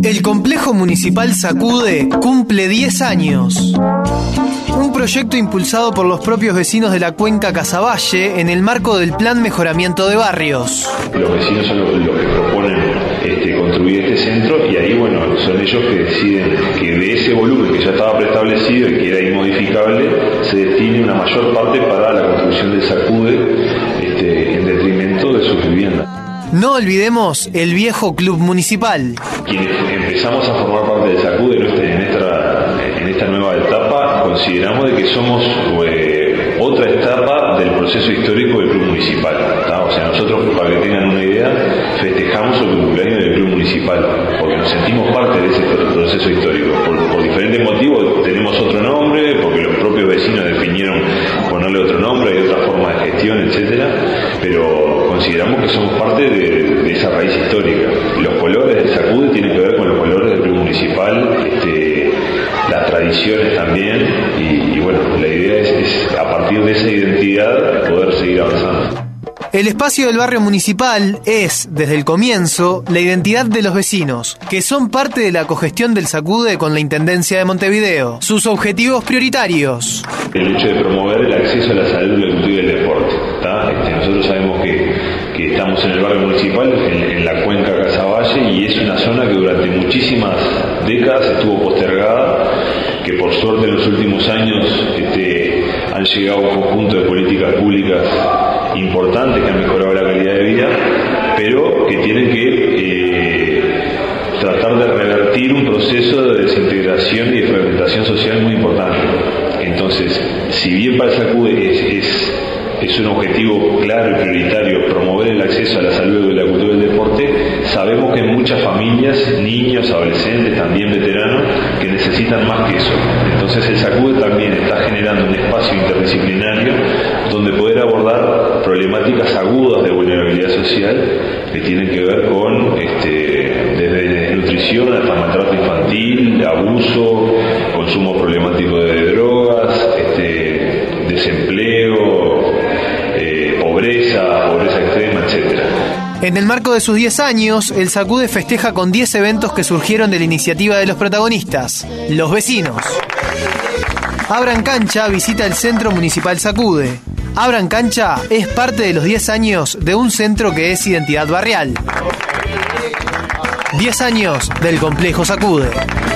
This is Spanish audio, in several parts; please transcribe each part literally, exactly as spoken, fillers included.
El Complejo Municipal Sacude cumple diez años. Un proyecto impulsado por los propios vecinos de la cuenca Casaballe en el marco del Plan Mejoramiento de Barrios. Los vecinos son los, los que proponen este, construir este centro y ahí, bueno, son ellos que deciden que de ese volumen que ya estaba preestablecido y que era inmodificable, se destine una mayor parte para la construcción del Sacude este, en detrimento de sus viviendas. No olvidemos el viejo club municipal. Quienes empezamos a formar parte del Sacude en esta, en esta, en esta nueva etapa, consideramos de que somos eh, otra etapa del proceso histórico del club municipal, ¿tá? O sea, nosotros, para que tengan una idea, festejamos el cumpleaños del club municipal, porque nos sentimos parte de ese proceso histórico. Por, por diferentes motivos tenemos otro nombre, porque los propios vecinos definieron ponerle otro nombre, hay otra forma de gestión, etcétera, pero consideramos que somos parte de, de esa raíz histórica. Los colores del Sacude tienen que ver con los colores del club municipal, este, las tradiciones también, y, y bueno, la idea es, es a partir de esa identidad poder seguir avanzando. El espacio del barrio municipal es, desde el comienzo, la identidad de los vecinos, que son parte de la cogestión del Sacude con la Intendencia de Montevideo. Sus objetivos prioritarios: el hecho de promover el acceso a la salud, la cultura y el deporte. Este, nosotros sabemos que, que estamos en el barrio municipal, en, en la cuenca Casaballe, y es una zona que durante muchísimas décadas estuvo postergada, que por suerte en los últimos años este, han llegado un conjunto de políticas públicas importantes que han mejorado la calidad de vida, pero que tienen que eh, tratar de revertir un proceso de desintegración y de fragmentación social muy importante. Entonces, si bien para el Sacude es, es, es un objetivo claro y prioritario promover el acceso a la salud, la cultura y el deporte, sabemos que hay muchas familias, niños, adolescentes, también veteranos, que necesitan más que eso. Entonces el Sacude también está generando un espacio interdisciplinario donde poder abordar problemáticas agudas de vulnerabilidad social que tienen que ver con este, desde nutrición hasta maltrato infantil, abuso, consumo problemático de drogas, este, desempleo, eh, pobreza, pobreza extrema, etcétera. En el marco de sus diez años, el Sacude festeja con diez eventos que surgieron de la iniciativa de los protagonistas, los vecinos. Abran Cancha visita el Centro Municipal Sacude. Abran Cancha es parte de los diez años de un centro que es identidad barrial. diez años del Complejo Sacude.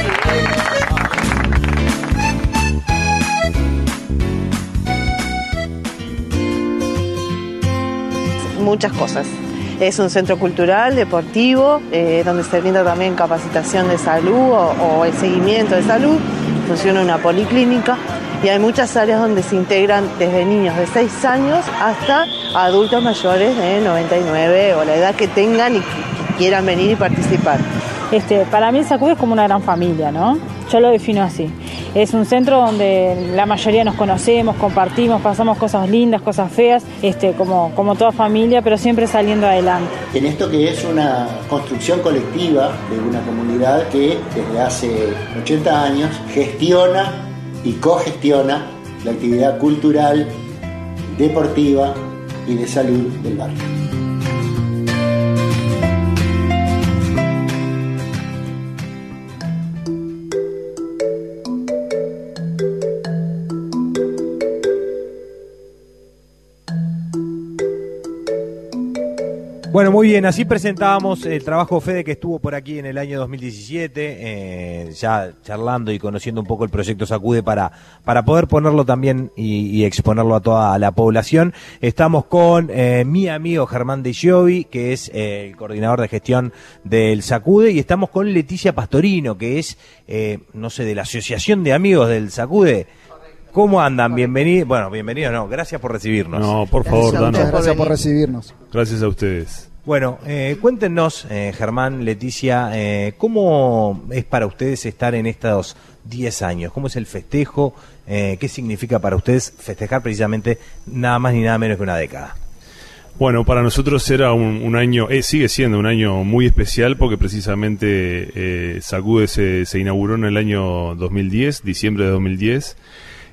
Muchas cosas. Es un centro cultural, deportivo, eh, donde se brinda también capacitación de salud o, o el seguimiento de salud. Funciona una policlínica y hay muchas áreas donde se integran desde niños de seis años hasta adultos mayores de noventa y nueve o la edad que tengan y que, que quieran venir y participar. Este, para mí el Sacude es como una gran familia, ¿no? Yo lo defino así. Es un centro donde la mayoría nos conocemos, compartimos, pasamos cosas lindas, cosas feas, este, como, como toda familia, pero siempre saliendo adelante. En esto que es una construcción colectiva de una comunidad que desde hace ochenta años gestiona y cogestiona la actividad cultural, deportiva y de salud del barrio. Bueno, muy bien, así presentábamos el trabajo Fede, que estuvo por aquí en el año dos mil diecisiete, eh, ya charlando y conociendo un poco el proyecto Sacude para, para poder ponerlo también y, y exponerlo a toda la población. Estamos con eh, mi amigo Germán De Giovi, que es eh, el coordinador de gestión del Sacude, y estamos con Leticia Pastorino, que es, eh, no sé, de la Asociación de Amigos del Sacude. ¿Cómo andan? Bienvenidos. Bueno, bienvenidos, no, gracias por recibirnos. No, por favor, gracias, Dano. Gracias por recibirnos. Gracias a ustedes. Bueno, eh, cuéntenos, eh, Germán, Leticia, eh, ¿cómo es para ustedes estar en estos diez años? ¿Cómo es el festejo? Eh, ¿Qué significa para ustedes festejar precisamente nada más ni nada menos que una década? Bueno, para nosotros era un, un año, eh, sigue siendo un año muy especial porque precisamente eh, Sacude se, se inauguró en el año dos mil diez, diciembre de dos mil diez.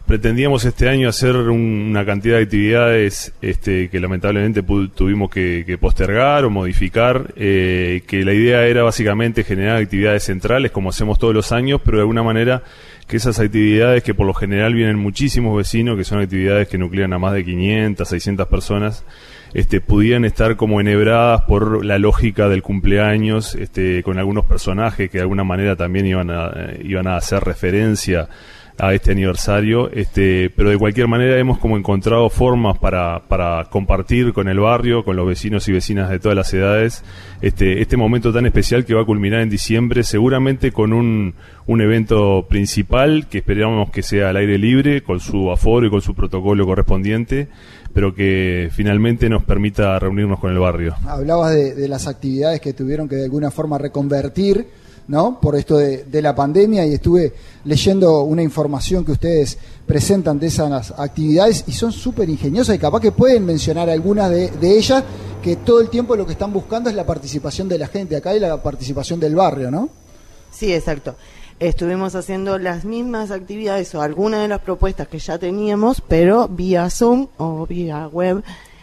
pretendíamos este año hacer un, una cantidad de actividades este, que lamentablemente pu- tuvimos que, que postergar o modificar, eh, que la idea era básicamente generar actividades centrales como hacemos todos los años, pero de alguna manera que esas actividades, que por lo general vienen muchísimos vecinos, que son actividades que nuclean a más de quinientas, seiscientas personas, este, pudieran estar como enhebradas por la lógica del cumpleaños, este, con algunos personajes que de alguna manera también iban a, eh, iban a hacer referencia a este aniversario, este, pero de cualquier manera hemos como encontrado formas para, para compartir con el barrio, con los vecinos y vecinas de todas las edades, este, este momento tan especial que va a culminar en diciembre, seguramente con un, un evento principal que esperamos que sea al aire libre, con su aforo y con su protocolo correspondiente, pero que finalmente nos permita reunirnos con el barrio. Hablabas de, de las actividades que tuvieron que de alguna forma reconvertir, ¿no? Por esto de, de la pandemia, y estuve leyendo una información que ustedes presentan de esas actividades y son súper ingeniosas, y capaz que pueden mencionar algunas de, de ellas, que todo el tiempo lo que están buscando es la participación de la gente acá y la participación del barrio, ¿no? Sí, exacto. Estuvimos haciendo las mismas actividades o algunas de las propuestas que ya teníamos, pero vía Zoom o vía web.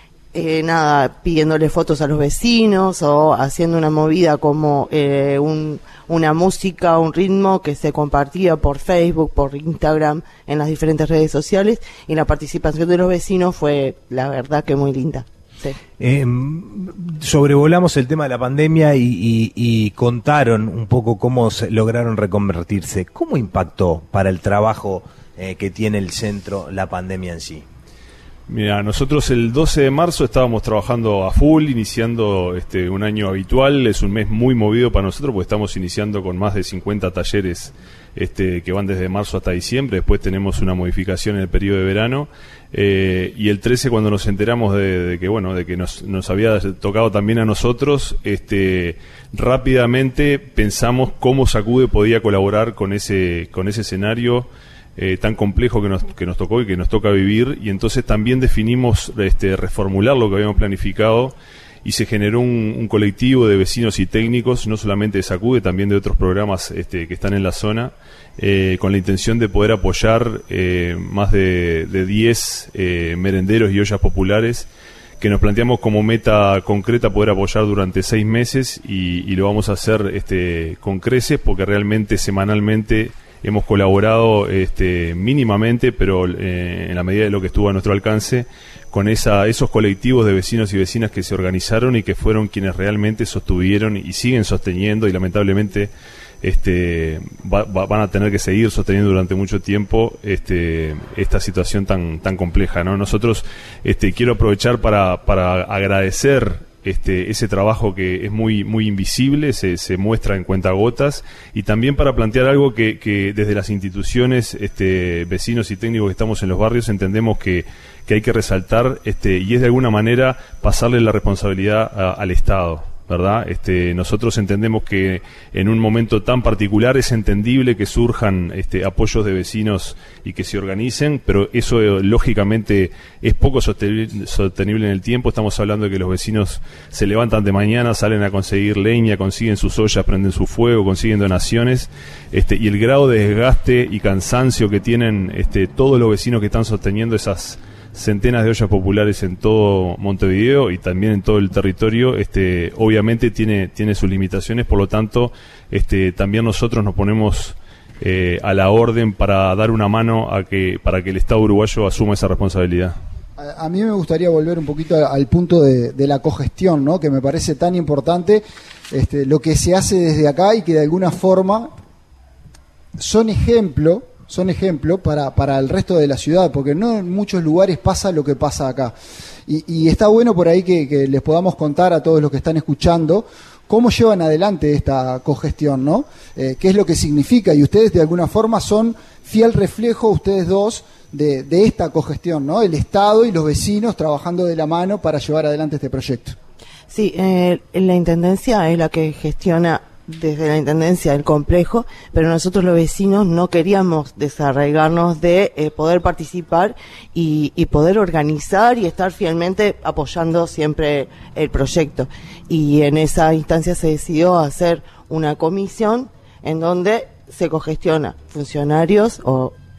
Eh, nada, pidiéndole fotos a los vecinos o haciendo una movida como eh, un, una música, un ritmo que se compartía por Facebook, por Instagram, en las diferentes redes sociales, y la participación de los vecinos fue, la verdad, que muy linda. Sí. Eh, sobrevolamos el tema de la pandemia y, y, y contaron un poco cómo se lograron reconvertirse. ¿Cómo impactó para el trabajo eh, que tiene el centro la pandemia en sí? Mira, nosotros el doce de marzo estábamos trabajando a full, iniciando este un año habitual. Es un mes muy movido para nosotros porque estamos iniciando con más de cincuenta talleres este, que van desde marzo hasta diciembre. Después tenemos una modificación en el periodo de verano. Eh, y el trece, cuando nos enteramos de, de que bueno de que nos, nos había tocado también a nosotros, este, rápidamente pensamos cómo Sacude podía colaborar con ese, con ese escenario Eh, tan complejo que nos, que nos tocó y que nos toca vivir, y entonces también definimos este, reformular lo que habíamos planificado, y se generó un, un colectivo de vecinos y técnicos, no solamente de Sacude, también de otros programas este, que están en la zona, eh, con la intención de poder apoyar eh, más de, de diez eh, merenderos y ollas populares, que nos planteamos como meta concreta poder apoyar durante seis meses, y, y lo vamos a hacer este, con creces, porque realmente semanalmente hemos colaborado este, mínimamente, pero eh, en la medida de lo que estuvo a nuestro alcance, con esa, esos colectivos de vecinos y vecinas que se organizaron y que fueron quienes realmente sostuvieron y siguen sosteniendo, y lamentablemente este, va, va, van a tener que seguir sosteniendo durante mucho tiempo este, esta situación tan, tan compleja, ¿no? Nosotros este, quiero aprovechar para, para agradecer Este, ese trabajo que es muy muy invisible, se, se muestra en cuentagotas, y también para plantear algo que, que desde las instituciones, este, vecinos y técnicos que estamos en los barrios entendemos que, que hay que resaltar, este, y es de alguna manera pasarle la responsabilidad a, al Estado, ¿verdad? Este, nosotros entendemos que en un momento tan particular es entendible que surjan este, apoyos de vecinos y que se organicen, pero eso eh, lógicamente es poco sostenible, sostenible en el tiempo. Estamos hablando de que los vecinos se levantan de mañana, salen a conseguir leña, consiguen sus ollas, prenden su fuego, consiguen donaciones, este, y el grado de desgaste y cansancio que tienen este, todos los vecinos que están sosteniendo esas centenas de ollas populares en todo Montevideo y también en todo el territorio, este, obviamente tiene, tiene sus limitaciones. Por lo tanto, este, también nosotros nos ponemos eh, a la orden para dar una mano a que, para que el Estado uruguayo asuma esa responsabilidad. A, a mí me gustaría volver un poquito al, al punto de, de la cogestión, ¿no? Que me parece tan importante, este, lo que se hace desde acá, y que de alguna forma son ejemplo son ejemplo para, para el resto de la ciudad, porque no en muchos lugares pasa lo que pasa acá. Y, y está bueno por ahí que, que les podamos contar a todos los que están escuchando cómo llevan adelante esta cogestión, ¿no? Eh, qué es lo que significa, y ustedes de alguna forma son fiel reflejo, ustedes dos, de, de esta cogestión, ¿no? El Estado y los vecinos trabajando de la mano para llevar adelante este proyecto. Sí, eh, la Intendencia es la que gestiona desde la Intendencia del complejo, pero nosotros los vecinos no queríamos desarraigarnos de eh, poder participar y, y poder organizar y estar fielmente apoyando siempre el proyecto. Y en esa instancia se decidió hacer una comisión en donde se cogestiona funcionarios o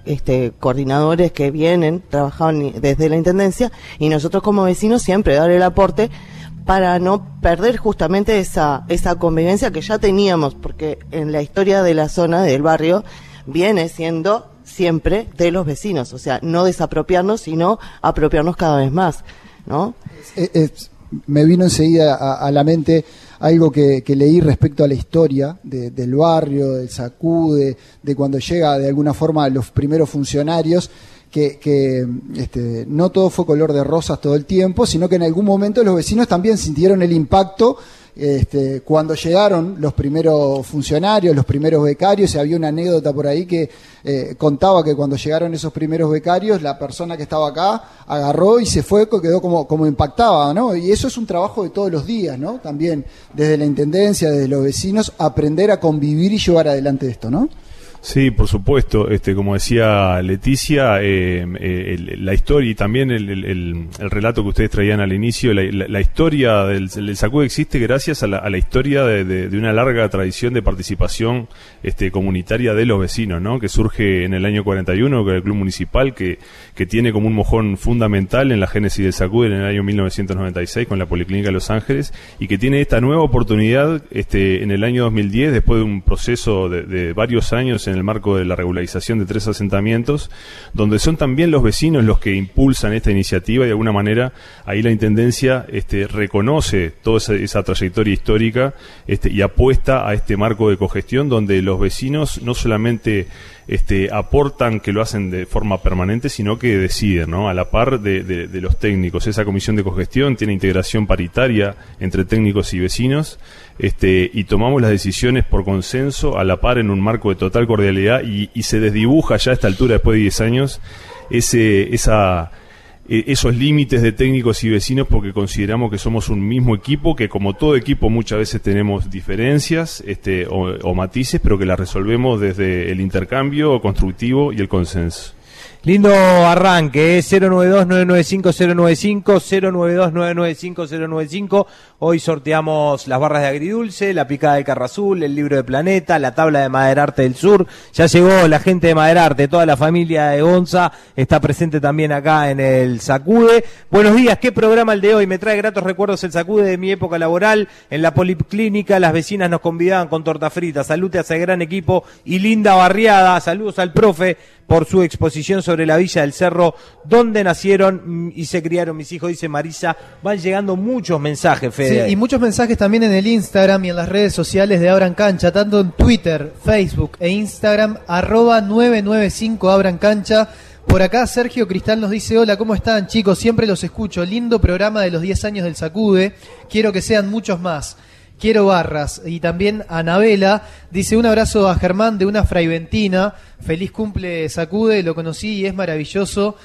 este, coordinadores que vienen, trabajaban desde la Intendencia, y nosotros como vecinos siempre dar el aporte para no perder justamente esa, esa convivencia que ya teníamos, porque en la historia de la zona, del barrio, viene siendo siempre de los vecinos, o sea, no desapropiarnos, sino apropiarnos cada vez más, ¿no? Es, es, me vino enseguida a, a la mente algo que, que leí respecto a la historia de, del barrio, del Sacude, de cuando llega de alguna forma los primeros funcionarios, que, que este, no todo fue color de rosas todo el tiempo, sino que en algún momento los vecinos también sintieron el impacto. Este, cuando llegaron los primeros funcionarios, los primeros becarios, y había una anécdota por ahí que eh, contaba que cuando llegaron esos primeros becarios, la persona que estaba acá agarró y se fue, quedó como, como impactada, ¿no? Y eso es un trabajo de todos los días, ¿no? También desde la Intendencia, desde los vecinos, aprender a convivir y llevar adelante esto, ¿no? Sí, por supuesto. Este, como decía Leticia, eh, eh, el, la historia y también el, el, el, el relato que ustedes traían al inicio, la, la, la historia del, del Sacude existe gracias a la, a la historia de, de, de una larga tradición de participación este, comunitaria de los vecinos, ¿no? Que surge en el año cuarenta y uno con el Club Municipal, que, que tiene como un mojón fundamental en la génesis del Sacude en el año mil novecientos noventa y seis con la Policlínica de Los Ángeles, y que tiene esta nueva oportunidad este, en el año dos mil diez, después de un proceso de, de varios años en en el marco de la regularización de tres asentamientos, donde son también los vecinos los que impulsan esta iniciativa, y de alguna manera ahí la Intendencia este, reconoce toda esa, esa trayectoria histórica este, y apuesta a este marco de cogestión donde los vecinos no solamente Este, aportan, que lo hacen de forma permanente, sino que deciden, ¿no? A la par de, de, de los técnicos. Esa comisión de cogestión tiene integración paritaria entre técnicos y vecinos, este, y tomamos las decisiones por consenso, a la par, en un marco de total cordialidad, y, y se desdibuja ya a esta altura, después de diez años, ese, esa... esos límites de técnicos y vecinos, porque consideramos que somos un mismo equipo, que como todo equipo muchas veces tenemos diferencias este, o, o matices, pero que las resolvemos desde el intercambio constructivo y el consenso. Lindo arranque, ¿eh? cero nueve dos nueve nueve cinco cero nueve cinco, cero nueve dos nueve nueve cinco cero nueve cinco. Hoy sorteamos las barras de agridulce, la picada del Carro Azul, el libro de Planeta, la tabla de Maderarte del Sur. Ya llegó la gente de Maderarte, toda la familia de Gonza está presente también acá en el Sacude. Buenos días, ¿qué programa el de hoy? Me trae gratos recuerdos el Sacude de mi época laboral. En la Policlínica las vecinas nos convidaban con torta frita. Salute a ese gran equipo y linda barriada. Saludos al profe por su exposición sobre la Villa del Cerro, donde nacieron y se criaron mis hijos, dice Marisa. Van llegando muchos mensajes, Fede. Sí, y muchos mensajes también en el Instagram y en las redes sociales de Abran Cancha, tanto en Twitter, Facebook e Instagram, arroba nueve nueve cinco Abran Cancha. Por acá Sergio Cristal nos dice: hola, ¿cómo están, chicos? Siempre los escucho, lindo programa de los diez años del Sacude, quiero que sean muchos más. Quiero barras. Y también Anabela dice: un abrazo a Germán de una fraiventina, feliz cumple Sacude, lo conocí y es maravilloso,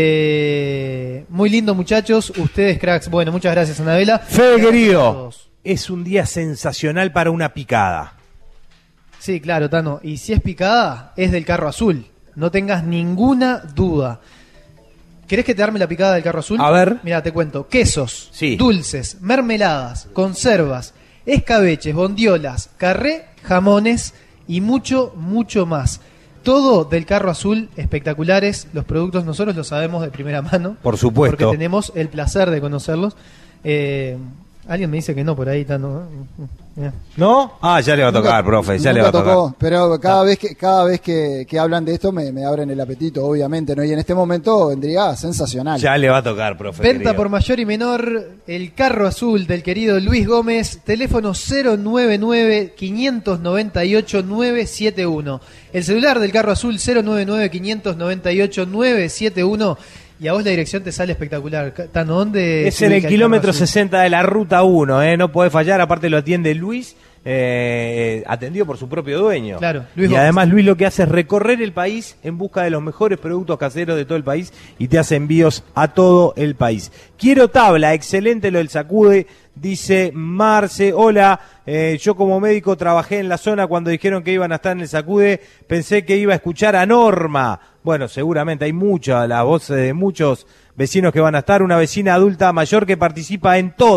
eh, muy lindo muchachos, ustedes cracks. Bueno, muchas gracias, Anabela. Fede querido, es un día sensacional para una picada. Sí, claro, Tano, y si es picada es del Carro Azul, no tengas ninguna duda. ¿Querés que te arme la picada del Carro Azul? A ver. Mira, te cuento: quesos, sí, dulces, mermeladas, conservas, escabeches, bondiolas, carré, jamones y mucho, mucho más. Todo del Carro Azul, espectaculares. Los productos nosotros los sabemos de primera mano. Por supuesto. Porque tenemos el placer de conocerlos. Eh, alguien me dice que no, por ahí está, ¿no? ¿No? Ah, ya le va a tocar, nunca, profe, ya nunca le va a tocar. Tocó, pero cada vez que cada vez que, que hablan de esto me, me abren el apetito, obviamente, ¿no? Y en este momento vendría sensacional. Ya le va a tocar, profe. Venta querido. por mayor y menor, el Carro Azul del querido Luis Gómez, teléfono cero nueve nueve cinco nueve ocho nueve siete uno. El celular del Carro Azul cero nueve nueve cinco nueve ocho nueve siete uno. Y a vos la dirección te sale espectacular. Tano, ¿dónde? Es en el kilómetro sesenta de la ruta uno, ¿eh? No podés fallar, aparte lo atiende Luis, eh, atendido por su propio dueño. Claro, Luis y Gómez. además Luis lo que hace es recorrer el país en busca de los mejores productos caseros de todo el país y te hace envíos a todo el país. Quiero tabla, excelente lo del Sacude, dice Marce. Hola, eh, yo como médico trabajé en la zona cuando dijeron que iban a estar en el Sacude, pensé que iba a escuchar a Norma. Bueno, seguramente hay mucha, la voz de muchos vecinos que van a estar, una vecina adulta mayor que participa en todo,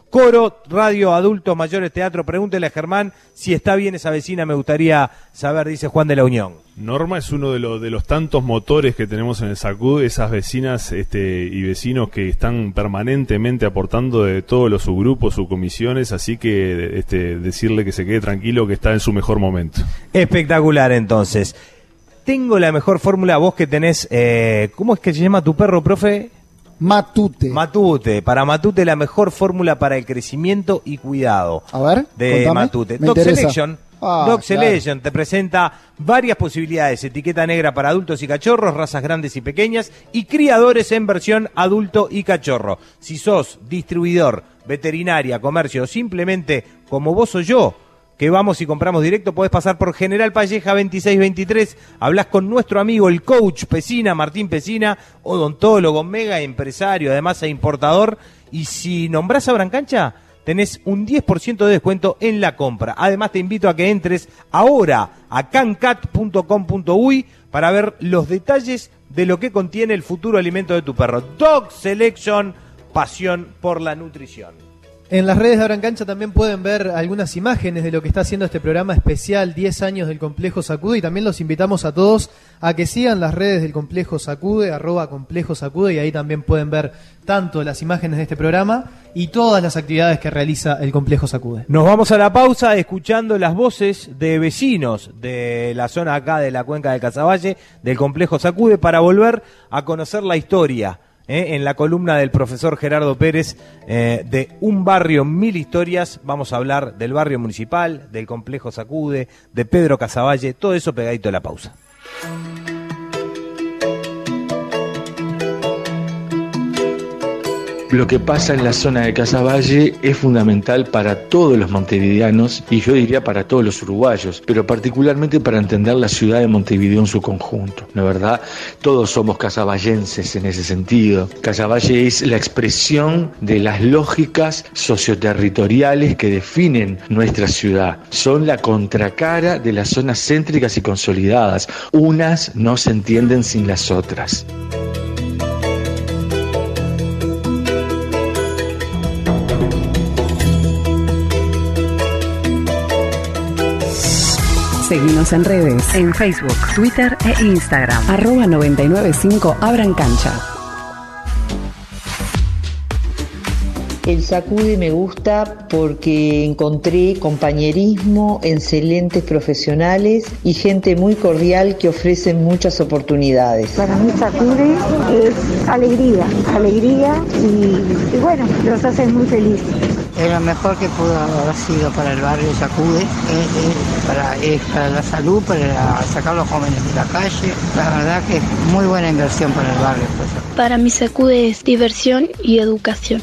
Coro, radio, adultos, mayores, teatro. Pregúntele a Germán si está bien esa vecina, me gustaría saber, dice Juan de la Unión. Norma es uno de los de los tantos motores que tenemos en el SACUD, esas vecinas este, y vecinos que están permanentemente aportando de todos los subgrupos, subcomisiones, así que este, decirle que se quede tranquilo, que está en su mejor momento. Espectacular, entonces. Tengo la mejor fórmula, vos que tenés, eh, ¿cómo es que se llama tu perro, profe? Matute. Matute, para Matute la mejor fórmula para el crecimiento y cuidado. A ver, de contame. Matute. Me Dog interesa. Selection. Ah, Dog claro. Selection te presenta varias posibilidades, etiqueta negra para adultos y cachorros, razas grandes y pequeñas y criadores en versión adulto y cachorro. Si sos distribuidor, veterinaria, comercio o simplemente como vos o yo, que vamos y compramos directo, podés pasar por General Palleja veintiséis veintitrés, hablás con nuestro amigo el coach Pesina, Martín Pesina, odontólogo, mega empresario, además e importador, y si nombrás a Brancancha, tenés un diez por ciento de descuento en la compra. Además te invito a que entres ahora a cancat punto com punto uy para ver los detalles de lo que contiene el futuro alimento de tu perro. Dog Selection, pasión por la nutrición. En las redes de Abrancancha también pueden ver algunas imágenes de lo que está haciendo este programa especial diez años del Complejo Sacude, y también los invitamos a todos a que sigan las redes del Complejo Sacude, arroba Complejo Sacude, y ahí también pueden ver tanto las imágenes de este programa y todas las actividades que realiza el Complejo Sacude. Nos vamos a la pausa escuchando las voces de vecinos de la zona acá de la cuenca de Casaballe, del Complejo Sacude, para volver a conocer la historia. Eh, en la columna del profesor Gerardo Pérez eh, de Un Barrio, Mil Historias, vamos a hablar del barrio municipal, del Complejo Sacude, de Pedro Casaballe, todo eso pegadito a la pausa. Lo que pasa en la zona de Casaballe es fundamental para todos los montevideanos y yo diría para todos los uruguayos, pero particularmente para entender la ciudad de Montevideo en su conjunto, ¿no es verdad? Todos somos casaballenses en ese sentido. Casaballe es la expresión de las lógicas socioterritoriales que definen nuestra ciudad. Son la contracara de las zonas céntricas y consolidadas. Unas no se entienden sin las otras. Seguinos en redes, en Facebook, Twitter e Instagram, arroba noventa y nueve punto cinco Abrancancha. El Sacude me gusta porque encontré compañerismo, excelentes profesionales y gente muy cordial que ofrecen muchas oportunidades. Para mí Sacude es alegría, alegría y, y bueno, los hacen muy felices. Es lo mejor que pudo haber sido para el barrio Sacude, es, es, para, es para la salud, para sacar a los jóvenes de la calle. La verdad que es muy buena inversión para el barrio. Pues. Para mí Sacude es diversión y educación.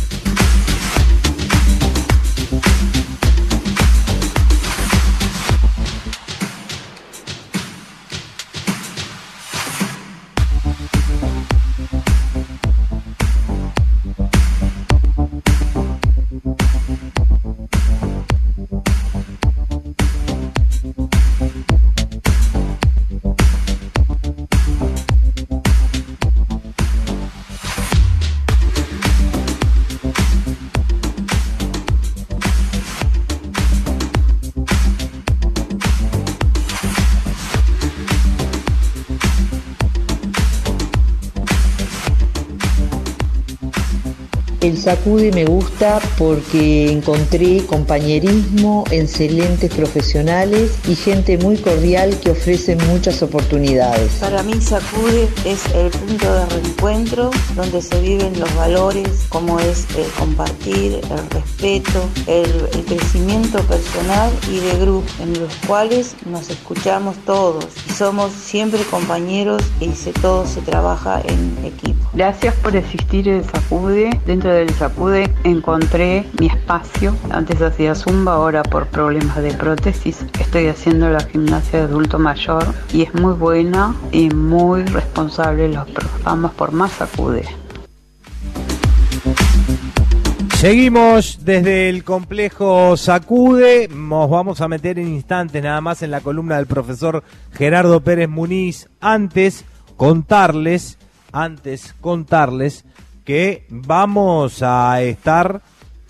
El Sacude me gusta porque encontré compañerismo, excelentes profesionales y gente muy cordial que ofrecen muchas oportunidades. Para mí Sacude es el punto de reencuentro donde se viven los valores, como es el compartir, el respeto, el, el crecimiento personal y de grupo, en los cuales nos escuchamos todos y somos siempre compañeros y se, todo se trabaja en equipo. Gracias por existir el Sacude. Dentro del Sacude encontré mi espacio. Antes hacía zumba, ahora por problemas de prótesis estoy haciendo la gimnasia de adulto mayor y es muy buena y muy responsable. Los vamos por más Sacude. Seguimos desde el Complejo Sacude, nos vamos a meter en instantes nada más en la columna del profesor Gerardo Pérez Muniz. Antes contarles, antes contarles que vamos a estar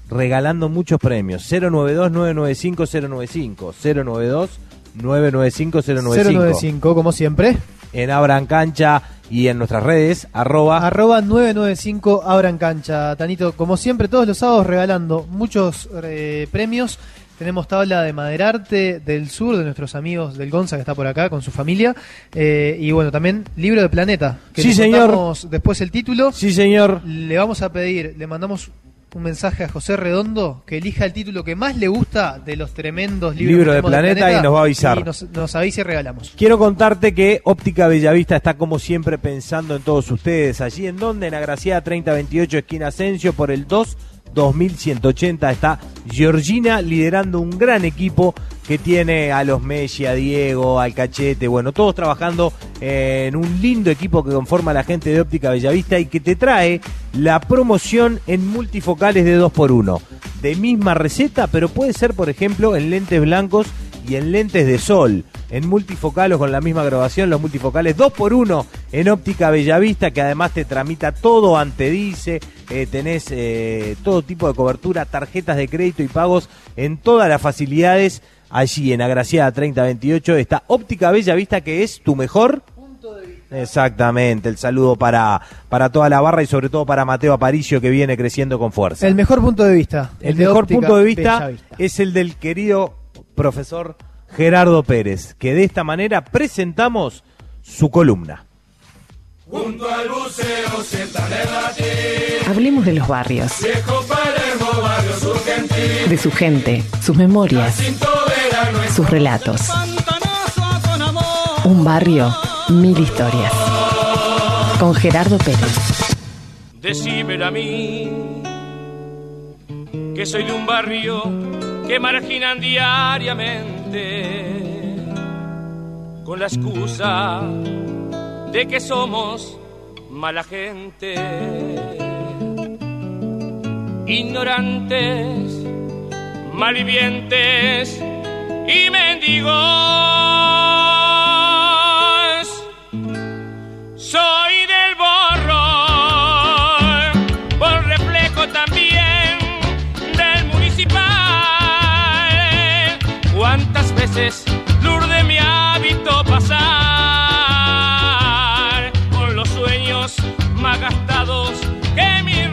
regalando muchos premios. cero nueve dos, nueve nueve cinco, cero nueve cinco, cero nueve dos, nueve nueve cinco, cero nueve cinco. cero nueve cinco, como siempre. En Abran Cancha y en nuestras redes, arroba... Arroba nueve nueve cinco Abran Cancha. Tanito, como siempre, todos los sábados regalando muchos eh, premios. Tenemos tabla de Maderarte del Sur, de nuestros amigos del Gonza, que está por acá con su familia. Eh, y bueno, también libro de Planeta. Que sí, le señor. contamos después el título. Sí, señor. Le vamos a pedir, le mandamos un mensaje a José Redondo que elija el título que más le gusta de los tremendos libros Libro que de tenemos Planeta, Planeta, y nos va a avisar. Y nos, nos avisa y regalamos. Quiero contarte que Óptica Bellavista está como siempre pensando en todos ustedes. Allí en donde, en Agraciada treinta veintiocho, esquina Asensio, por el dos dos mil ciento ochenta, está Georgina liderando un gran equipo que tiene a los Messi, a Diego, al Cachete, bueno, todos trabajando en un lindo equipo que conforma la gente de Óptica Bellavista y que te trae la promoción en multifocales de dos por uno. De misma receta, pero puede ser, por ejemplo, en lentes blancos y en lentes de sol, en multifocales con la misma grabación, los multifocales dos por uno en Óptica Bellavista, que además te tramita todo antedice, eh, tenés eh, todo tipo de cobertura, tarjetas de crédito y pagos en todas las facilidades. Allí en Agraciada treinta veintiocho está Óptica Bellavista, que es tu mejor punto de vista. Exactamente, el saludo para, para toda la barra y sobre todo para Mateo Aparicio, que viene creciendo con fuerza. El mejor punto de vista. El, el de mejor Óptica punto de vista Bellavista es el del querido profesor Gerardo Pérez, que de esta manera presentamos su columna. Junto al buceo sientan el latín. Hablemos de los barrios, Viejo Palermo, barrio surgentil. de su gente, sus memorias, sus relatos. Un barrio, mil historias. Con Gerardo Pérez. Decímelo a mí, que soy de un barrio que marginan diariamente, con la excusa de que somos mala gente, ignorantes, malvivientes y mendigos. Soy del borro, por reflejo también del municipal. ¿Cuántas veces Lourdes me ha visto pasar con los sueños más gastados que mi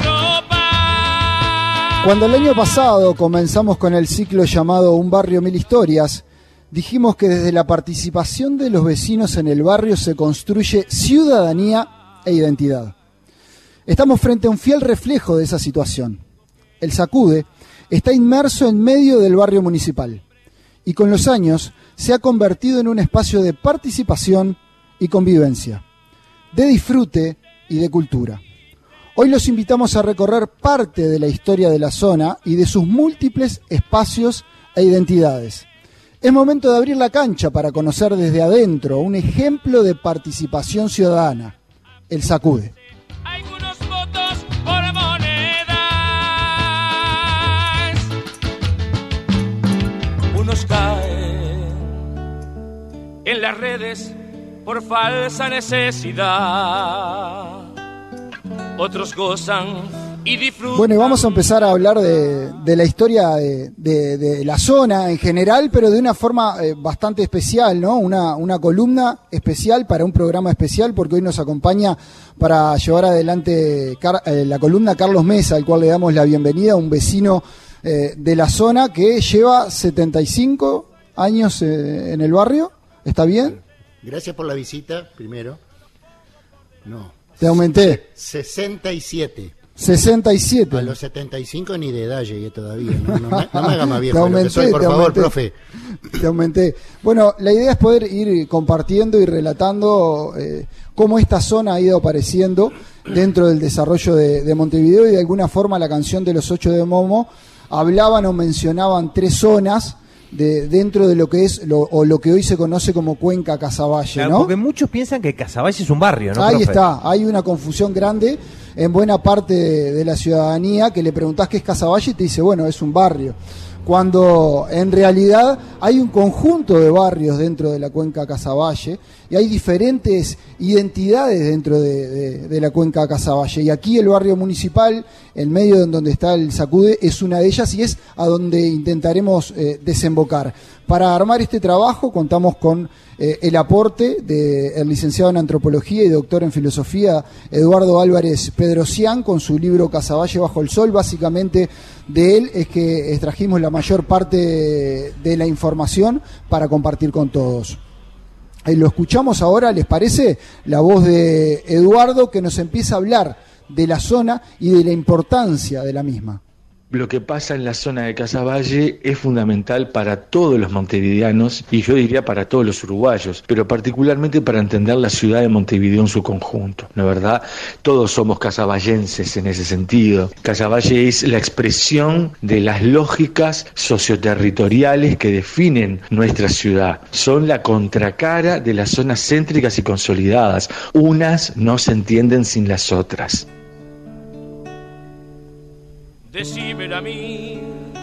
ropa? Cuando el año pasado comenzamos con el ciclo llamado Un barrio mil historias, dijimos que desde la participación de los vecinos en el barrio se construye ciudadanía e identidad. Estamos frente a un fiel reflejo de esa situación. El Sacude está inmerso en medio del barrio municipal y con los años se ha convertido en un espacio de participación y convivencia, de disfrute y de cultura. Hoy los invitamos a recorrer parte de la historia de la zona y de sus múltiples espacios e identidades. Es momento de abrir la cancha para conocer desde adentro un ejemplo de participación ciudadana, el Sacude. Algunos votos por monedas, unos caen en las redes por falsa necesidad, otros gozan y disfrutan. Bueno, y vamos a empezar a hablar de, de la historia de, de, de la zona en general, pero de una forma eh, bastante especial, ¿no? Una, una columna especial para un programa especial, porque hoy nos acompaña para llevar adelante Car- eh, la columna Carlos Mesa, al cual le damos la bienvenida, un vecino eh, de la zona que lleva setenta y cinco años eh, en el barrio. ¿Está bien? Gracias por la visita, primero. No. Te aumenté. sesenta y siete. sesenta y siete. A los setenta y cinco ni de edad llegué todavía. No, no, me, no me haga más viejo. Te aumenté, lo que soy, por te favor, aumenté. profe. Te aumenté. Bueno, la idea es poder ir compartiendo y relatando eh, cómo esta zona ha ido apareciendo dentro del desarrollo de, de Montevideo, y de alguna forma la canción de los ocho de Momo hablaban o mencionaban tres zonas de dentro de lo que es lo, o lo que hoy se conoce como Cuenca Casaballe, Claro, ¿no? porque muchos piensan que Casaballe es un barrio, ¿no, Ahí profe? está, hay una confusión grande en buena parte de, de la ciudadanía, que le preguntás qué es Casaballe y te dice, bueno, es un barrio. cuando en realidad hay un conjunto de barrios dentro de la cuenca Casaballe y hay diferentes identidades dentro de, de, de la cuenca Casaballe. Y aquí el barrio municipal, el medio en donde está el Sacude, es una de ellas y es a donde intentaremos eh, desembocar. Para armar este trabajo contamos con eh, el aporte del licenciado en Antropología y doctor en Filosofía Eduardo Álvarez Pedrosian con su libro Casaballe bajo el sol. Básicamente de él es que extrajimos la mayor parte de la información para compartir con todos. Eh, lo escuchamos ahora, ¿les parece? La voz de Eduardo, que nos empieza a hablar de la zona y de la importancia de la misma. Lo que pasa en la zona de Casaballe es fundamental para todos los montevideanos y yo diría para todos los uruguayos, pero particularmente para entender la ciudad de Montevideo en su conjunto, ¿no es verdad? Todos somos casaballenses en ese sentido. Casaballe es la expresión de las lógicas socioterritoriales que definen nuestra ciudad. Son la contracara de las zonas céntricas y consolidadas. Unas no se entienden sin las otras. Decímelo a mí.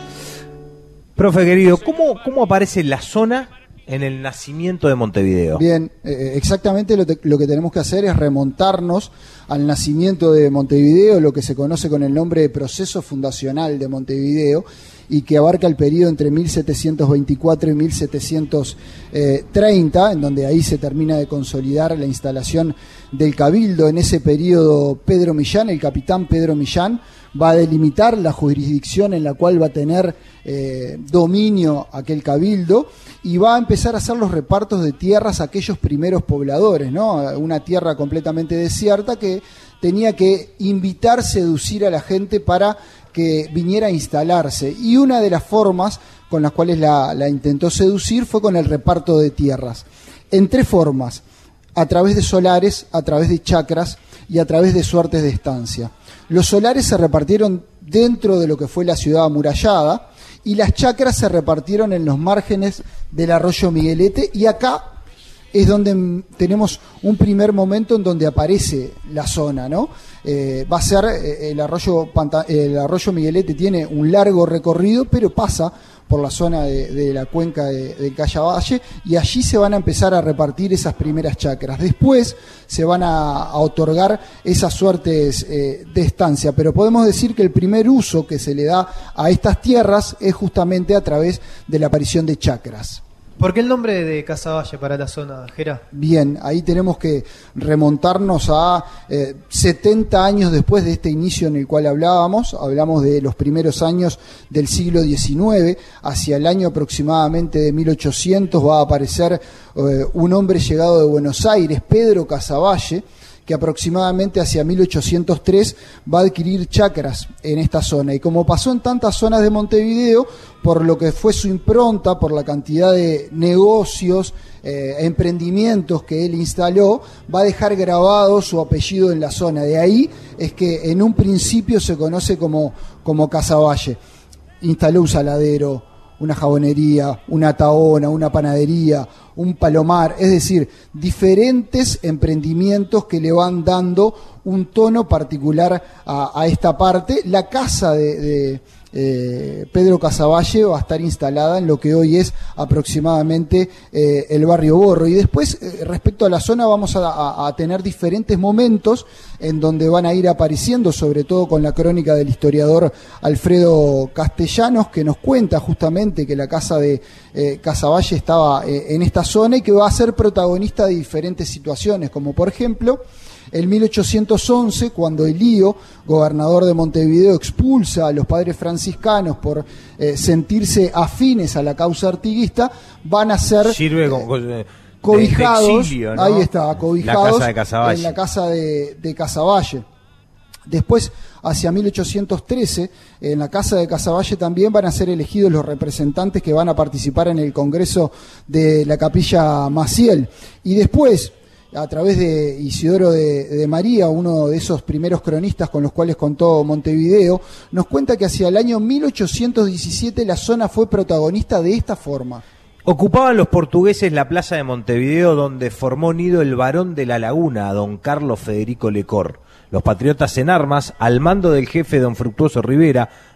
Profe querido, ¿cómo, cómo aparece la zona en el nacimiento de Montevideo? Bien, eh, exactamente lo, te, lo que tenemos que hacer es remontarnos al nacimiento de Montevideo, lo que se conoce con el nombre de proceso fundacional de Montevideo, y que abarca el periodo entre mil setecientos veinticuatro y mil setecientos treinta, en donde ahí se termina de consolidar la instalación del Cabildo. En ese periodo, Pedro Millán, el capitán Pedro Millán, va a delimitar la jurisdicción en la cual va a tener eh, dominio aquel cabildo y va a empezar a hacer los repartos de tierras a aquellos primeros pobladores, ¿no? Una tierra completamente desierta que tenía que invitar, seducir a la gente para que viniera a instalarse. Y una de las formas con las cuales la, la intentó seducir fue con el reparto de tierras. En tres formas: a través de solares, a través de chacras y a través de suertes de estancia. Los solares se repartieron dentro de lo que fue la ciudad amurallada y las chacras se repartieron en los márgenes del arroyo Miguelete, y acá es donde tenemos un primer momento en donde aparece la zona, ¿no? Eh, va a ser eh, el arroyo Panta- el arroyo Miguelete tiene un largo recorrido, pero pasa por la zona de, de la cuenca de, de Casaballe, y allí se van a empezar a repartir esas primeras chacras. Después se van a, a otorgar esas suertes eh, de estancia, pero podemos decir que el primer uso que se le da a estas tierras es justamente a través de la aparición de chacras. ¿Por qué el nombre de Casaballe para la zona, Gera? Bien, ahí tenemos que remontarnos a eh, setenta años después de este inicio en el cual hablábamos. Hablamos de los primeros años del siglo diecinueve. Hacia el año aproximadamente de mil ochocientos va a aparecer eh, un hombre llegado de Buenos Aires, Pedro Casaballe, que aproximadamente hacia mil ochocientos tres va a adquirir chacras en esta zona. Y como pasó en tantas zonas de Montevideo, por lo que fue su impronta, por la cantidad de negocios, eh, emprendimientos que él instaló, va a dejar grabado su apellido en la zona. De ahí es que en un principio se conoce como, como Casaballe. Instaló un saladero, una jabonería, una taona, una panadería, un palomar, es decir, diferentes emprendimientos que le van dando un tono particular a, a esta parte. La casa de, de eh, Pedro Casaballe va a estar instalada en lo que hoy es aproximadamente eh, el barrio Borro. Y después, eh, respecto a la zona, vamos a, a, a tener diferentes momentos en donde van a ir apareciendo, sobre todo con la crónica del historiador Alfredo Castellanos, que nos cuenta justamente que la casa de eh, Casaballe estaba eh, en esta zona y que va a ser protagonista de diferentes situaciones, como por ejemplo en mil ochocientos once, cuando Elío, gobernador de Montevideo, expulsa a los padres franciscanos por eh, sentirse afines a la causa artiguista, van a ser Sirve eh, como, eh, cobijados, de exilio, ¿no? ahí está, cobijados la casa de Casaballe. en la casa de, de Casaballe. Después, hacia mil ochocientos trece, en la casa de Casaballe también van a ser elegidos los representantes que van a participar en el Congreso de la Capilla Maciel. Y después, a través de Isidoro de, de María, uno de esos primeros cronistas con los cuales contó Montevideo, nos cuenta que hacia el año mil ochocientos diecisiete la zona fue protagonista de esta forma. Ocupaban los portugueses la plaza de Montevideo, donde formó nido el varón de la Laguna, don Carlos Federico Lecor. Los patriotas en armas, al mando del jefe don Fructuoso Rivera,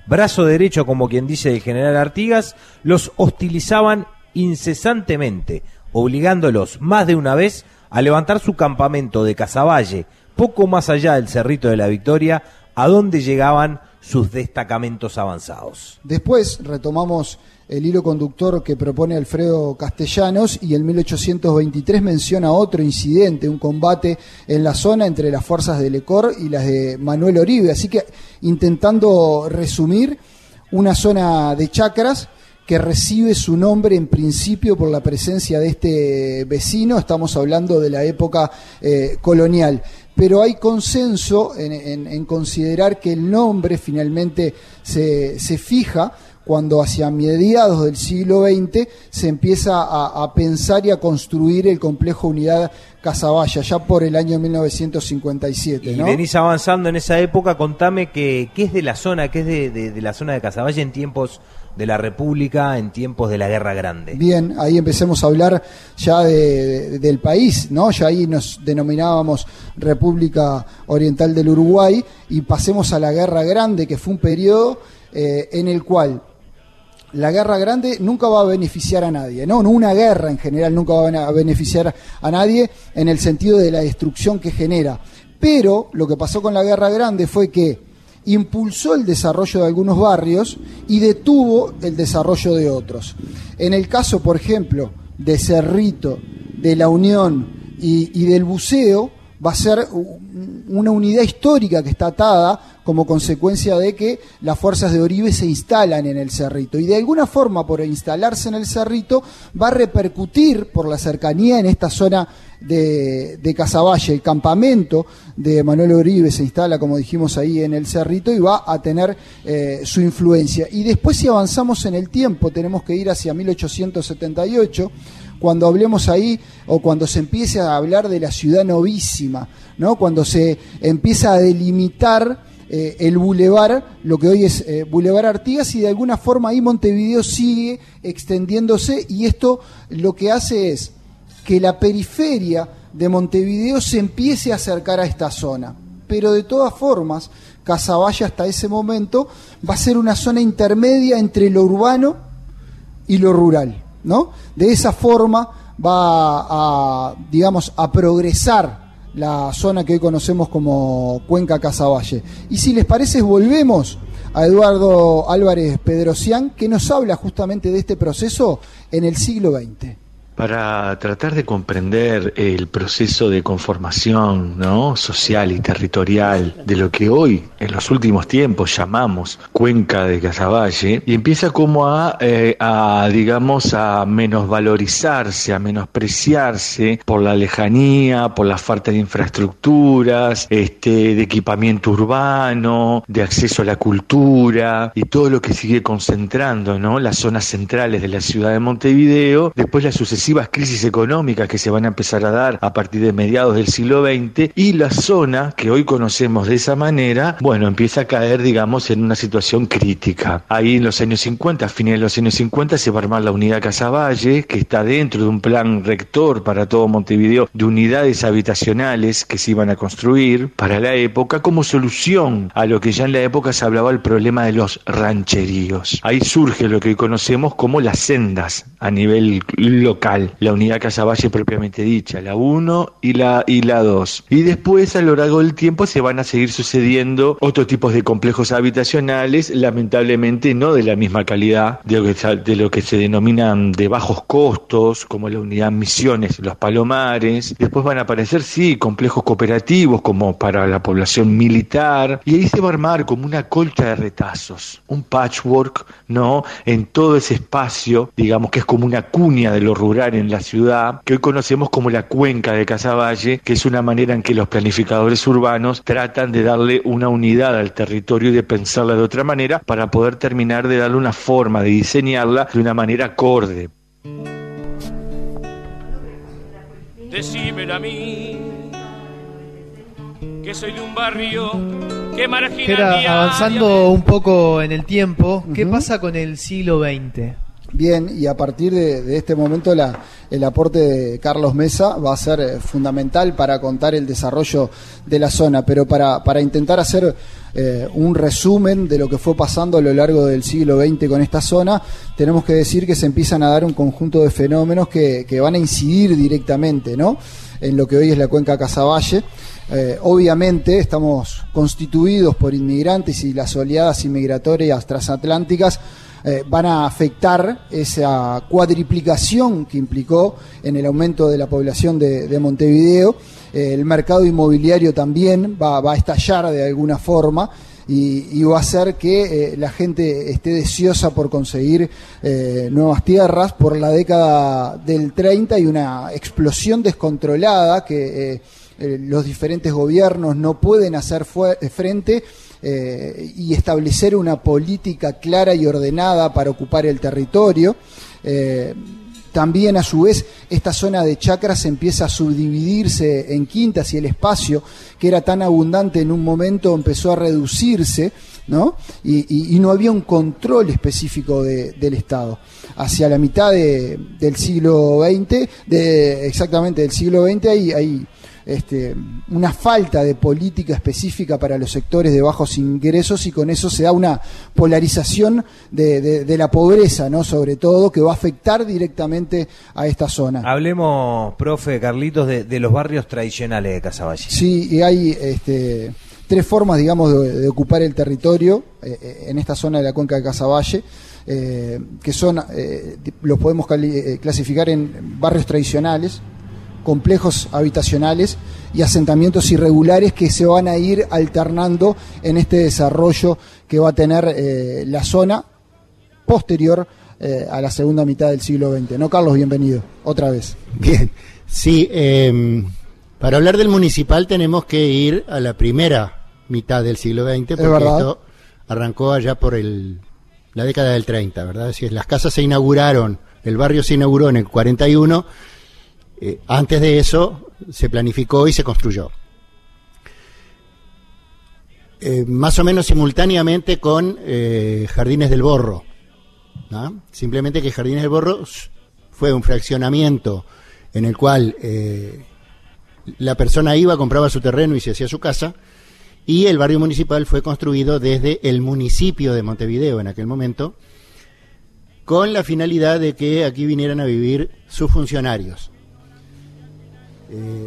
brazo derecho, como quien dice, del general Artigas, los hostilizaban incesantemente, obligándolos más de una vez a levantar su campamento de Casaballe, poco más allá del Cerrito de la Victoria, a donde llegaban sus destacamentos avanzados. Después retomamos el hilo conductor que propone Alfredo Castellanos y en mil ochocientos veintitrés menciona otro incidente, un combate en la zona entre las fuerzas de Lecor y las de Manuel Oribe. Así que, intentando resumir, una zona de chacras que recibe su nombre en principio por la presencia de este vecino. Estamos hablando de la época eh, colonial. Pero hay consenso en, en, en considerar que el nombre finalmente se, se fija cuando hacia mediados del siglo veinte se empieza a, a pensar y a construir el complejo Unidad Casaballe, ya por el año mil novecientos cincuenta y siete, ¿no? Y venís avanzando en esa época, contame que, qué es de la zona, qué es de, de, de la zona de Casaballe en tiempos de la República, en tiempos de la Guerra Grande. Bien, ahí empecemos a hablar ya de, de, del país, ¿no? Ya ahí nos denominábamos República Oriental del Uruguay, y pasemos a la Guerra Grande, que fue un periodo eh, en el cual la Guerra Grande nunca va a beneficiar a nadie, ¿no? Una guerra en general nunca va a beneficiar a nadie en el sentido de la destrucción que genera. Pero lo que pasó con la Guerra Grande fue que impulsó el desarrollo de algunos barrios y detuvo el desarrollo de otros. En el caso, por ejemplo, de Cerrito, de La Unión y, y del Buceo, va a ser una unidad histórica que está atada como consecuencia de que las fuerzas de Oribe se instalan en el Cerrito. Y de alguna forma, por instalarse en el Cerrito, va a repercutir por la cercanía en esta zona de, de Casaballe. El campamento de Manuel Oribe se instala, como dijimos, ahí en el Cerrito y va a tener eh, su influencia. Y después, si avanzamos en el tiempo, tenemos que ir hacia mil ochocientos setenta y ocho, cuando hablemos ahí, o cuando se empiece a hablar de la ciudad novísima, ¿no? Cuando se empieza a delimitar eh, el bulevar, lo que hoy es eh, Boulevard Artigas, y de alguna forma ahí Montevideo sigue extendiéndose, y esto lo que hace es que la periferia de Montevideo se empiece a acercar a esta zona. Pero de todas formas, Casaballe hasta ese momento va a ser una zona intermedia entre lo urbano y lo rural, ¿no? De esa forma va a, digamos, a progresar la zona que hoy conocemos como Cuenca Casaballe. Y si les parece, volvemos a Eduardo Álvarez Pedrosian, que nos habla justamente de este proceso en el siglo veinte. Para tratar de comprender el proceso de conformación, ¿no?, social y territorial de lo que hoy, en los últimos tiempos, llamamos Cuenca de Casaballe, y empieza como a, eh, a digamos, a menosvalorizarse, a menospreciarse por la lejanía, por la falta de infraestructuras, este, de equipamiento urbano, de acceso a la cultura, y todo lo que sigue concentrando, ¿no?, las zonas centrales de la ciudad de Montevideo. Después la sucesión crisis económicas que se van a empezar a dar a partir de mediados del siglo veinte, y la zona que hoy conocemos de esa manera, bueno, empieza a caer, digamos, en una situación crítica. Ahí en los años cincuenta, a fines de los años cincuenta, se va a armar la Unidad Casaballe, que está dentro de un plan rector para todo Montevideo de unidades habitacionales que se iban a construir para la época, como solución a lo que ya en la época se hablaba el problema de los rancheríos. Ahí surge lo que hoy conocemos como las sendas a nivel local, la Unidad Casaballe propiamente dicha, la uno y la y la dos. Y después, a lo largo del tiempo, se van a seguir sucediendo otros tipos de complejos habitacionales, lamentablemente no de la misma calidad, de lo que, de lo que se denominan de bajos costos, como la Unidad Misiones, Los Palomares. Después van a aparecer, sí, complejos cooperativos, como para la población militar, y ahí se va a armar como una colcha de retazos, un patchwork, ¿no?, en todo ese espacio, digamos, que es como una cuña de lo rural en la ciudad, que hoy conocemos como la Cuenca de Casaballe, que es una manera en que los planificadores urbanos tratan de darle una unidad al territorio y de pensarla de otra manera para poder terminar de darle una forma, de diseñarla de una manera acorde. Decímelo a mí, que soy de un barrio que margina Era, día, avanzando día, un poco en el tiempo, ¿qué uh-huh. pasa con el siglo veinte? Bien, y a partir de, de este momento la, el aporte de Carlos Mesa va a ser eh, fundamental para contar el desarrollo de la zona, pero para, para intentar hacer eh, un resumen de lo que fue pasando a lo largo del siglo veinte con esta zona, tenemos que decir que se empiezan a dar un conjunto de fenómenos que, que van a incidir directamente, ¿no?, en lo que hoy es la cuenca Casaballe. Eh, obviamente estamos constituidos por inmigrantes y las oleadas inmigratorias transatlánticas Eh, van a afectar esa cuadriplicación que implicó en el aumento de la población de, de Montevideo. Eh, el mercado inmobiliario también va, va a estallar de alguna forma y, y va a hacer que eh, la gente esté deseosa por conseguir eh, nuevas tierras. Por la década del treinta hay una explosión descontrolada que eh, eh, los diferentes gobiernos no pueden hacer fue, frente Eh, y establecer una política clara y ordenada para ocupar el territorio. Eh, también a su vez esta zona de chacras empieza a subdividirse en quintas y el espacio que era tan abundante en un momento empezó a reducirse, ¿no? Y, y, y no había un control específico de, del Estado. Hacia la mitad de, del siglo veinte, de, exactamente del siglo veinte, hay, hay Este, una falta de política específica para los sectores de bajos ingresos y con eso se da una polarización de, de, de la pobreza, ¿no?, sobre todo, que va a afectar directamente a esta zona. Hablemos, profe Carlitos, de, de los barrios tradicionales de Casaballe. Sí, y hay este, tres formas, digamos, de, de ocupar el territorio eh, en esta zona de la cuenca de Casaballe, eh, que son, eh, los podemos cali- clasificar en barrios tradicionales, complejos habitacionales y asentamientos irregulares que se van a ir alternando en este desarrollo que va a tener eh, la zona posterior eh, a la segunda mitad del siglo veinte. ¿No, Carlos? Bienvenido, otra vez. Bien, sí, eh, para hablar del municipal tenemos que ir a la primera mitad del siglo veinte, porque esto arrancó allá por el, la década del treinta, ¿verdad? Es decir, las casas se inauguraron, el barrio se inauguró en el cuarenta y uno. Eh, antes de eso se planificó y se construyó. Eh, más o menos simultáneamente con eh, Jardines del Borro, ¿no? Simplemente que Jardines del Borro fue un fraccionamiento en el cual eh, la persona iba, compraba su terreno y se hacía su casa, y el barrio municipal fue construido desde el municipio de Montevideo en aquel momento, con la finalidad de que aquí vinieran a vivir sus funcionarios. Eh,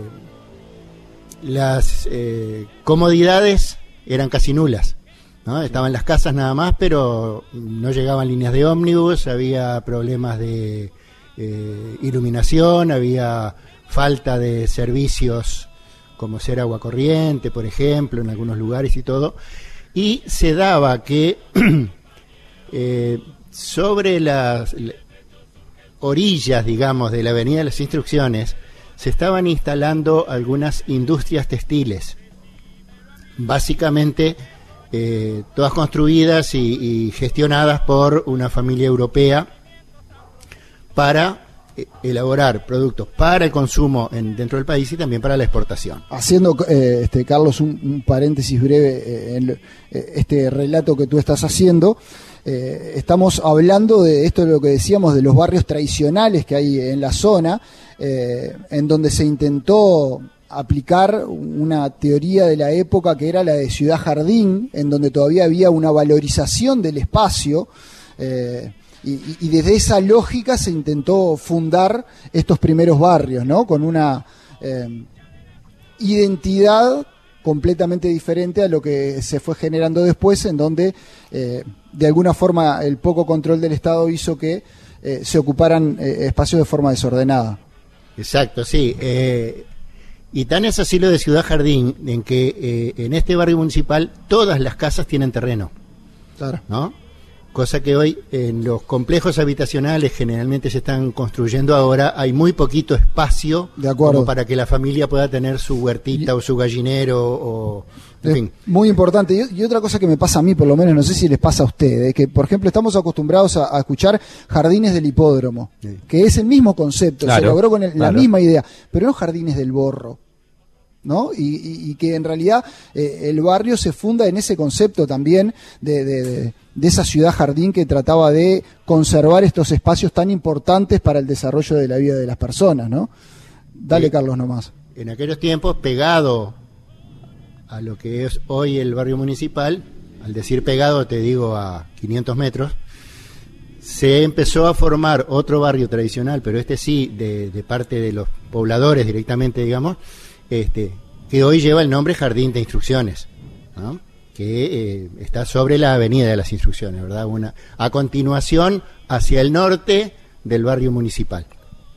las eh, comodidades eran casi nulas, ¿no? Estaban las casas nada más, pero no llegaban líneas de ómnibus, había problemas de eh, iluminación, había falta de servicios como ser agua corriente, por ejemplo, en algunos lugares y todo, y se daba que eh, sobre las orillas, digamos, de la Avenida de las Instrucciones se estaban instalando algunas industrias textiles, básicamente eh, todas construidas y, y gestionadas por una familia europea para eh, elaborar productos para el consumo en, dentro del país y también para la exportación. Haciendo, eh, este, Carlos, un, un paréntesis breve eh, en eh, este relato que tú estás haciendo, eh, estamos hablando de esto, de lo que decíamos, de los barrios tradicionales que hay en la zona, eh, en donde se intentó aplicar una teoría de la época que era la de Ciudad Jardín, en donde todavía había una valorización del espacio, eh, y, y desde esa lógica se intentó fundar estos primeros barrios, ¿no?, con una eh, identidad completamente diferente a lo que se fue generando después, en donde eh, de alguna forma el poco control del Estado hizo que eh, se ocuparan eh, espacios de forma desordenada. Exacto, sí. Eh, y tan es así lo de Ciudad Jardín, en que eh, en este barrio municipal todas las casas tienen terreno. Claro. ¿No? Cosa que hoy en los complejos habitacionales generalmente se están construyendo ahora, hay muy poquito espacio de acuerdo, como para que la familia pueda tener su huertita y, o su gallinero o... En fin. Muy importante. Y, y otra cosa que me pasa a mí, por lo menos, no sé si les pasa a ustedes, que por ejemplo estamos acostumbrados a, a escuchar Jardines del Hipódromo, sí, que es el mismo concepto, claro, se logró con el, claro, la misma idea, pero no Jardines del Borro. ¿no? Y, y, y que en realidad eh, el barrio se funda en ese concepto también de, de, de, de esa ciudad jardín que trataba de conservar estos espacios tan importantes para el desarrollo de la vida de las personas, ¿no? Dale, sí. Carlos, nomás. En aquellos tiempos, pegado a lo que es hoy el barrio municipal, al decir pegado te digo a quinientos metros, se empezó a formar otro barrio tradicional, pero este sí, de, de parte de los pobladores directamente, digamos, este, que hoy lleva el nombre Jardín de Instrucciones, ¿no? Que eh, está sobre la Avenida de las Instrucciones, ¿verdad? Una, a continuación, hacia el norte del barrio municipal.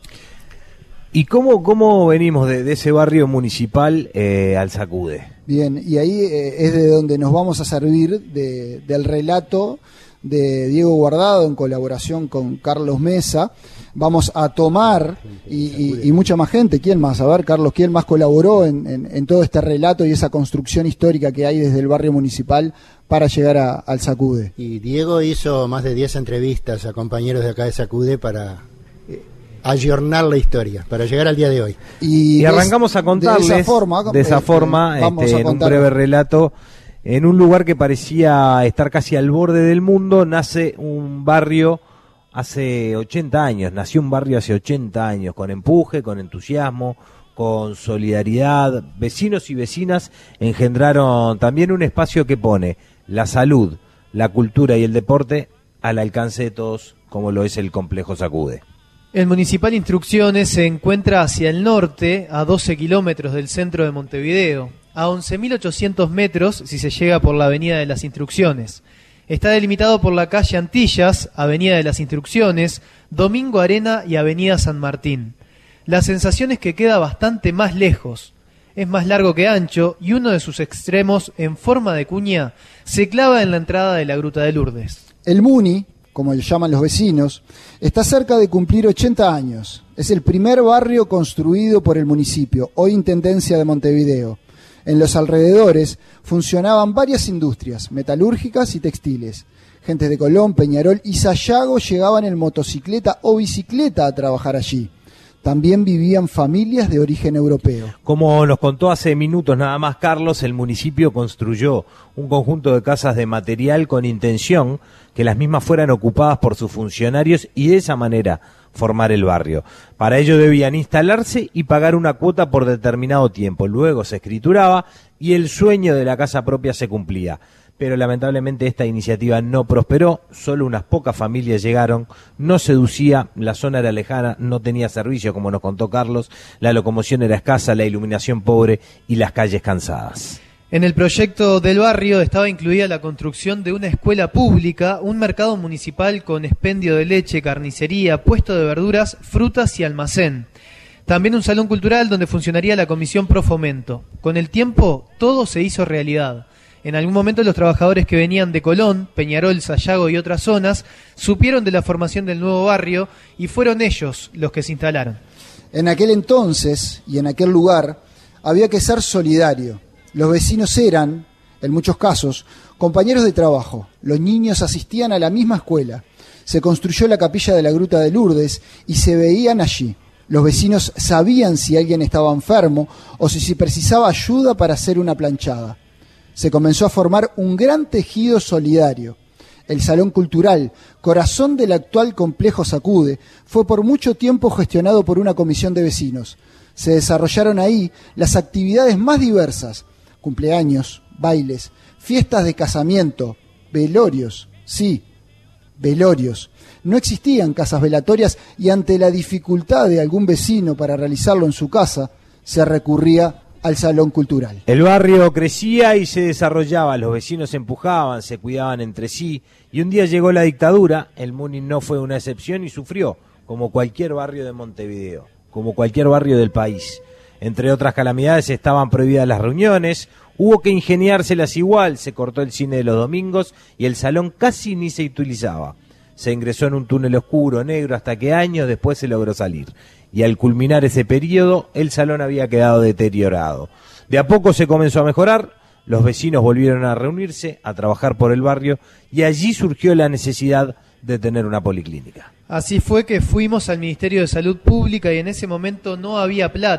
¿Y cómo, cómo venimos de, de ese barrio municipal eh, al Sacude? Bien, y ahí eh, es de donde nos vamos a servir de, del relato de Diego Guardado en colaboración con Carlos Mesa. Vamos a tomar, y, y, y mucha más gente, ¿quién más? A ver, Carlos, ¿quién más colaboró en, en, en todo este relato y esa construcción histórica que hay desde el barrio municipal para llegar a, al Sacude? Y Diego hizo más de diez entrevistas a compañeros de acá de Sacude para eh, ayornar la historia, para llegar al día de hoy. Y, y arrancamos a contarles de esa forma, de esa forma este, este, en un breve relato. En un lugar que parecía estar casi al borde del mundo, nace un barrio hace ochenta años, nació un barrio hace ochenta años, con empuje, con entusiasmo, con solidaridad. Vecinos y vecinas engendraron también un espacio que pone la salud, la cultura y el deporte al alcance de todos, como lo es el complejo Sacude. El Municipal Instrucciones se encuentra hacia el norte, a doce kilómetros del centro de Montevideo, a once mil ochocientos metros si se llega por la Avenida de las Instrucciones. Está delimitado por la calle Antillas, Avenida de las Instrucciones, Domingo Arena y Avenida San Martín. La sensación es que queda bastante más lejos. Es más largo que ancho y uno de sus extremos, en forma de cuña, se clava en la entrada de la Gruta de Lourdes. El Muni, como le llaman los vecinos, está cerca de cumplir ochenta años. Es el primer barrio construido por el municipio, hoy Intendencia de Montevideo. En los alrededores funcionaban varias industrias, metalúrgicas y textiles. Gentes de Colón, Peñarol y Sayago llegaban en motocicleta o bicicleta a trabajar allí. También vivían familias de origen europeo. Como nos contó hace minutos nada más Carlos, el municipio construyó un conjunto de casas de material con intención que las mismas fueran ocupadas por sus funcionarios y de esa manera formar el barrio. Para ello debían instalarse y pagar una cuota por determinado tiempo. Luego se escrituraba y el sueño de la casa propia se cumplía. Pero lamentablemente esta iniciativa no prosperó, solo unas pocas familias llegaron, no seducía, la zona era lejana, no tenía servicio, como nos contó Carlos, la locomoción era escasa, la iluminación pobre y las calles cansadas. En el proyecto del barrio estaba incluida la construcción de una escuela pública, un mercado municipal con expendio de leche, carnicería, puesto de verduras, frutas y almacén. También un salón cultural donde funcionaría la comisión pro fomento. Con el tiempo, todo se hizo realidad. En algún momento los trabajadores que venían de Colón, Peñarol, Sayago y otras zonas supieron de la formación del nuevo barrio y fueron ellos los que se instalaron. En aquel entonces y en aquel lugar había que ser solidario. Los vecinos eran, en muchos casos, compañeros de trabajo. Los niños asistían a la misma escuela. Se construyó la capilla de la Gruta de Lourdes y se veían allí. Los vecinos sabían si alguien estaba enfermo o si se precisaba ayuda para hacer una planchada. Se comenzó a formar un gran tejido solidario. El Salón Cultural, corazón del actual complejo Sacude, fue por mucho tiempo gestionado por una comisión de vecinos. Se desarrollaron ahí las actividades más diversas: cumpleaños, bailes, fiestas de casamiento, velorios, sí, velorios. No existían casas velatorias y ante la dificultad de algún vecino para realizarlo en su casa, se recurría al Salón Cultural. El barrio crecía y se desarrollaba, los vecinos se empujaban, se cuidaban entre sí, y un día llegó la dictadura. El Muni no fue una excepción y sufrió, como cualquier barrio de Montevideo, como cualquier barrio del país. Entre otras calamidades estaban prohibidas las reuniones, hubo que ingeniárselas igual, se cortó el cine de los domingos y el salón casi ni se utilizaba. Se ingresó en un túnel oscuro, negro, hasta que años después se logró salir. Y al culminar ese periodo, el salón había quedado deteriorado. De a poco se comenzó a mejorar, los vecinos volvieron a reunirse, a trabajar por el barrio, y allí surgió la necesidad de tener una policlínica. Así fue que fuimos al Ministerio de Salud Pública y en ese momento no había plata.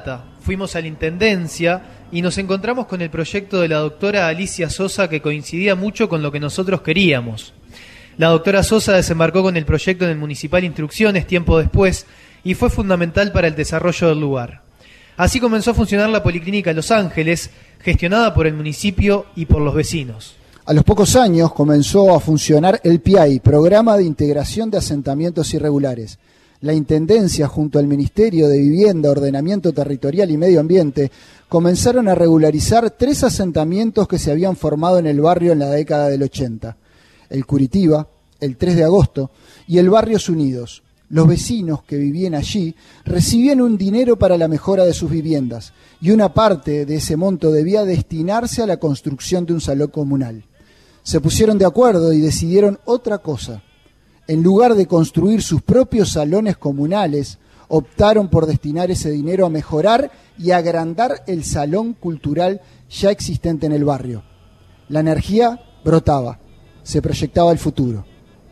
fuimos a la Intendencia y nos encontramos con el proyecto de la doctora Alicia Sosa, que coincidía mucho con lo que nosotros queríamos. La doctora Sosa desembarcó con el proyecto en el Municipal Instrucciones tiempo después y fue fundamental para el desarrollo del lugar. Así comenzó a funcionar la Policlínica Los Ángeles, gestionada por el municipio y por los vecinos. A los pocos años comenzó a funcionar el P I A I, Programa de Integración de Asentamientos Irregulares. La Intendencia, junto al Ministerio de Vivienda, Ordenamiento Territorial y Medio Ambiente, comenzaron a regularizar tres asentamientos que se habían formado en el barrio en la década del ochenta. El Curitiba, el tres de agosto y el Barrios Unidos. Los vecinos que vivían allí recibían un dinero para la mejora de sus viviendas y una parte de ese monto debía destinarse a la construcción de un salón comunal. Se pusieron de acuerdo y decidieron otra cosa. En lugar de construir sus propios salones comunales, optaron por destinar ese dinero a mejorar y agrandar el salón cultural ya existente en el barrio. La energía brotaba, se proyectaba el futuro.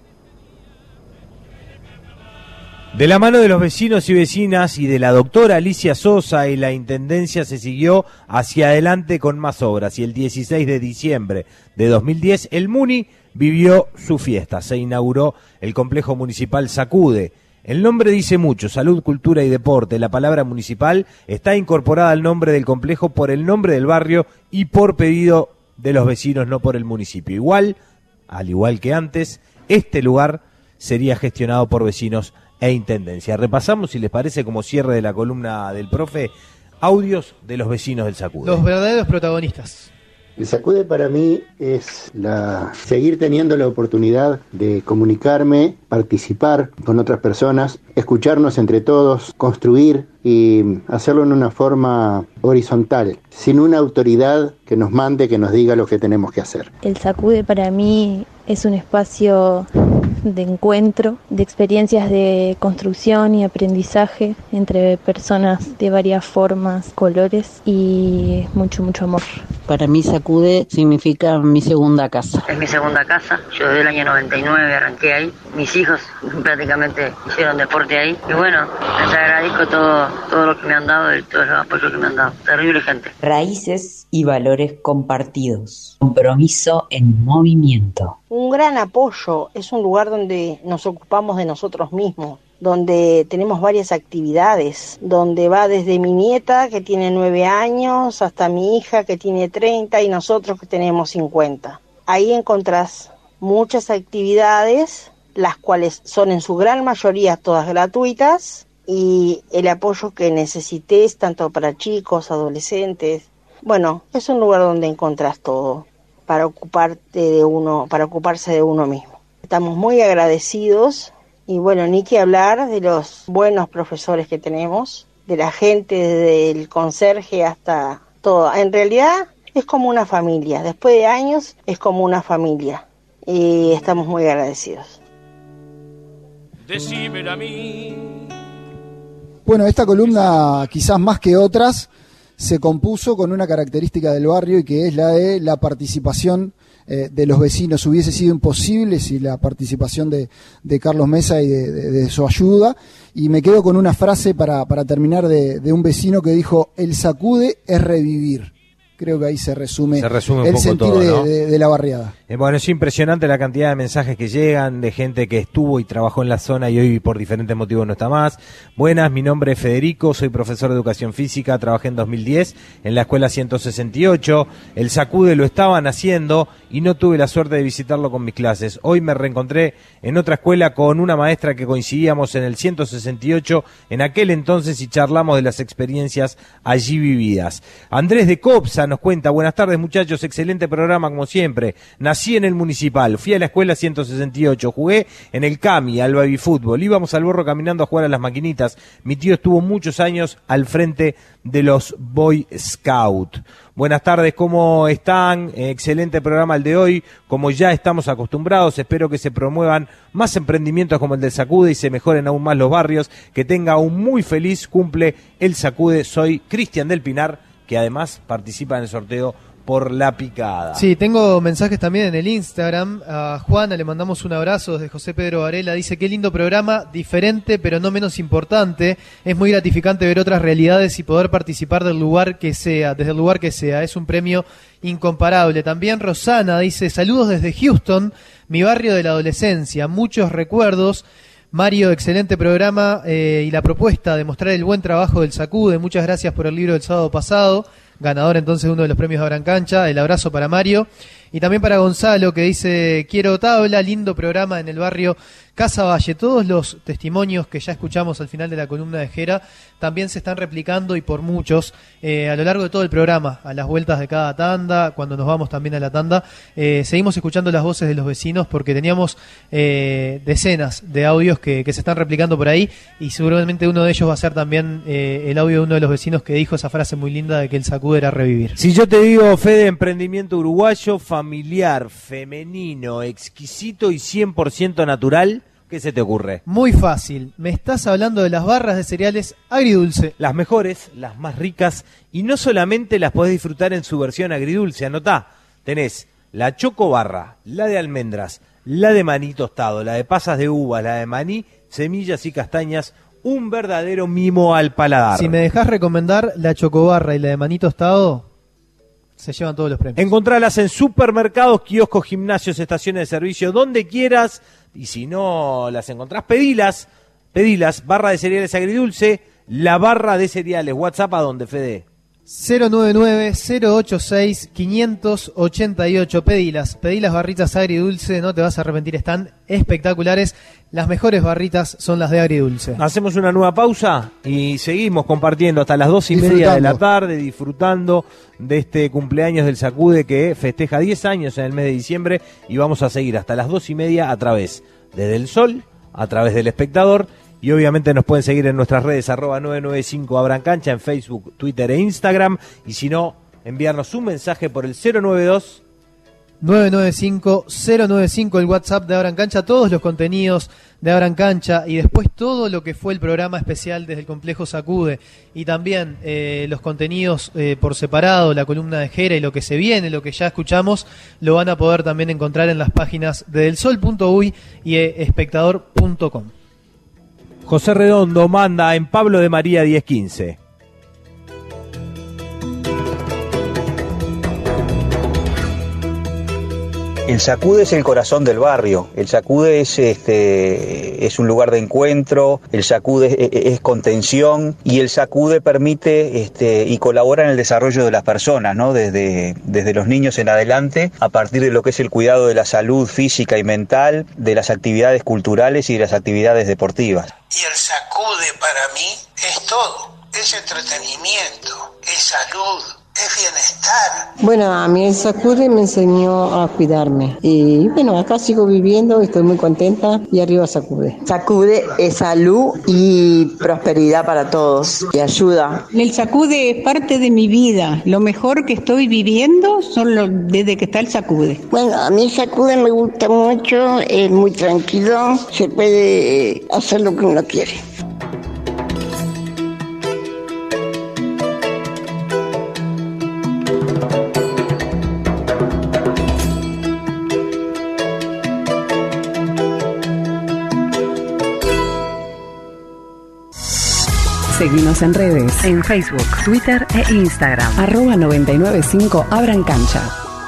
De la mano de los vecinos y vecinas y de la doctora Alicia Sosa y la Intendencia se siguió hacia adelante con más obras y el dieciséis de diciembre de dos mil diez el Muni vivió su fiesta. Se inauguró el complejo municipal Sacude. El nombre dice mucho, salud, cultura y deporte. La palabra municipal está incorporada al nombre del complejo por el nombre del barrio y por pedido de los vecinos, no por el municipio. Igual, al igual que antes, este lugar sería gestionado por vecinos e Intendencia. Repasamos, si les parece, como cierre de la columna del profe, audios de los vecinos del Sacude. Los verdaderos protagonistas. El Sacude para mí es la, seguir teniendo la oportunidad de comunicarme, participar con otras personas, escucharnos entre todos, construir y hacerlo en una forma horizontal, sin una autoridad que nos mande, que nos diga lo que tenemos que hacer. El Sacude para mí es un espacio de encuentro, de experiencias de construcción y aprendizaje entre personas de varias formas, colores y mucho, mucho amor. Para mí Sacude significa mi segunda casa. Es mi segunda casa, yo desde el año noventa y nueve arranqué ahí, mis hijos prácticamente hicieron deporte ahí y bueno, les agradezco todo, todo lo que me han dado y todo el apoyo que me han dado. Terrible gente. Raíces y valores compartidos. Compromiso en movimiento. Un gran apoyo, es un lugar donde nos ocupamos de nosotros mismos, donde tenemos varias actividades, donde va desde mi nieta que tiene nueve años hasta mi hija que tiene treinta y nosotros que tenemos cincuenta. Ahí encontrás muchas actividades, las cuales son en su gran mayoría todas gratuitas y el apoyo que necesites tanto para chicos, adolescentes. Bueno, es un lugar donde encontrás todo para ocuparte de uno, para ocuparse de uno mismo. Estamos muy agradecidos y bueno, ni que hablar de los buenos profesores que tenemos, de la gente, desde el conserje hasta todo. En realidad es como una familia, después de años es como una familia y estamos muy agradecidos. Decímelo a mí. Bueno, esta columna, quizás más que otras, se compuso con una característica del barrio y que es la de la participación eh, de los vecinos. Hubiese sido imposible sin la participación de, de Carlos Mesa y de, de, de su ayuda. Y me quedo con una frase para, para terminar de, de un vecino que dijo: el Sacude es revivir. Creo que ahí se resume, se resume un el poco sentir todo, de, ¿no? de, de la barriada. Eh, bueno, es impresionante la cantidad de mensajes que llegan de gente que estuvo y trabajó en la zona y hoy por diferentes motivos no está más. Buenas, mi nombre es Federico, soy profesor de educación física, trabajé en dos mil diez en la escuela ciento sesenta y ocho. El Sacude lo estaban haciendo y no tuve la suerte de visitarlo con mis clases. Hoy me reencontré en otra escuela con una maestra que coincidíamos en el ciento sesenta y ocho en aquel entonces y charlamos de las experiencias allí vividas. Andrés de Copsa nos cuenta: buenas tardes muchachos, excelente programa como siempre. Nací en el municipal, fui a la escuela ciento sesenta y ocho, jugué en el Cami, al baby fútbol, íbamos al Borro caminando a jugar a las maquinitas. Mi tío estuvo muchos años al frente de los Boy Scout. Buenas tardes, ¿cómo están? Eh, excelente programa el de hoy, como ya estamos acostumbrados. Espero que se promuevan más emprendimientos como el del Sacude y se mejoren aún más los barrios. Que tenga un muy feliz cumple el Sacude. Soy Cristian del Pinar, que además participa en el sorteo por La Picada. Sí, tengo mensajes también en el Instagram. A Juana le mandamos un abrazo desde José Pedro Varela. Dice, qué lindo programa, diferente pero no menos importante. Es muy gratificante ver otras realidades y poder participar del lugar que sea, desde el lugar que sea. Es un premio incomparable. También Rosana dice, saludos desde Houston, mi barrio de la adolescencia. Muchos recuerdos. Mario, excelente programa eh, y la propuesta de mostrar el buen trabajo del Sacude. Muchas gracias por el libro del sábado pasado. Ganador entonces de uno de los premios de Abran Cancha. El abrazo para Mario. Y también para Gonzalo, que dice, quiero tabla, lindo programa en el barrio Casa Valle. Todos los testimonios que ya escuchamos al final de la columna de Jera también se están replicando y por muchos eh, a lo largo de todo el programa, a las vueltas de cada tanda, cuando nos vamos también a la tanda, eh, seguimos escuchando las voces de los vecinos porque teníamos eh, decenas de audios que, que se están replicando por ahí y seguramente uno de ellos va a ser también eh, el audio de uno de los vecinos que dijo esa frase muy linda de que el Sacude era revivir. Si yo te digo, Fede, emprendimiento uruguayo, familiar, femenino, exquisito y cien por ciento natural, ¿qué se te ocurre? Muy fácil. Me estás hablando de las barras de cereales agridulce. Las mejores, las más ricas, y no solamente las podés disfrutar en su versión agridulce. Anotá, tenés la Choco Barra, la de almendras, la de maní tostado, la de pasas de uvas, la de maní, semillas y castañas, un verdadero mimo al paladar. Si me dejás recomendar la Chocobarra y la de maní tostado, se llevan todos los premios. Encontralas en supermercados, kioscos, gimnasios, estaciones de servicio, donde quieras. Y si no las encontrás, pedilas, pedilas, barra de cereales agridulce, la barra de cereales, WhatsApp a donde, Fede. cero nueve nueve, cero ocho seis, cinco ocho ocho, pedilas, pedilas barritas agridulce, no te vas a arrepentir, están espectaculares, las mejores barritas son las de agridulce. Hacemos una nueva pausa y seguimos compartiendo hasta las dos y media de la tarde, disfrutando de este cumpleaños del Sacude que festeja diez años en el mes de diciembre y vamos a seguir hasta las dos y media a través de Del Sol, a través del Espectador. Y obviamente nos pueden seguir en nuestras redes, arroba nueve nueve cinco Abran Cancha, en Facebook, Twitter e Instagram. Y si no, enviarnos un mensaje por el cero nueve dos nueve nueve cinco cero nueve cinco, el WhatsApp de Abran Cancha, todos los contenidos de Abran Cancha y después todo lo que fue el programa especial desde el Complejo Sacude y también eh, los contenidos eh, por separado, la columna de Jera y lo que se viene, lo que ya escuchamos, lo van a poder también encontrar en las páginas de delsol punto uy y espectador punto com. José Redondo manda en Pablo de María diez quince. El Sacude es el corazón del barrio, el Sacude es, este, es un lugar de encuentro, el Sacude es, es contención y el Sacude permite este, y colabora en el desarrollo de las personas, ¿no? Desde, desde los niños en adelante, a partir de lo que es el cuidado de la salud física y mental, de las actividades culturales y de las actividades deportivas. Y el Sacude para mí es todo, es entretenimiento, es salud. Es bienestar. Bueno, a mí el Sacude me enseñó a cuidarme. Y bueno, acá sigo viviendo, estoy muy contenta y arriba Sacude. Sacude es salud y prosperidad para todos y ayuda. El Sacude es parte de mi vida. Lo mejor que estoy viviendo son los, desde que está el Sacude. Bueno, a mí el Sacude me gusta mucho, es muy tranquilo, se puede hacer lo que uno quiere. Seguimos en redes, en Facebook, Twitter e Instagram, arroba noventa y nueve cinco Abran Cancha.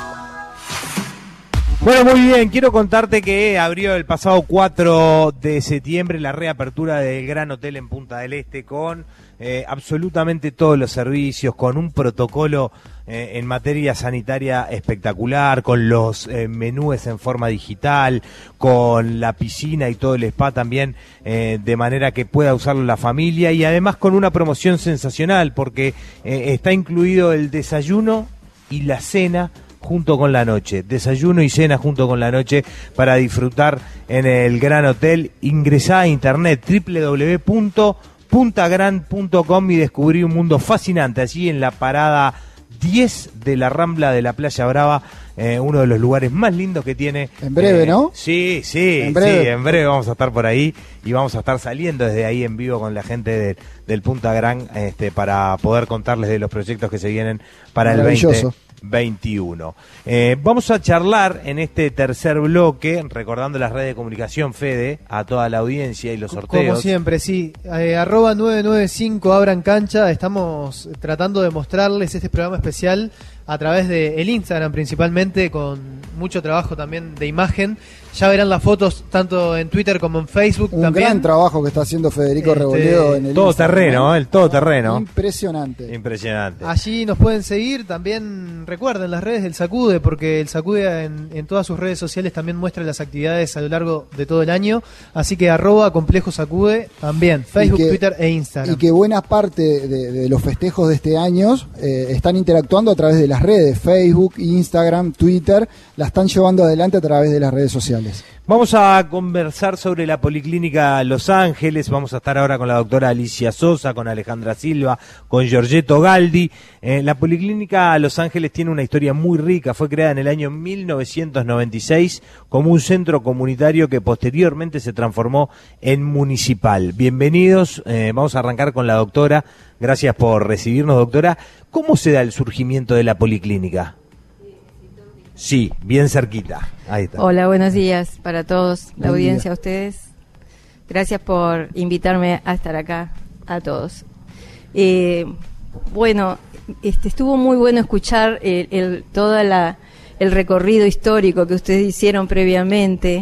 Bueno, muy bien, quiero contarte que abrió el pasado cuatro de septiembre la reapertura del Gran Hotel en Punta del Este con eh, absolutamente todos los servicios, con un protocolo eh, en materia sanitaria espectacular, con los eh, menúes en forma digital, con la piscina y todo el spa también eh, de manera que pueda usarlo la familia y además con una promoción sensacional porque eh, está incluido el desayuno y la cena junto con la noche, desayuno y cena junto con la noche para disfrutar en el Gran Hotel. Ingresá a internet doble u doble u doble u punto punta gran punto com y descubrí un mundo fascinante allí en la parada diez de la Rambla de la Playa Brava, eh, uno de los lugares más lindos que tiene. En breve, eh, ¿no? Sí, sí, en breve. sí, en breve vamos a estar por ahí y vamos a estar saliendo desde ahí en vivo con la gente de, del Punta Gran este, para poder contarles de los proyectos que se vienen para el veinte veintiuno. Eh, vamos a charlar en este tercer bloque, recordando las redes de comunicación, Fede, a toda la audiencia y los sorteos. Como siempre, sí. Eh, arroba nueve nueve cinco Abran Cancha. Estamos tratando de mostrarles este programa especial a través de el Instagram principalmente, con mucho trabajo también de imagen. Ya verán las fotos tanto en Twitter como en Facebook. Un también. gran trabajo que está haciendo Federico Este, Rebolledo en el todo Instagram, terreno, ¿eh? El todo terreno. Impresionante. Impresionante. Allí nos pueden seguir. También recuerden las redes del Sacude, porque el Sacude en, en todas sus redes sociales también muestra las actividades a lo largo de todo el año. Así que arroba Complejo Sacude también, Facebook, que, Twitter e Instagram. Y que buena parte de, de los festejos de este año eh, están interactuando a través de las redes, Facebook, Instagram, Twitter, la están llevando adelante a través de las redes sociales. Vamos a conversar sobre la Policlínica Los Ángeles. Vamos a estar ahora con la doctora Alicia Sosa, con Alejandra Silva, con Giorgetto Galdi. Eh, la Policlínica Los Ángeles tiene una historia muy rica. Fue creada en el año mil novecientos noventa y seis como un centro comunitario que posteriormente se transformó en municipal. Bienvenidos. Eh, vamos a arrancar con la doctora. Gracias por recibirnos, doctora. ¿Cómo se da el surgimiento de la Policlínica? Sí, bien cerquita. Ahí está. Hola, buenos días para todos, la Buen audiencia, día. A ustedes. Gracias por invitarme a estar acá, a todos. Eh, bueno, este, estuvo muy bueno escuchar el, el, toda la, el recorrido histórico que ustedes hicieron previamente,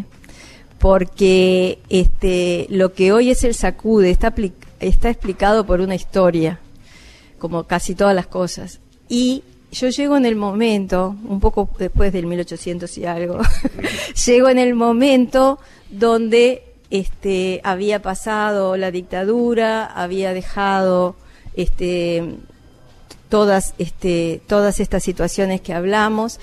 porque este, lo que hoy es el Sacude está, está explicado por una historia, como casi todas las cosas. Y yo llego en el momento, un poco después del mil ochocientos y algo, llego en el momento donde este, había pasado la dictadura, había dejado este, todas, este, todas estas situaciones que hablamos,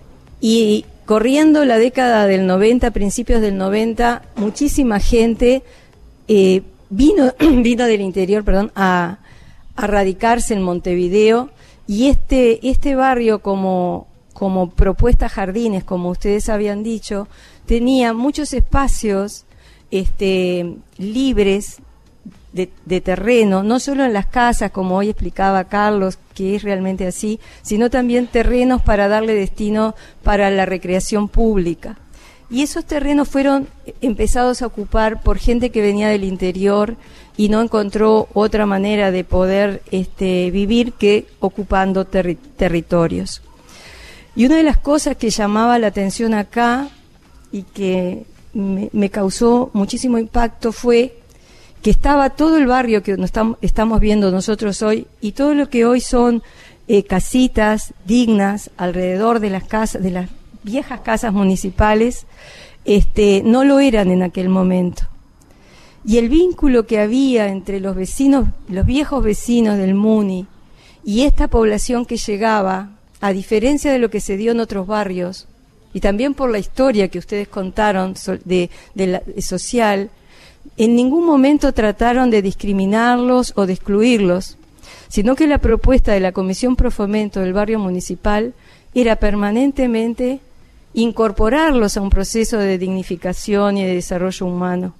y corriendo la década del noventa, principios del noventa, muchísima gente eh, vino, vino del interior, perdón, a, a radicarse en Montevideo. Y este este barrio, como como propuesta Jardines, como ustedes habían dicho, tenía muchos espacios este libres de, de terreno, no solo en las casas, como hoy explicaba Carlos, que es realmente así, sino también terrenos para darle destino para la recreación pública. Y esos terrenos fueron empezados a ocupar por gente que venía del interior y no encontró otra manera de poder este, vivir que ocupando terri- territorios. Y una de las cosas que llamaba la atención acá y que me, me causó muchísimo impacto fue que estaba todo el barrio que nos tam- estamos viendo nosotros hoy, y todo lo que hoy son eh, casitas dignas alrededor de las casas, de las viejas casas municipales, este, no lo eran en aquel momento. Y el vínculo que había entre los vecinos, los viejos vecinos del Muni, y esta población que llegaba, a diferencia de lo que se dio en otros barrios, y también por la historia que ustedes contaron de, de la, de social, en ningún momento trataron de discriminarlos o de excluirlos, sino que la propuesta de la Comisión Pro Fomento del barrio municipal era permanentemente incorporarlos a un proceso de dignificación y de desarrollo humano.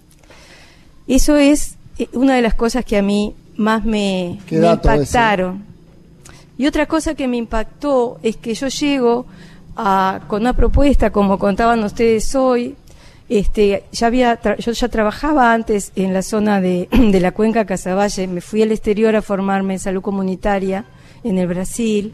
Eso es una de las cosas que a mí más me, me impactaron. Ese? Y otra cosa que me impactó es que yo llego a, con una propuesta, como contaban ustedes hoy, este, ya había tra- yo ya trabajaba antes en la zona de, de la cuenca Casaballe, me fui al exterior a formarme en salud comunitaria en el Brasil.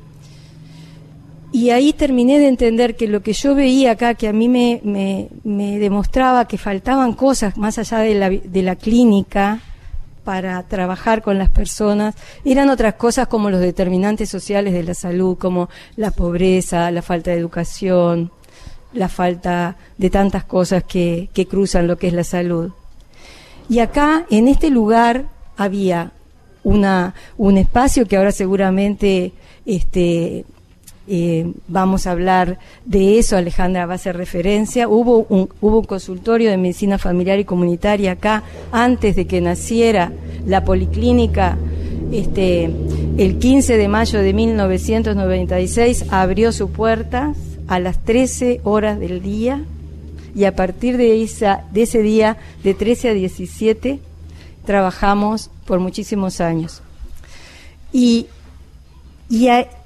Y ahí terminé de entender que lo que yo veía acá, que a mí me, me, me demostraba que faltaban cosas más allá de la, de la clínica para trabajar con las personas, eran otras cosas como los determinantes sociales de la salud, como la pobreza, la falta de educación, la falta de tantas cosas que, que cruzan lo que es la salud. Y acá, en este lugar, había una, un espacio que ahora seguramente este, eh, vamos a hablar de eso, Alejandra va a hacer referencia. Hubo un, hubo un consultorio de medicina familiar y comunitaria acá antes de que naciera la policlínica. Este, el quince de mayo de mil novecientos noventa y seis abrió sus puertas a las trece horas del día, y a partir de, esa, de ese día, de trece a diecisiete, trabajamos por muchísimos años. Y, y a,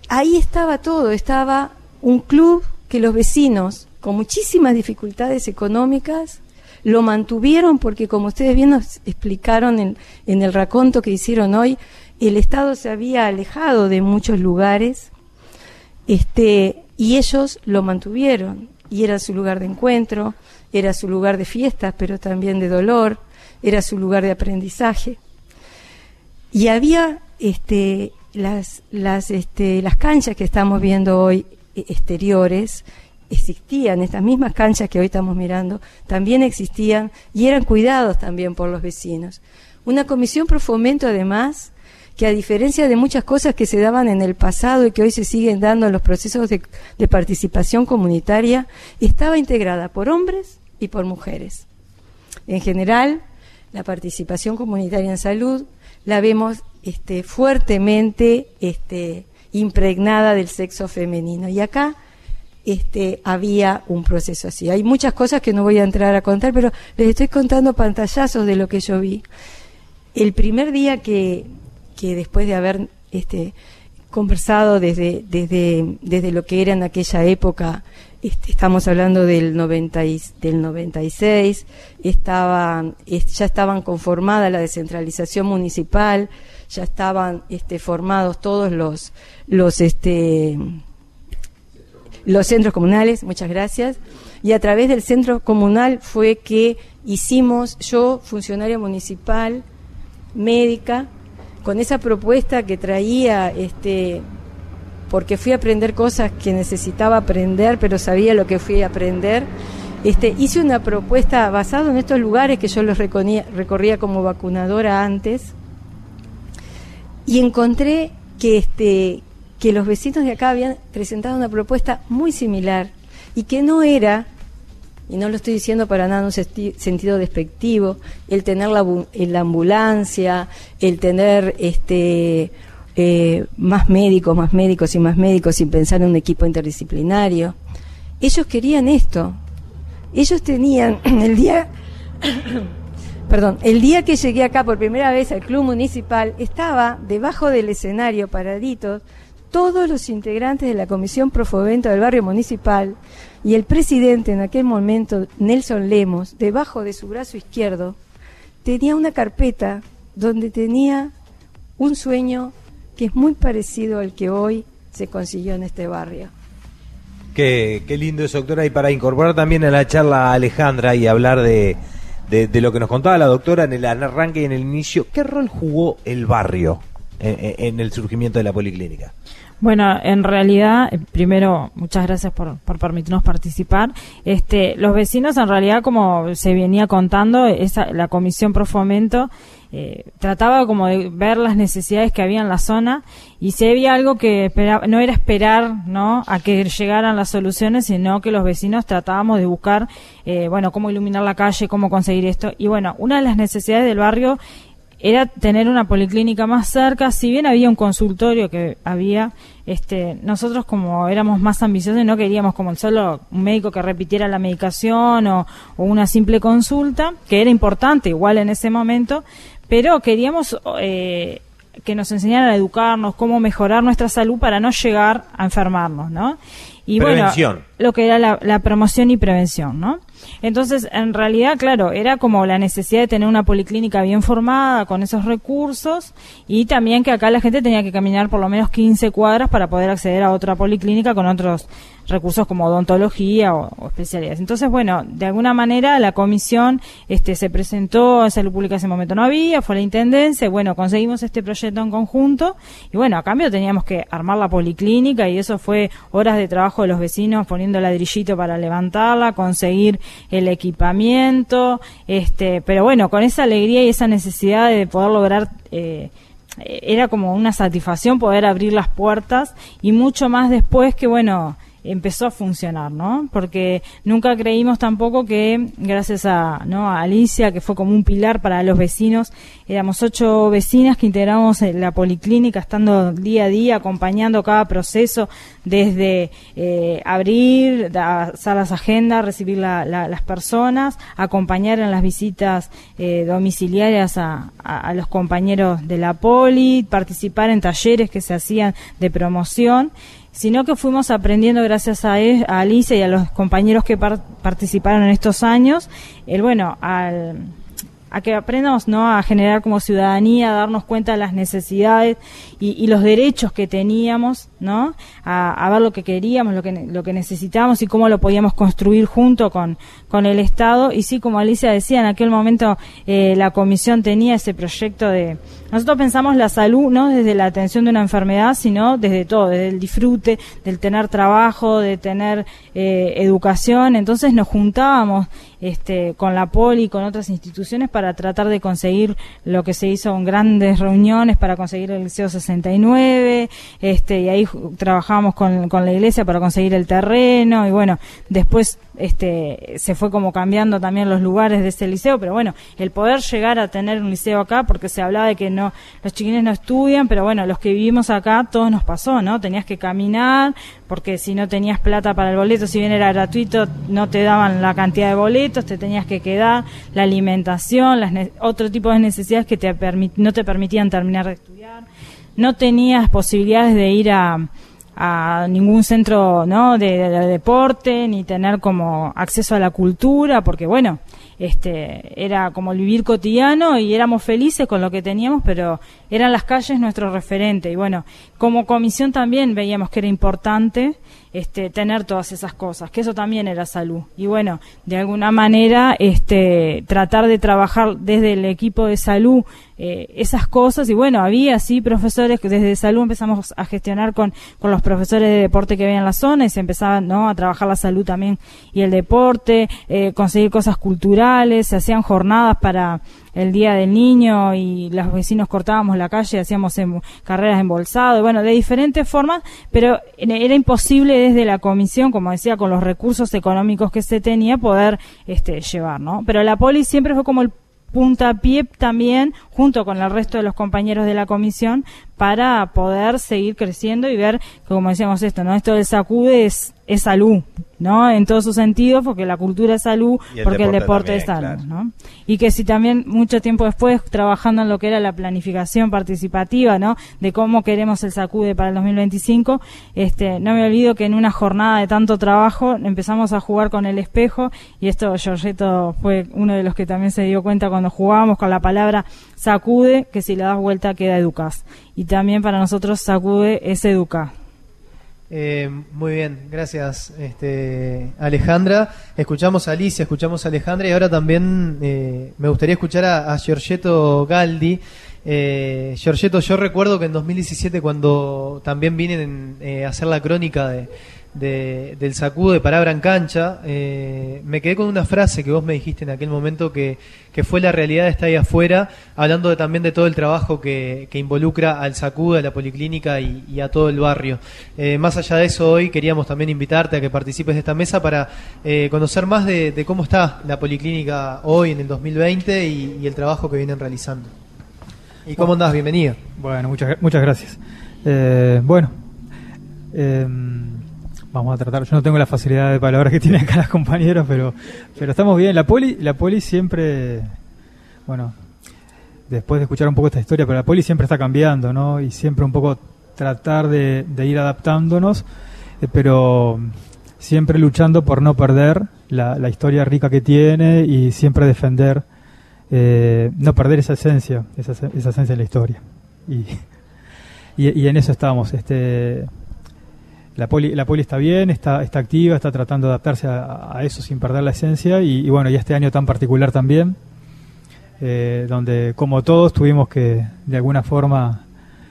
ahí estaba todo, estaba un club que los vecinos, con muchísimas dificultades económicas, lo mantuvieron porque, como ustedes bien nos explicaron en, en el raconto que hicieron hoy, el Estado se había alejado de muchos lugares, este, y ellos lo mantuvieron, y era su lugar de encuentro, era su lugar de fiestas, pero también de dolor, era su lugar de aprendizaje. Y había este, las, las, este, las canchas que estamos viendo hoy exteriores, existían, estas mismas canchas que hoy estamos mirando, también existían y eran cuidados también por los vecinos. Una comisión pro fomento, además, que a diferencia de muchas cosas que se daban en el pasado y que hoy se siguen dando en los procesos de, de participación comunitaria, estaba integrada por hombres y por mujeres. En general, la participación comunitaria en salud la vemos este, fuertemente este, impregnada del sexo femenino. Y acá Este, había un proceso así. Hay muchas cosas que no voy a entrar a contar, pero les estoy contando pantallazos de lo que yo vi. El primer día que, que después de haber este, conversado desde, desde, desde lo que era en aquella época, este, estamos hablando del, noventa y, del noventa y seis, estaba, ya estaban conformada la descentralización municipal, ya estaban este, formados todos los, los este, los centros comunales, muchas gracias, y a través del centro comunal fue que hicimos, yo, funcionaria municipal, médica, con esa propuesta que traía, este, porque fui a aprender cosas que necesitaba aprender, pero sabía lo que fui a aprender, este, hice una propuesta basada en estos lugares que yo los recorría, recorría como vacunadora antes, y encontré que este que los vecinos de acá habían presentado una propuesta muy similar y que no era, y no lo estoy diciendo para nada en un senti- sentido despectivo, el tener la, la ambulancia, el tener este eh, más médicos, más médicos y más médicos sin pensar en un equipo interdisciplinario. Ellos querían esto. Ellos tenían el día... Perdón, el día que llegué acá por primera vez al club municipal, estaba debajo del escenario, paraditos, todos los integrantes de la Comisión Pro Fomento del barrio municipal y el presidente en aquel momento, Nelson Lemos, debajo de su brazo izquierdo, tenía una carpeta donde tenía un sueño que es muy parecido al que hoy se consiguió en este barrio. Qué, qué lindo eso, doctora. Y para incorporar también a la charla a Alejandra y hablar de, de, de lo que nos contaba la doctora en el arranque y en el inicio, ¿qué rol jugó el barrio en, en el surgimiento de la policlínica? Bueno, en realidad, primero, muchas gracias por, por permitirnos participar. Este, los vecinos, en realidad, como se venía contando, esa, la Comisión Pro Fomento eh, trataba como de ver las necesidades que había en la zona, y si había algo que esperaba, no era esperar, ¿no?, a que llegaran las soluciones, sino que los vecinos tratábamos de buscar, eh, bueno, cómo iluminar la calle, cómo conseguir esto. Y bueno, una de las necesidades del barrio era tener una policlínica más cerca. Si bien había un consultorio que había, este, nosotros como éramos más ambiciosos no queríamos como solo un médico que repitiera la medicación o, o una simple consulta, que era importante igual en ese momento, pero queríamos eh, que nos enseñaran a educarnos, cómo mejorar nuestra salud para no llegar a enfermarnos, ¿no? Y prevención. Bueno, lo que era la, la promoción y prevención, ¿no? Entonces, en realidad, claro, era como la necesidad de tener una policlínica bien formada, con esos recursos, y también que acá la gente tenía que caminar por lo menos quince cuadras para poder acceder a otra policlínica con otros recursos como odontología o, o especialidades. Entonces, bueno, de alguna manera la comisión este se presentó, salud pública en ese momento no había, fue la intendencia, bueno, conseguimos este proyecto en conjunto, y bueno, a cambio teníamos que armar la policlínica, y eso fue horas de trabajo de los vecinos poniendo ladrillito para levantarla, conseguir el equipamiento, este, pero bueno, con esa alegría y esa necesidad de poder lograr, eh, era como una satisfacción poder abrir las puertas, y mucho más después que, bueno, empezó a funcionar, ¿no? Porque nunca creímos tampoco que, gracias a, ¿no?, a Alicia, que fue como un pilar para los vecinos, éramos ocho vecinas que integramos la policlínica, estando día a día, acompañando cada proceso, desde eh, abrir, hacer las agendas, recibir la, la, las personas, acompañar en las visitas eh, domiciliarias a, a, a los compañeros de la poli, participar en talleres que se hacían de promoción, sino que fuimos aprendiendo gracias a, él, a Alicia y a los compañeros que par- participaron en estos años, el bueno, al, a que aprendamos, ¿no?, a generar como ciudadanía, a darnos cuenta de las necesidades y, y los derechos que teníamos, ¿no?, a, a ver lo que queríamos, lo que lo que necesitábamos y cómo lo podíamos construir junto con, con el Estado. Y sí, como Alicia decía, en aquel momento eh, la comisión tenía ese proyecto de... Nosotros pensamos la salud no desde la atención de una enfermedad, sino desde todo, desde el disfrute, del tener trabajo, de tener eh, educación. Entonces nos juntábamos este, con la poli, con otras instituciones para tratar de conseguir lo que se hizo en grandes reuniones para conseguir el Liceo sesenta y nueve, este, y ahí trabajábamos con, con la iglesia para conseguir el terreno, y bueno, después este se fue como cambiando también los lugares de ese liceo, pero bueno, el poder llegar a tener un liceo acá, porque se hablaba de que no los chiquines no estudian, pero bueno, los que vivimos acá, todos nos pasó, ¿no? Tenías que caminar, porque si no tenías plata para el boleto, si bien era gratuito, no te daban la cantidad de boletos, te tenías que quedar, la alimentación, las ne- otro tipo de necesidades que te permit- no te permitían terminar de estudiar, no tenías posibilidades de ir a a ningún centro, ¿no?, de, de, de deporte, ni tener como acceso a la cultura, porque bueno, este era como el vivir cotidiano y éramos felices con lo que teníamos, pero eran las calles nuestro referente. Y bueno, como comisión también veíamos que era importante este tener todas esas cosas, que eso también era salud. Y bueno, de alguna manera este tratar de trabajar desde el equipo de salud eh, esas cosas. Y bueno, había sí profesores que desde salud empezamos a gestionar con con los profesores de deporte que había en la zona, y se empezaba, ¿no?, a trabajar la salud también y el deporte, eh, conseguir cosas culturales, se hacían jornadas para el Día del Niño y los vecinos cortábamos la calle, hacíamos em, carreras embolsadas, bueno, de diferentes formas, pero era imposible desde la comisión, como decía, con los recursos económicos que se tenía, poder este llevar, ¿no? Pero la poli siempre fue como el puntapié también, junto con el resto de los compañeros de la comisión, para poder seguir creciendo y ver que, como decíamos esto, ¿no?, esto del Sacude es, es salud, ¿no?, en todos sus sentidos, porque la cultura es salud, el porque el deporte también, es salud, claro, ¿no? Y que si también mucho tiempo después, trabajando en lo que era la planificación participativa, ¿no?, de cómo queremos el Sacude para el dos mil veinticinco, este, no me olvido que en una jornada de tanto trabajo empezamos a jugar con el espejo, y esto Giorgetto fue uno de los que también se dio cuenta cuando jugábamos con la palabra Sacude, que si le das vuelta queda educás. Y también para nosotros Sacude es educar. Eh, muy bien, gracias este, Alejandra. Escuchamos a Alicia, escuchamos a Alejandra, y ahora también eh, me gustaría escuchar a, a Giorgetto Galdi. Eh, Giorgetto, yo recuerdo que en dos mil diecisiete, cuando también vine eh, a hacer la crónica de, de, del Sacude para Abran Cancha, eh, me quedé con una frase que vos me dijiste en aquel momento, que, que fue la realidad está ahí afuera, hablando de, también de todo el trabajo que, que involucra al Sacude, a la policlínica y, y a todo el barrio. Eh, más allá de eso, hoy queríamos también invitarte a que participes de esta mesa para eh, conocer más de, de cómo está la policlínica hoy en el dos mil veinte y, y el trabajo que vienen realizando. ¿Y cómo andás? Bienvenido. Bueno, muchas, muchas gracias. Eh, bueno, eh, vamos a tratar. Yo no tengo la facilidad de palabras que tienen acá las compañeras, pero pero estamos bien. La poli, la poli siempre, bueno, después de escuchar un poco esta historia, pero la poli siempre está cambiando, ¿no? Y siempre un poco tratar de, de ir adaptándonos, eh, pero siempre luchando por no perder la, la historia rica que tiene y siempre defender. Eh, no perder esa esencia, esa, esa esencia de la historia. Y, y, y en eso estamos. Este, la poli, la poli está bien, está, está activa, está tratando de adaptarse a, a eso sin perder la esencia. Y, y bueno, y este año tan particular también, eh, donde como todos tuvimos que de alguna forma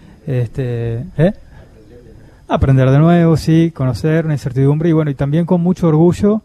este, ¿eh? aprender de nuevo, sí, conocer una incertidumbre, y bueno, y también con mucho orgullo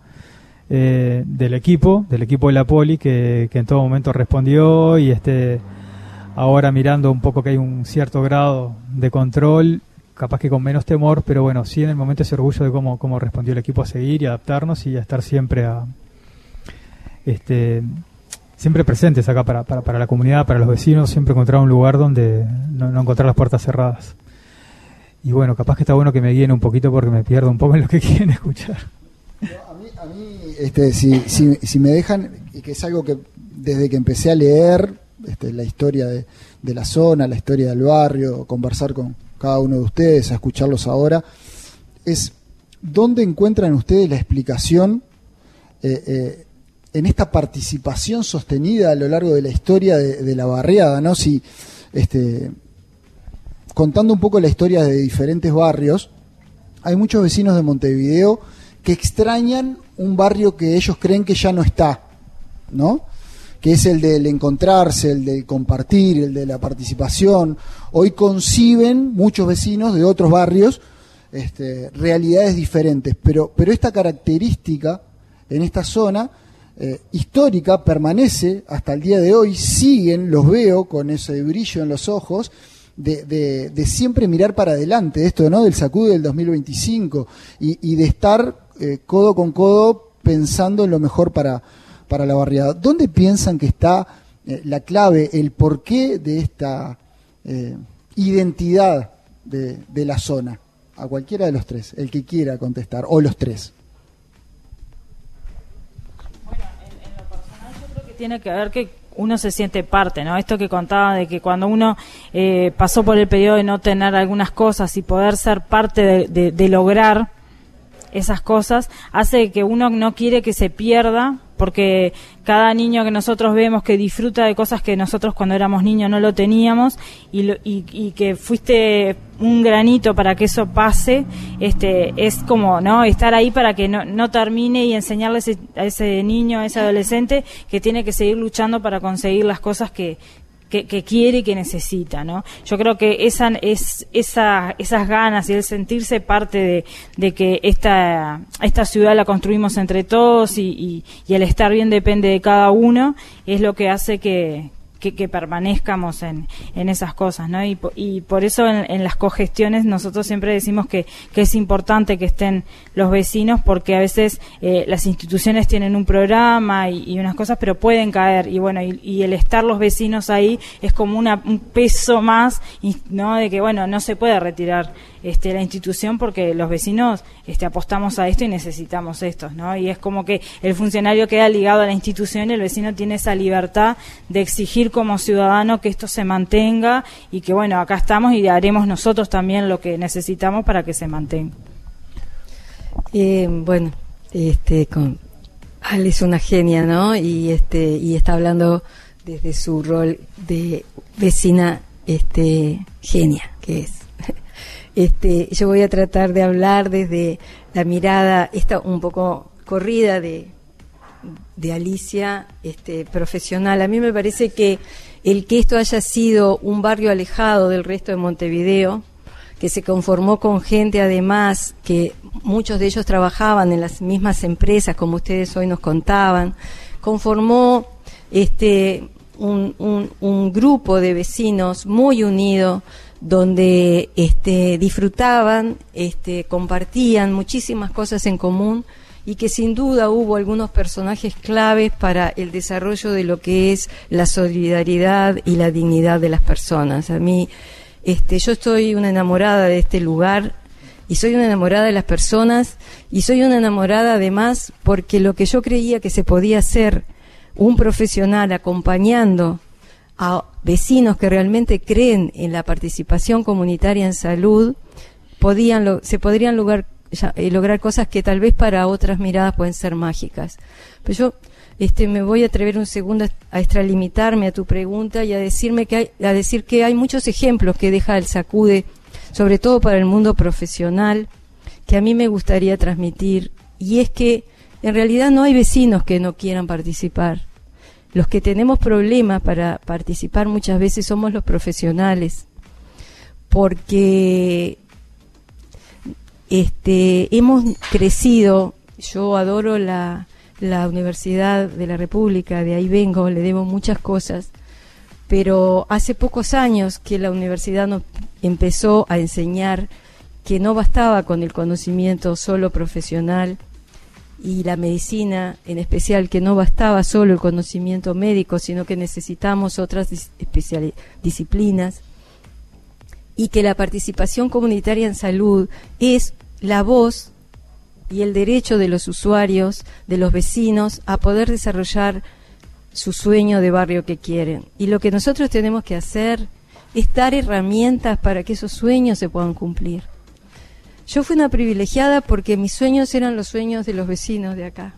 Eh, del equipo, del equipo de la poli que, que en todo momento respondió, y este ahora mirando un poco que hay un cierto grado de control, capaz que con menos temor, pero bueno, sí en el momento ese orgullo de cómo, cómo respondió el equipo a seguir y adaptarnos y a estar siempre a este siempre presentes acá para, para, para la comunidad, para los vecinos, siempre encontrar un lugar donde no, no encontrar las puertas cerradas. Y bueno, capaz que está bueno que me guíen un poquito porque me pierdo un poco en lo que quieren escuchar. No, a mí, a mí este, si, si, si me dejan, y que es algo que desde que empecé a leer este, la historia de, de la zona, la historia del barrio, conversar con cada uno de ustedes, a escucharlos ahora, es ¿dónde encuentran ustedes la explicación eh, eh, en esta participación sostenida a lo largo de la historia de, de la barriada, ¿no? Si, este, contando un poco la historia de diferentes barrios, hay muchos vecinos de Montevideo que extrañan un barrio que ellos creen que ya no está, ¿no? Que es el del encontrarse, el del compartir, el de la participación. Hoy conciben muchos vecinos de otros barrios este, realidades diferentes, pero, pero esta característica en esta zona eh, histórica permanece hasta el día de hoy, siguen, los veo con ese brillo en los ojos, de, de, de siempre mirar para adelante, esto, ¿no? Del Sacude del dos mil veinticinco y, y de estar eh, codo con codo pensando en lo mejor para, para la barriada. ¿Dónde piensan que está eh, la clave, el porqué de esta eh, identidad de, de la zona? A cualquiera de los tres, el que quiera contestar, o los tres. Tiene que ver que uno se siente parte, ¿no? Esto que contaba de que cuando uno eh, pasó por el periodo de no tener algunas cosas y poder ser parte de, de, de lograr esas cosas, hace que uno no quiere que se pierda, porque cada niño que nosotros vemos que disfruta de cosas que nosotros cuando éramos niños no lo teníamos y, lo, y, y que fuiste un granito para que eso pase, este es como, ¿no? Estar ahí para que no, no termine y enseñarle a ese, a ese niño, a ese adolescente que tiene que seguir luchando para conseguir las cosas que Que, que quiere y que necesita, ¿no? Yo creo que esa es esa esas ganas y el sentirse parte de, de que esta esta ciudad la construimos entre todos y, y, y el estar bien depende de cada uno es lo que hace que Que, que permanezcamos en, en esas cosas, ¿no? Y, y por eso en, en las cogestiones nosotros siempre decimos que, que es importante que estén los vecinos, porque a veces eh, las instituciones tienen un programa y, y unas cosas, pero pueden caer, y bueno, y, y el estar los vecinos ahí es como una, un peso más, ¿no? De que, bueno, no se puede retirar este, la institución porque los vecinos este, apostamos a esto y necesitamos esto, ¿no? Y es como que el funcionario queda ligado a la institución y el vecino tiene esa libertad de exigir como ciudadano que esto se mantenga y que bueno, acá estamos y haremos nosotros también lo que necesitamos para que se mantenga. Eh, bueno, este, con Ale es una genia, ¿no? Y este y está hablando desde su rol de vecina, este, genia que es. Este, yo voy a tratar de hablar desde la mirada esta un poco corrida de de Alicia, este, profesional. A mí me parece que el que esto haya sido un barrio alejado del resto de Montevideo, que se conformó con gente además que muchos de ellos trabajaban en las mismas empresas, como ustedes hoy nos contaban, conformó este un, un, un grupo de vecinos muy unido, donde este, disfrutaban, este, compartían muchísimas cosas en común, y que sin duda hubo algunos personajes claves para el desarrollo de lo que es la solidaridad y la dignidad de las personas. A mí, este, yo estoy una enamorada de este lugar y soy una enamorada de las personas y soy una enamorada además porque lo que yo creía que se podía hacer un profesional acompañando a vecinos que realmente creen en la participación comunitaria en salud, podían lo, se podrían lograr lograr cosas que tal vez para otras miradas pueden ser mágicas. Pero yo este, me voy a atrever un segundo a extralimitarme a tu pregunta y a decirme que hay, a decir que hay muchos ejemplos que deja el Sacude, sobre todo para el mundo profesional, que a mí me gustaría transmitir, y es que en realidad no hay vecinos que no quieran participar. Los que tenemos problemas para participar muchas veces somos los profesionales, porque Este, hemos crecido, yo adoro la, la Universidad de la República, de ahí vengo, le debo muchas cosas, pero hace pocos años que la universidad nos empezó a enseñar que no bastaba con el conocimiento solo profesional, y la medicina en especial, que no bastaba solo el conocimiento médico, sino que necesitamos otras dis- especiali- disciplinas, y que la participación comunitaria en salud es la voz y el derecho de los usuarios, de los vecinos, a poder desarrollar su sueño de barrio que quieren. Y lo que nosotros tenemos que hacer es dar herramientas para que esos sueños se puedan cumplir. Yo fui una privilegiada porque mis sueños eran los sueños de los vecinos de acá.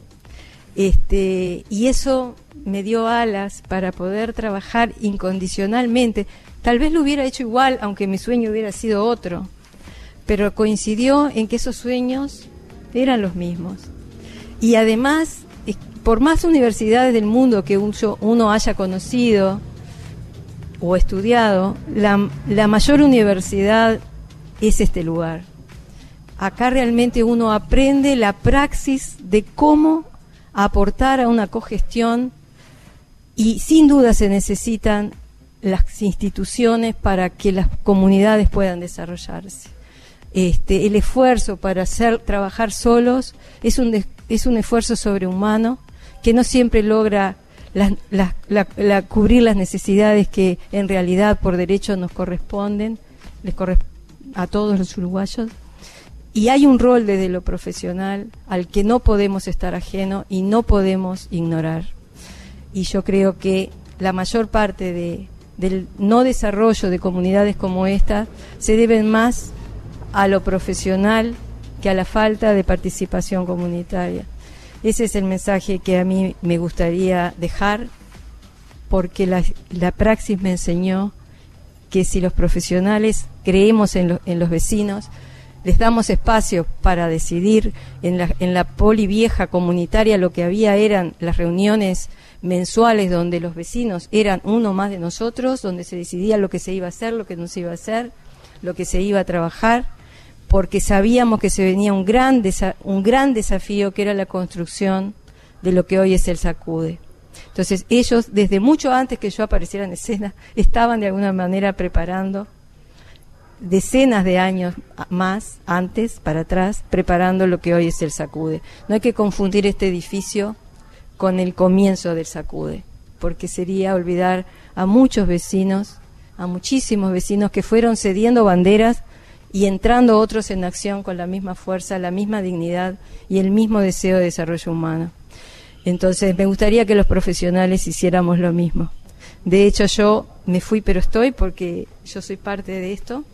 Este, y eso me dio alas para poder trabajar incondicionalmente. Tal vez lo hubiera hecho igual, aunque mi sueño hubiera sido otro, pero coincidió en que esos sueños eran los mismos. Y además, por más universidades del mundo que uno haya conocido o estudiado, la, la mayor universidad es este lugar. Acá realmente uno aprende la praxis de cómo aportar a una cogestión, y sin duda se necesitan las instituciones para que las comunidades puedan desarrollarse. Este, el esfuerzo para hacer trabajar solos es un, de, es un esfuerzo sobrehumano que no siempre logra la, la, la, la, cubrir las necesidades que en realidad por derecho nos corresponden, les corresponde a todos los uruguayos. Y hay un rol desde lo profesional al que no podemos estar ajeno y no podemos ignorar. Y yo creo que la mayor parte de, del no desarrollo de comunidades como esta se deben más a lo profesional que a la falta de participación comunitaria. Ese es el mensaje que a mí me gustaría dejar, porque la, la praxis me enseñó que si los profesionales creemos en, lo, en los vecinos, les damos espacio para decidir. En la, en la poli vieja comunitaria lo que había eran las reuniones mensuales donde los vecinos eran uno más de nosotros, donde se decidía lo que se iba a hacer, lo que no se iba a hacer, lo que se iba a trabajar, porque sabíamos que se venía un gran, desa- un gran desafío, que era la construcción de lo que hoy es el SACUDE. Entonces ellos, desde mucho antes que yo apareciera en escena, estaban de alguna manera preparando, decenas de años más antes, para atrás, preparando lo que hoy es el SACUDE. No hay que confundir este edificio con el comienzo del SACUDE, porque sería olvidar a muchos vecinos, a muchísimos vecinos que fueron cediendo banderas y entrando otros en acción con la misma fuerza, la misma dignidad y el mismo deseo de desarrollo humano. Entonces me gustaría que los profesionales hiciéramos lo mismo. De hecho, yo me fui, pero estoy, porque yo soy parte de esto.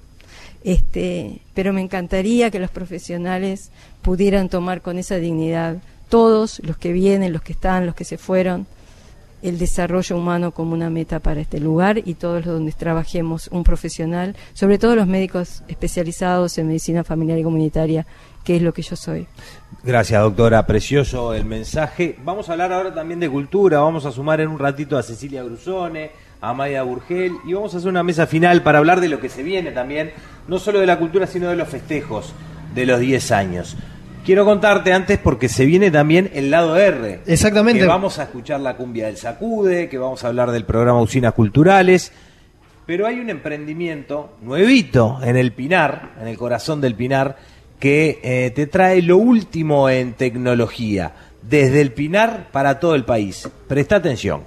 Este, pero me encantaría que los profesionales pudieran tomar con esa dignidad, todos los que vienen, los que están, los que se fueron, el desarrollo humano como una meta para este lugar, y todos los donde trabajemos un profesional, sobre todo los médicos especializados en medicina familiar y comunitaria, que es lo que yo soy. Gracias, doctora, precioso el mensaje. Vamos a hablar ahora también de cultura, vamos a sumar en un ratito a Cecilia Grusone, a Maya Burgel, y vamos a hacer una mesa final para hablar de lo que se viene también, no solo de la cultura, sino de los festejos de los diez años. Quiero contarte antes, porque se viene también el lado R. Exactamente. Que vamos a escuchar la cumbia del SACUDE, que vamos a hablar del programa Usinas Culturales, pero hay un emprendimiento nuevito en el Pinar, en el corazón del Pinar, que eh, te trae lo último en tecnología, desde el Pinar para todo el país. Presta atención.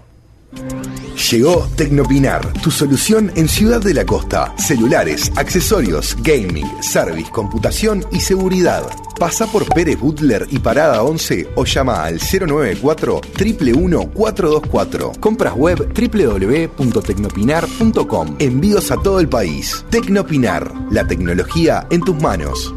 Llegó Tecnopinar, tu solución en Ciudad de la Costa. Celulares, accesorios, gaming, service, computación y seguridad. Pasa por Pérez Butler y Parada once o llama al cero nueve cuatro, uno uno uno, cuatro dos cuatro. Compras web doble u doble u doble u punto tecnopinar punto com. Envíos a todo el país. Tecnopinar, la tecnología en tus manos.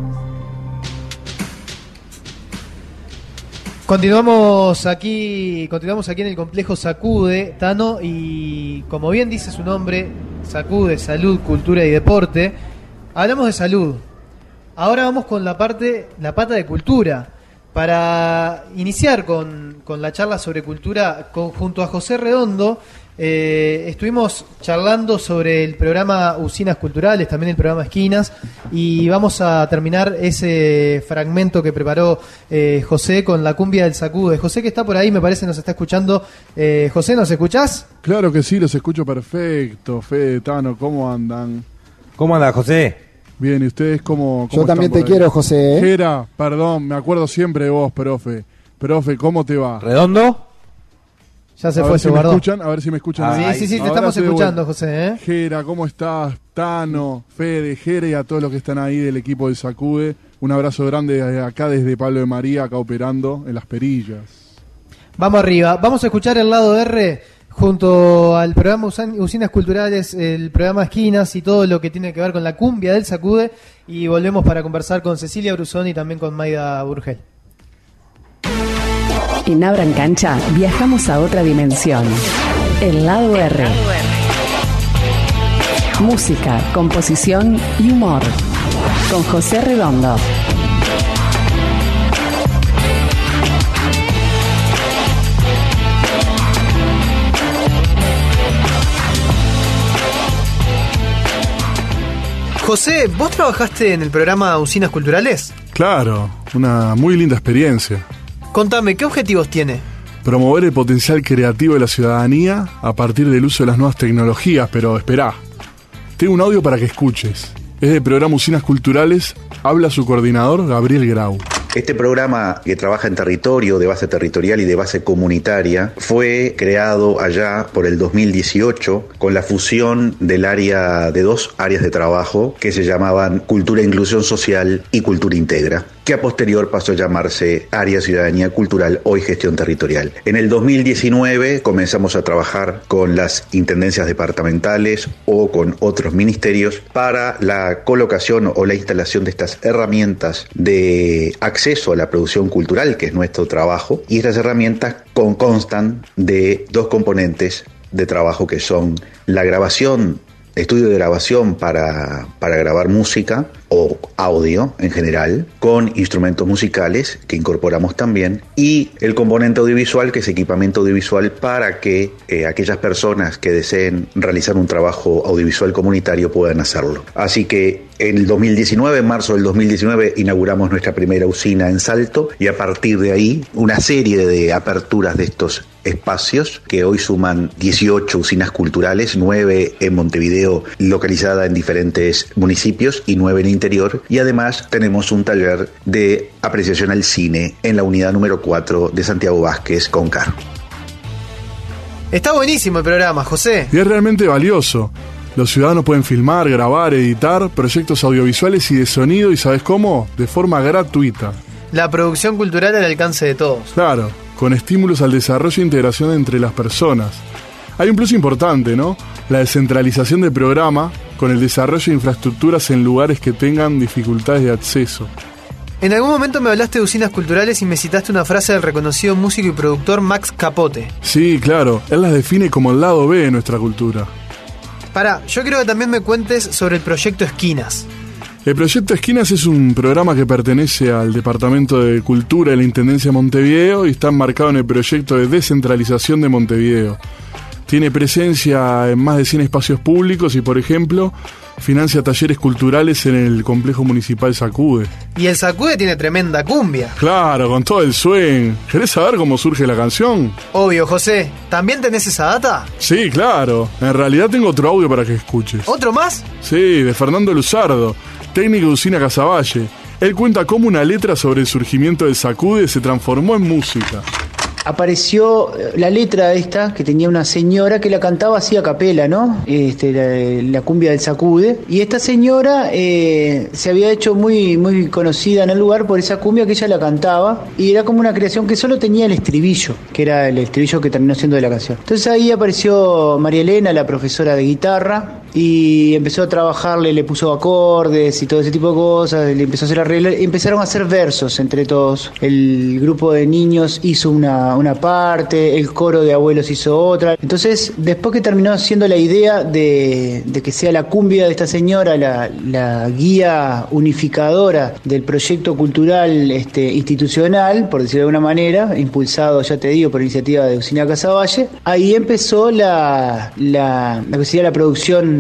Continuamos aquí, continuamos aquí en el complejo SACUDE, Tano, y como bien dice su nombre, SACUDE, Salud, Cultura y Deporte. Hablamos de salud. Ahora vamos con la parte, la pata de cultura. Para iniciar con, con la charla sobre cultura, con, junto a José Redondo, eh, estuvimos charlando sobre el programa Usinas Culturales, también el programa Esquinas, y vamos a terminar ese fragmento que preparó eh, José con la cumbia del SACUDE. José, que está por ahí, me parece nos está escuchando. Eh, José, ¿nos escuchás? Claro que sí, los escucho perfecto. Fede, Tano, ¿cómo andan? ¿Cómo anda, José? Bien, ¿y ustedes cómo, cómo Yo también te están por ahí? quiero, José. ¿eh? Jera, perdón, me acuerdo siempre de vos, profe. Profe, ¿cómo te va? ¿Redondo? Ya se a fue, ver se si me guardó. escuchan, a ver si me escuchan. Ah, sí, ahí. sí, sí, te Ahora estamos estoy de escuchando, vuelta. José. ¿eh? Jera, ¿cómo estás? Tano, Fede, Jera y a todos los que están ahí del equipo de Sacude. Un abrazo grande acá desde Pablo de María, acá operando en Las Perillas. Vamos arriba. Vamos a escuchar el lado R junto al programa Usan- Usinas Culturales, el programa Esquinas y todo lo que tiene que ver con la cumbia del Sacude. Y volvemos para conversar con Cecilia Brusón y también con Maida Burgel. En Abran Cancha viajamos a otra dimensión. El lado R. Música, composición y humor. Con José Redondo. José, ¿vos trabajaste en el programa Usinas Culturales? Claro, una muy linda experiencia. Contame, ¿qué objetivos tiene? Promover el potencial creativo de la ciudadanía a partir del uso de las nuevas tecnologías, pero esperá. Tengo un audio para que escuches. Es del programa Usinas Culturales, habla su coordinador Gabriel Grau. Este programa, que trabaja en territorio, de base territorial y de base comunitaria, fue creado allá por el dos mil dieciocho con la fusión del área de dos áreas de trabajo que se llamaban Cultura e Inclusión Social y Cultura Integra, que a posterior pasó a llamarse Área Ciudadanía Cultural, hoy Gestión Territorial. En el dos mil diecinueve comenzamos a trabajar con las intendencias departamentales o con otros ministerios para la colocación o la instalación de estas herramientas de acceso a la producción cultural, que es nuestro trabajo, y estas herramientas con, constan de dos componentes de trabajo que son la grabación, estudio de grabación para, para grabar música o audio en general, con instrumentos musicales que incorporamos también, y el componente audiovisual, que es equipamiento audiovisual para que eh, aquellas personas que deseen realizar un trabajo audiovisual comunitario puedan hacerlo. Así que en el dos mil diecinueve, en marzo del dos mil diecinueve, inauguramos nuestra primera usina en Salto, y a partir de ahí una serie de aperturas de estos espacios que hoy suman dieciocho usinas culturales, nueve en Montevideo localizada en diferentes municipios y nueve en interior, y además tenemos un taller de apreciación al cine en la unidad número cuatro de Santiago Vázquez con Car. Está buenísimo el programa, José. Y es realmente valioso. Los ciudadanos pueden filmar, grabar, editar proyectos audiovisuales y de sonido, y ¿sabes cómo? De forma gratuita. La producción cultural al alcance de todos. Claro, con estímulos al desarrollo e integración entre las personas. Hay un plus importante, ¿no? La descentralización del programa con el desarrollo de infraestructuras en lugares que tengan dificultades de acceso. En algún momento me hablaste de usinas culturales y me citaste una frase del reconocido músico y productor Max Capote. Sí, claro, él las define como el lado B de nuestra cultura. Pará, yo quiero que también me cuentes sobre el proyecto Esquinas. El proyecto Esquinas es un programa que pertenece al Departamento de Cultura de la Intendencia de Montevideo y está enmarcado en el proyecto de descentralización de Montevideo. Tiene presencia en más de cien espacios públicos y, por ejemplo, financia talleres culturales en el complejo municipal Sacude. Y el Sacude tiene tremenda cumbia. Claro, con todo el swing. ¿Querés saber cómo surge la canción? Obvio, José. ¿También tenés esa data? Sí, claro. En realidad tengo otro audio para que escuches. ¿Otro más? Sí, de Fernando Luzardo, técnico de Usina Casaballe. Él cuenta cómo una letra sobre el surgimiento del Sacude se transformó en música. Apareció la letra esta, que tenía una señora que la cantaba así a capela, ¿no? Este, la, la cumbia del Sacude. Y esta señora eh, se había hecho muy, muy conocida en el lugar por esa cumbia que ella la cantaba. Y era como una creación que solo tenía el estribillo, que era el estribillo que terminó siendo de la canción. Entonces ahí apareció María Elena, la profesora de guitarra, y empezó a trabajarle, le puso acordes y todo ese tipo de cosas, le empezó a hacer arreglos, y empezaron a hacer versos entre todos. El grupo de niños hizo una una parte, el coro de abuelos hizo otra. Entonces, después que terminó siendo la idea de, de que sea la cumbia de esta señora la, la guía unificadora del proyecto cultural este, institucional, por decirlo de alguna manera, impulsado, ya te digo, por iniciativa de Usina Casaballe, ahí empezó la, la, la que sería la producción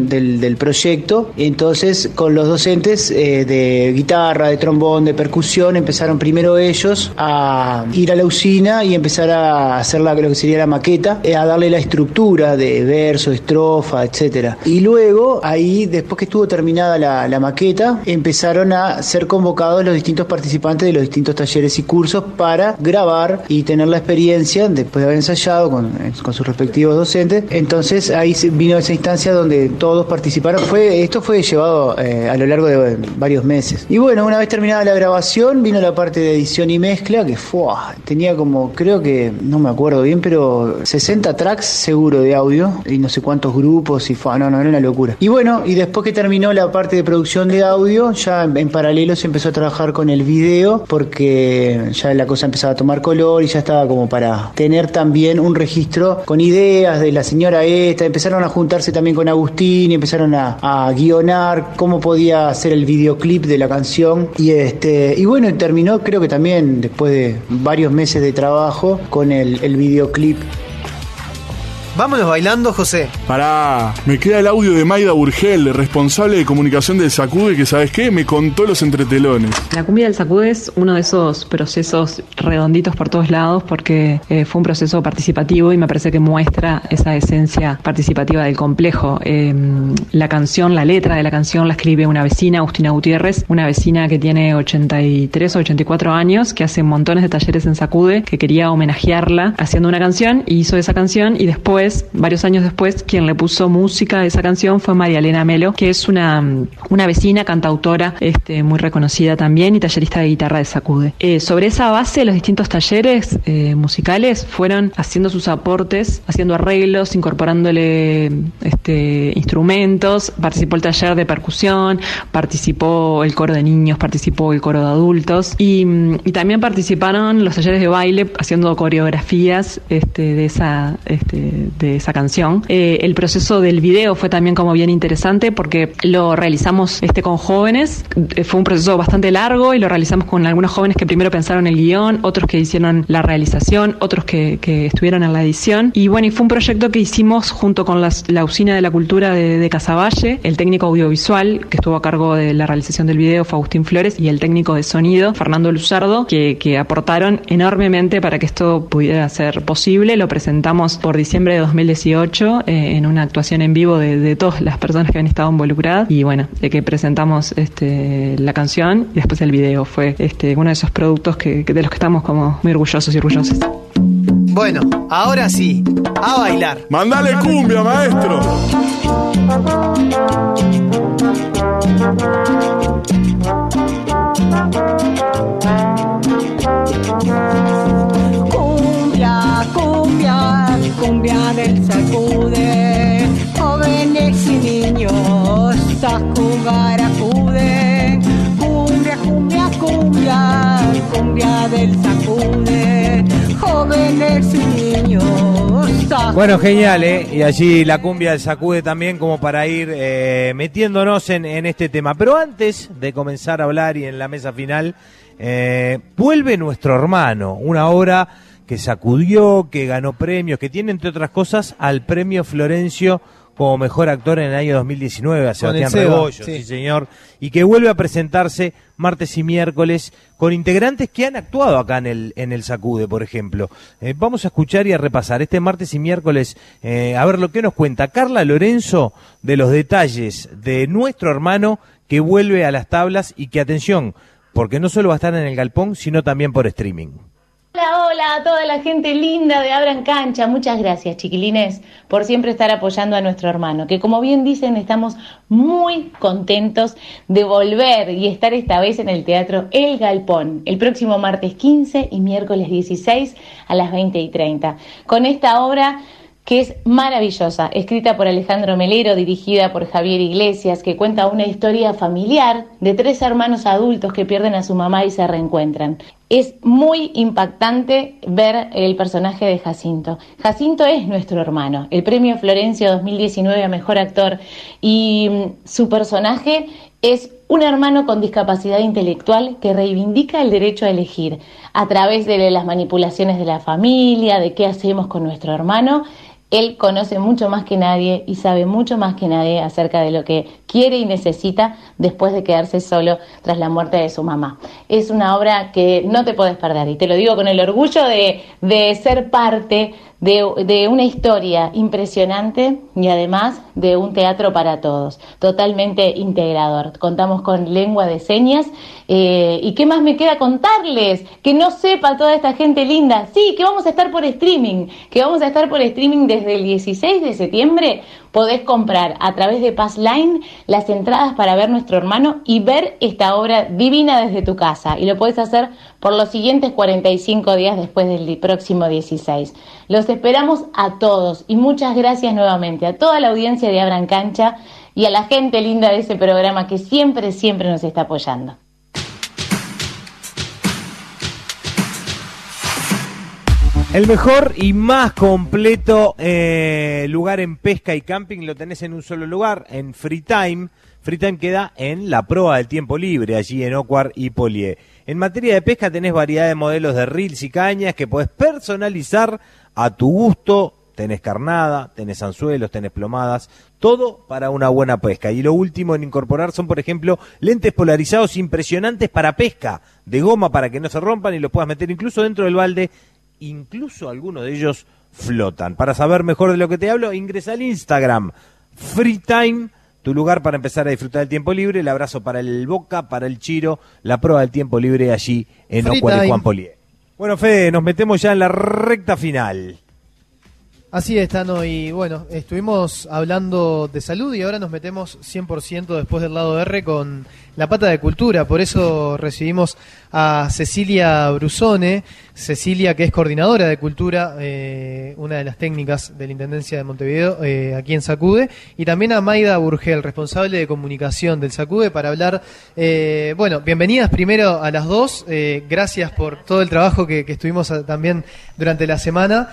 dirección del, del proyecto. Entonces, con los docentes eh, de guitarra, de trombón, de percusión, empezaron primero ellos a ir a la usina y empezar a hacer la, lo que sería la maqueta, eh, a darle la estructura de verso, estrofa, etcétera. Y luego, ahí, después que estuvo terminada la, la maqueta, empezaron a ser convocados los distintos participantes de los distintos talleres y cursos para grabar y tener la experiencia, después de haber ensayado con, con sus respectivos docentes. Entonces, ahí vino esa instancia donde todos participaron. Fue, esto fue llevado eh, a lo largo de varios meses. Y bueno, una vez terminada la grabación, vino la parte de edición y mezcla, que fue, tenía como, creo que, no me acuerdo bien, pero sesenta tracks seguro de audio, y no sé cuántos grupos, y fue, no, no, era una locura. Y bueno, y después que terminó la parte de producción de audio, ya en, en paralelo se empezó a trabajar con el video, porque ya la cosa empezaba a tomar color y ya estaba como para tener también un registro con ideas de la señora esta. Empezaron a juntarse también con Agustín y empezaron a, a guionar cómo podía hacer el videoclip de la canción, y este y bueno, terminó creo que también después de varios meses de trabajo con el, el videoclip. Vámonos bailando, José. Pará, me queda el audio de Maida Urgel, responsable de comunicación del Sacude, que ¿sabes qué? Me contó los entretelones. La cumbia del Sacude es uno de esos procesos redonditos por todos lados, porque eh, fue un proceso participativo y me parece que muestra esa esencia participativa del complejo. Eh, la canción, la letra de la canción la escribe una vecina, Agustina Gutiérrez, una vecina que tiene ochenta y tres o ochenta y cuatro años, que hace montones de talleres en Sacude, que quería homenajearla haciendo una canción, y hizo esa canción, y después varios años después, quien le puso música a esa canción fue María Elena Melo, que es una, una vecina, cantautora, este, muy reconocida también, y tallerista de guitarra de Sacude. Eh, sobre esa base, los distintos talleres eh, musicales fueron haciendo sus aportes, haciendo arreglos, incorporándole este, instrumentos. Participó el taller de percusión, participó el coro de niños, participó el coro de adultos, y, y también participaron los talleres de baile, haciendo coreografías este, de esa... Este, de esa canción. Eh, el proceso del video fue también como bien interesante, porque lo realizamos este con jóvenes. Eh, fue un proceso bastante largo y lo realizamos con algunos jóvenes que primero pensaron el guión, otros que hicieron la realización, otros que, que estuvieron en la edición. Y bueno, y fue un proyecto que hicimos junto con las, la Usina de la Cultura de, de Casaballe. El técnico audiovisual que estuvo a cargo de la realización del video fue Agustín Flores, y el técnico de sonido, Fernando Luzardo, que, que aportaron enormemente para que esto pudiera ser posible. Lo presentamos por diciembre de dos mil dieciocho eh, en una actuación en vivo de, de todas las personas que han estado involucradas, y bueno, de que presentamos este, la canción y después el video. Fue este, uno de esos productos que, que de los que estamos como muy orgullosos y orgullosas. Bueno, ahora sí, a bailar. ¡Mandale cumbia, maestro! Cumbia, cumbia, cumbia del Sacude, jóvenes y niños a jugar acuden. Cumbia, cumbia, cumbia, cumbia del Sacude, jóvenes y niños. Bueno, genial, ¿eh? Y allí la cumbia del Sacude también, como para ir eh, metiéndonos en, en este tema. Pero antes de comenzar a hablar y en la mesa final, eh, vuelve Nuestro Hermano, una obra que sacudió, que ganó premios, que tiene, entre otras cosas, al premio Florencio como mejor actor en el año dos mil diecinueve, a Sebastián Rebollo, sí. sí señor, y que vuelve a presentarse martes y miércoles con integrantes que han actuado acá en el en el Sacude, por ejemplo. Eh, vamos a escuchar y a repasar este martes y miércoles, eh, a ver lo que nos cuenta Carla Lorenzo de los detalles de Nuestro Hermano, que vuelve a las tablas y que, atención, porque no solo va a estar en el galpón, sino también por streaming. Hola, hola a toda la gente linda de Abran Cancha. Muchas gracias, chiquilines, por siempre estar apoyando a Nuestro Hermano, que como bien dicen, estamos muy contentos de volver y estar esta vez en el Teatro El Galpón, el próximo martes quince y miércoles dieciséis a las veinte y treinta, con esta obra que es maravillosa, escrita por Alejandro Melero, dirigida por Javier Iglesias, que cuenta una historia familiar de tres hermanos adultos que pierden a su mamá y se reencuentran. Es muy impactante ver el personaje de Jacinto. Jacinto es nuestro hermano, el premio Florencio dos mil diecinueve a Mejor Actor, y su personaje es un hermano con discapacidad intelectual que reivindica el derecho a elegir a través de las manipulaciones de la familia, de qué hacemos con nuestro hermano. Él conoce mucho más que nadie y sabe mucho más que nadie acerca de lo que quiere y necesita después de quedarse solo tras la muerte de su mamá. Es una obra que no te podés perder, y te lo digo con el orgullo de, de ser parte de, de una historia impresionante y además de un teatro para todos, totalmente integrador. Contamos con lengua de señas, eh, y ¿qué más me queda contarles? Que no sepa toda esta gente linda, sí, que vamos a estar por streaming, que vamos a estar por streaming desde el dieciséis de septiembre. Podés comprar a través de Passline las entradas para ver Nuestro Hermano y ver esta obra divina desde tu casa. Y lo podés hacer por los siguientes cuarenta y cinco días después del próximo dieciséis. Los esperamos a todos y muchas gracias nuevamente a toda la audiencia de Abran Cancha y a la gente linda de ese programa que siempre, siempre nos está apoyando. El mejor y más completo eh, lugar en pesca y camping lo tenés en un solo lugar, en Freetime. Freetime queda en la proa del tiempo libre, allí en Ocuar y Polié. En materia de pesca tenés variedad de modelos de reels y cañas que podés personalizar a tu gusto. Tenés carnada, tenés anzuelos, tenés plomadas, todo para una buena pesca. Y lo último en incorporar son, por ejemplo, lentes polarizados impresionantes para pesca, de goma para que no se rompan y los puedas meter incluso dentro del balde. Incluso algunos de ellos flotan. Para saber mejor de lo que te hablo, ingresa al Instagram Freetime, tu lugar para empezar a disfrutar del tiempo libre. El abrazo para el Boca, para el Chiro, la prueba del tiempo libre allí en Ocuar y Juan Polié. Bueno, Fede, nos metemos ya en la recta final. Así es, Tano, y bueno, estuvimos hablando de salud y ahora nos metemos cien por ciento después del lado R con la pata de cultura. Por eso recibimos a Cecilia Brusone, Cecilia que es coordinadora de cultura, eh, una de las técnicas de la Intendencia de Montevideo, eh, aquí en SACUDE, y también a Maida Burgel, responsable de comunicación del SACUDE, para hablar, eh, bueno, bienvenidas primero a las dos, eh, gracias por todo el trabajo que, que estuvimos a, también durante la semana,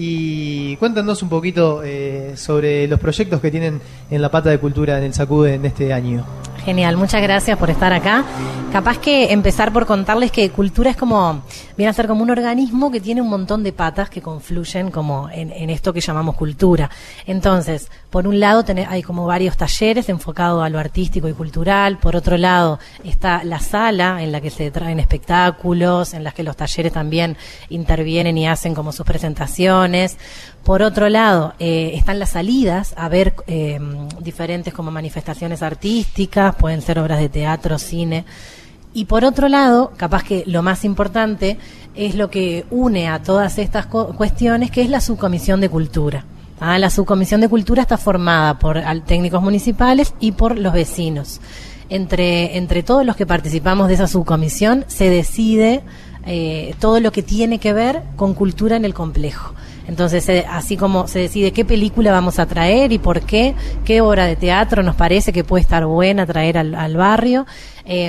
y cuéntanos un poquito eh, sobre los proyectos que tienen en la pata de cultura en el SACUDE en este año. Genial, muchas gracias por estar acá. Capaz que empezar por contarles que cultura es como, viene a ser como un organismo que tiene un montón de patas que confluyen como en, en esto que llamamos cultura. Entonces, por un lado tenés, hay como varios talleres enfocados a lo artístico y cultural. Por otro lado está la sala en la que se traen espectáculos, en las que los talleres también intervienen y hacen como sus presentaciones. Por otro lado, eh, están las salidas a ver eh, diferentes como manifestaciones artísticas, pueden ser obras de teatro, cine. Y por otro lado, capaz que lo más importante es lo que une a todas estas co- cuestiones, que es la subcomisión de cultura. Ah, la subcomisión de cultura está formada por técnicos municipales y por los vecinos. Entre, entre todos los que participamos de esa subcomisión se decide eh, todo lo que tiene que ver con cultura en el complejo. Entonces, eh, así como se decide qué película vamos a traer y por qué, qué obra de teatro nos parece que puede estar buena traer al, al barrio, eh,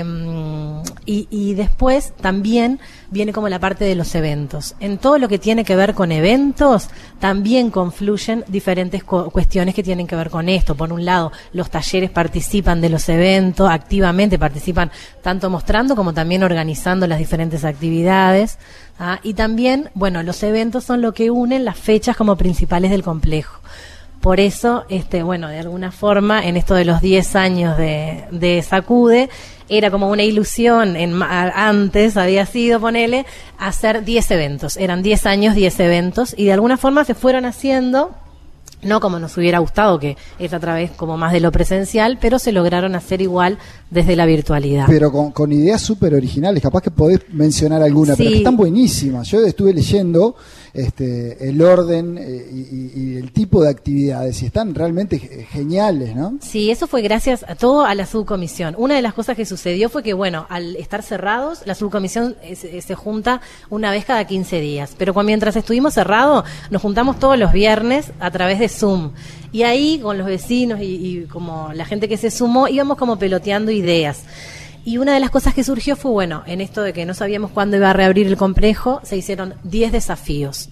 y, y después también viene como la parte de los eventos. En todo lo que tiene que ver con eventos, también confluyen diferentes cu- cuestiones que tienen que ver con esto. Por un lado, los talleres participan de los eventos, activamente participan tanto mostrando como también organizando las diferentes actividades. Ah, y también, bueno, los eventos son lo que unen las fechas como principales del complejo. Por eso, este, bueno, de alguna forma, en esto de los diez años de, de SACUDE, era como una ilusión, en, antes había sido, ponele, hacer diez eventos. Eran diez años, diez eventos, y de alguna forma se fueron haciendo, no como nos hubiera gustado, que es a través como más de lo presencial, pero se lograron hacer igual desde la virtualidad. Pero con, con ideas súper originales, capaz que podés mencionar alguna, sí, pero que están buenísimas. Yo estuve leyendo este, el orden eh, y, y el tipo de actividades y están realmente geniales, ¿no? Sí, eso fue gracias a todo a la subcomisión. Una de las cosas que sucedió fue que, bueno, al estar cerrados, la subcomisión se, se junta una vez cada quince días. Pero cuando, mientras estuvimos cerrados, nos juntamos todos los viernes a través de Zoom. Y ahí, con los vecinos y, y como la gente que se sumó, íbamos como peloteando ideas. Y una de las cosas que surgió fue, bueno, en esto de que no sabíamos cuándo iba a reabrir el complejo, se hicieron diez desafíos.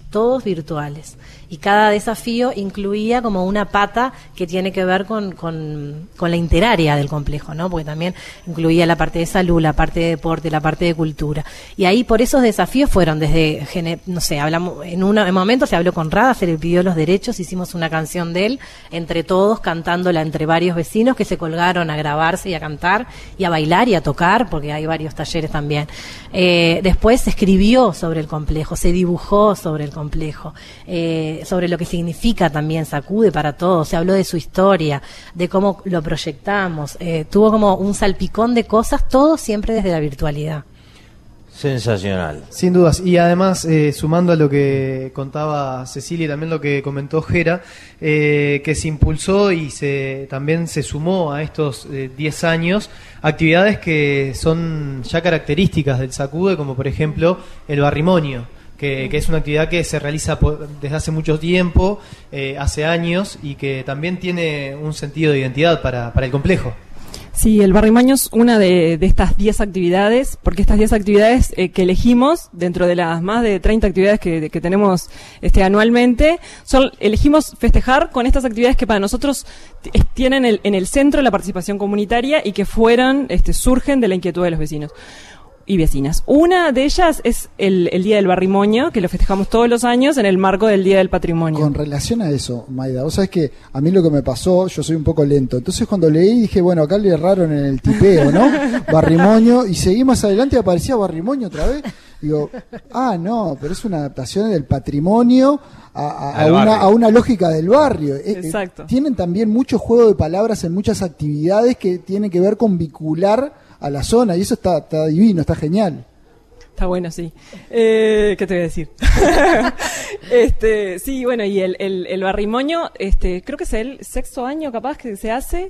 todos virtuales. Y cada desafío incluía como una pata que tiene que ver con, con, con la interárea del complejo, ¿no? Porque también incluía la parte de salud, la parte de deporte, la parte de cultura. Y ahí por esos desafíos fueron desde, no sé, hablamos, en un momento se habló con Rada, se le pidió los derechos, hicimos una canción de él, entre todos, cantándola entre varios vecinos que se colgaron a grabarse y a cantar y a bailar y a tocar, porque hay varios talleres también. Eh, después se escribió sobre el complejo, se dibujó sobre el complejo, eh, sobre lo que significa también Sacude para todos, se habló de su historia, de cómo lo proyectamos, eh, tuvo como un salpicón de cosas, todo siempre desde la virtualidad. Sensacional. Sin dudas. Y además, eh, sumando a lo que contaba Cecilia y también lo que comentó Jera, eh, que se impulsó y se también se sumó a estos diez eh, años actividades que son ya características del Sacude, como por ejemplo el barrimonio. Que, que es una actividad que se realiza por, desde hace mucho tiempo, eh, hace años, y que también tiene un sentido de identidad para, para el complejo. Sí, el Barrimaño es una de, de estas diez actividades, porque estas diez actividades eh, que elegimos, dentro de las más de treinta actividades que, que tenemos este, anualmente, son, elegimos festejar con estas actividades que para nosotros t- tienen el, en el centro la participación comunitaria y que fueron, este, surgen de la inquietud de los vecinos y vecinas. Una de ellas es el, el Día del Barrimonio, que lo festejamos todos los años en el marco del Día del Patrimonio. Con relación a eso, Maida, vos sabés que a mí lo que me pasó, yo soy un poco lento, entonces cuando leí dije, bueno, acá le erraron en el tipeo, ¿no? Barrimonio, y seguí más adelante y aparecía Barrimonio otra vez. Digo, ah, no, pero es una adaptación del patrimonio a, a, a, una, a una lógica del barrio. Exacto. Eh, tienen también mucho juego de palabras en muchas actividades que tienen que ver con vincular a la zona, y eso está, está divino, está genial. Está bueno, sí. Eh, ¿Qué te voy a decir? este, sí, bueno, y el, el, el Barrimonio, este, creo que es el sexto año capaz que se hace,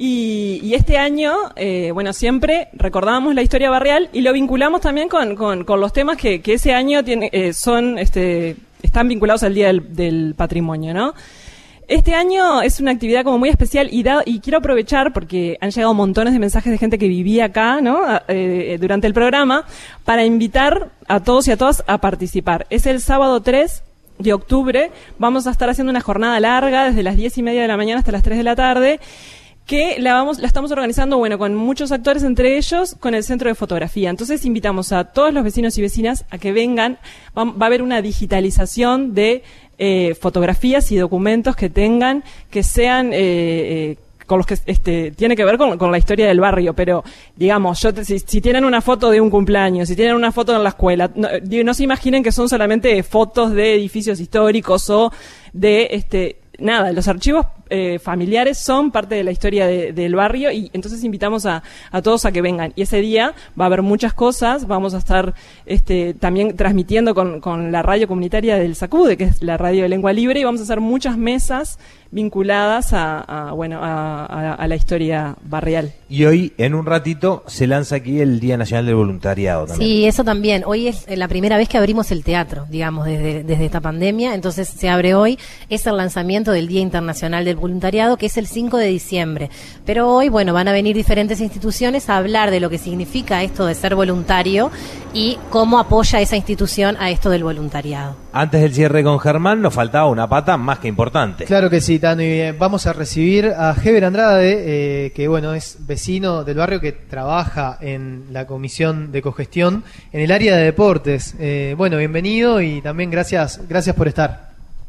y, y este año, eh, bueno, siempre recordábamos la historia barrial y lo vinculamos también con, con, con los temas que, que ese año tiene, eh, son, este, están vinculados al Día del, del Patrimonio, ¿no? Este año es una actividad como muy especial y, da, y quiero aprovechar porque han llegado montones de mensajes de gente que vivía acá, ¿no? Eh, durante el programa, para invitar a todos y a todas a participar. Es el sábado tres de octubre, vamos a estar haciendo una jornada larga desde las diez y media de la mañana hasta las tres de la tarde, que la vamos, la estamos organizando, bueno, con muchos actores, entre ellos con el Centro de Fotografía. Entonces invitamos a todos los vecinos y vecinas a que vengan. Va, va a haber una digitalización de eh, fotografías y documentos que tengan, que sean eh, eh, con los que este tiene que ver con, con la historia del barrio, pero digamos, yo te, si, si tienen una foto de un cumpleaños, si tienen una foto en la escuela, no, no se imaginen que son solamente fotos de edificios históricos o de este nada, los archivos eh, familiares son parte de la historia de, del barrio, y entonces invitamos a, a todos a que vengan. Y ese día va a haber muchas cosas, vamos a estar este, también transmitiendo con, con la radio comunitaria del Sacude, que es la radio de lengua libre, y vamos a hacer muchas mesas vinculadas a, a bueno a, a, a la historia barrial. Y hoy, en un ratito, se lanza aquí el Día Nacional del Voluntariado también. Sí, eso también. Hoy es la primera vez que abrimos el teatro, digamos, desde, desde esta pandemia, entonces se abre hoy. Es el lanzamiento del Día Internacional del Voluntariado, que es el cinco de diciembre. Pero hoy, bueno, van a venir diferentes instituciones a hablar de lo que significa esto de ser voluntario y cómo apoya esa institución a esto del voluntariado. Antes del cierre con Germán, nos faltaba una pata más que importante. Claro que sí, Tano, y vamos a recibir a Heber Andrade, eh, que bueno, es vecino del barrio, que trabaja en la comisión de cogestión en el área de deportes. Eh, bueno, bienvenido y también gracias, gracias por estar.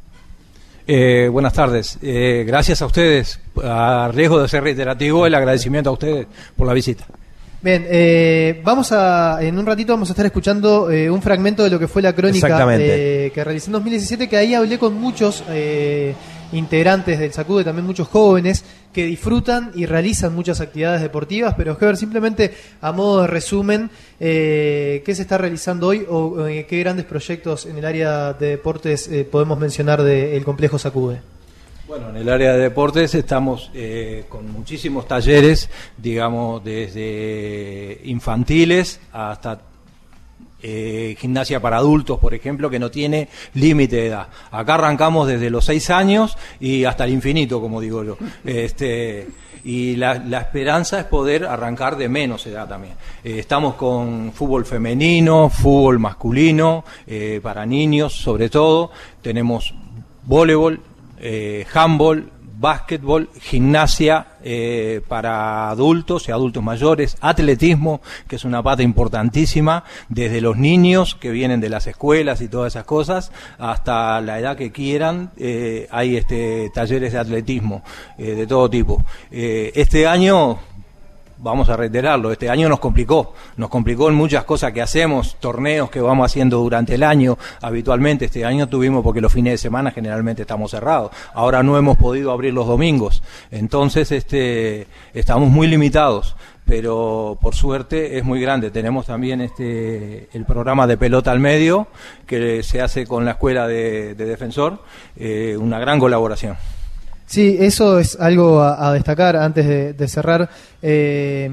Eh, buenas tardes, eh, gracias a ustedes, a riesgo de ser reiterativo, el agradecimiento a ustedes por la visita. Bien, eh, vamos a, en un ratito vamos a estar escuchando eh, un fragmento de lo que fue la crónica eh, que realicé en dos mil diecisiete, que ahí hablé con muchos eh, integrantes del Sacude, también muchos jóvenes que disfrutan y realizan muchas actividades deportivas, pero Heber, simplemente a modo de resumen, eh, ¿qué se está realizando hoy o eh, qué grandes proyectos en el área de deportes eh, podemos mencionar del complejo Sacude? Bueno, en el área de deportes estamos eh, con muchísimos talleres, digamos, desde infantiles hasta Eh, gimnasia para adultos, por ejemplo, que no tiene límite de edad. Acá arrancamos desde los seis años y hasta el infinito, como digo yo. Este, y la, la esperanza es poder arrancar de menos edad también. Eh, estamos con fútbol femenino, fútbol masculino, eh, para niños sobre todo. Tenemos voleibol, eh, handball, básquetbol, gimnasia eh, para adultos y adultos mayores, atletismo, que es una pata importantísima, desde los niños que vienen de las escuelas y todas esas cosas, hasta la edad que quieran, eh, hay este talleres de atletismo eh, de todo tipo. Eh, este año, vamos a reiterarlo, este año nos complicó, nos complicó en muchas cosas que hacemos, torneos que vamos haciendo durante el año, habitualmente este año tuvimos porque los fines de semana generalmente estamos cerrados, ahora no hemos podido abrir los domingos, entonces este estamos muy limitados, pero por suerte es muy grande. Tenemos también este el programa de pelota al medio que se hace con la escuela de, de Defensor, eh, una gran colaboración. Sí, eso es algo a, a destacar antes de, de cerrar. Eh,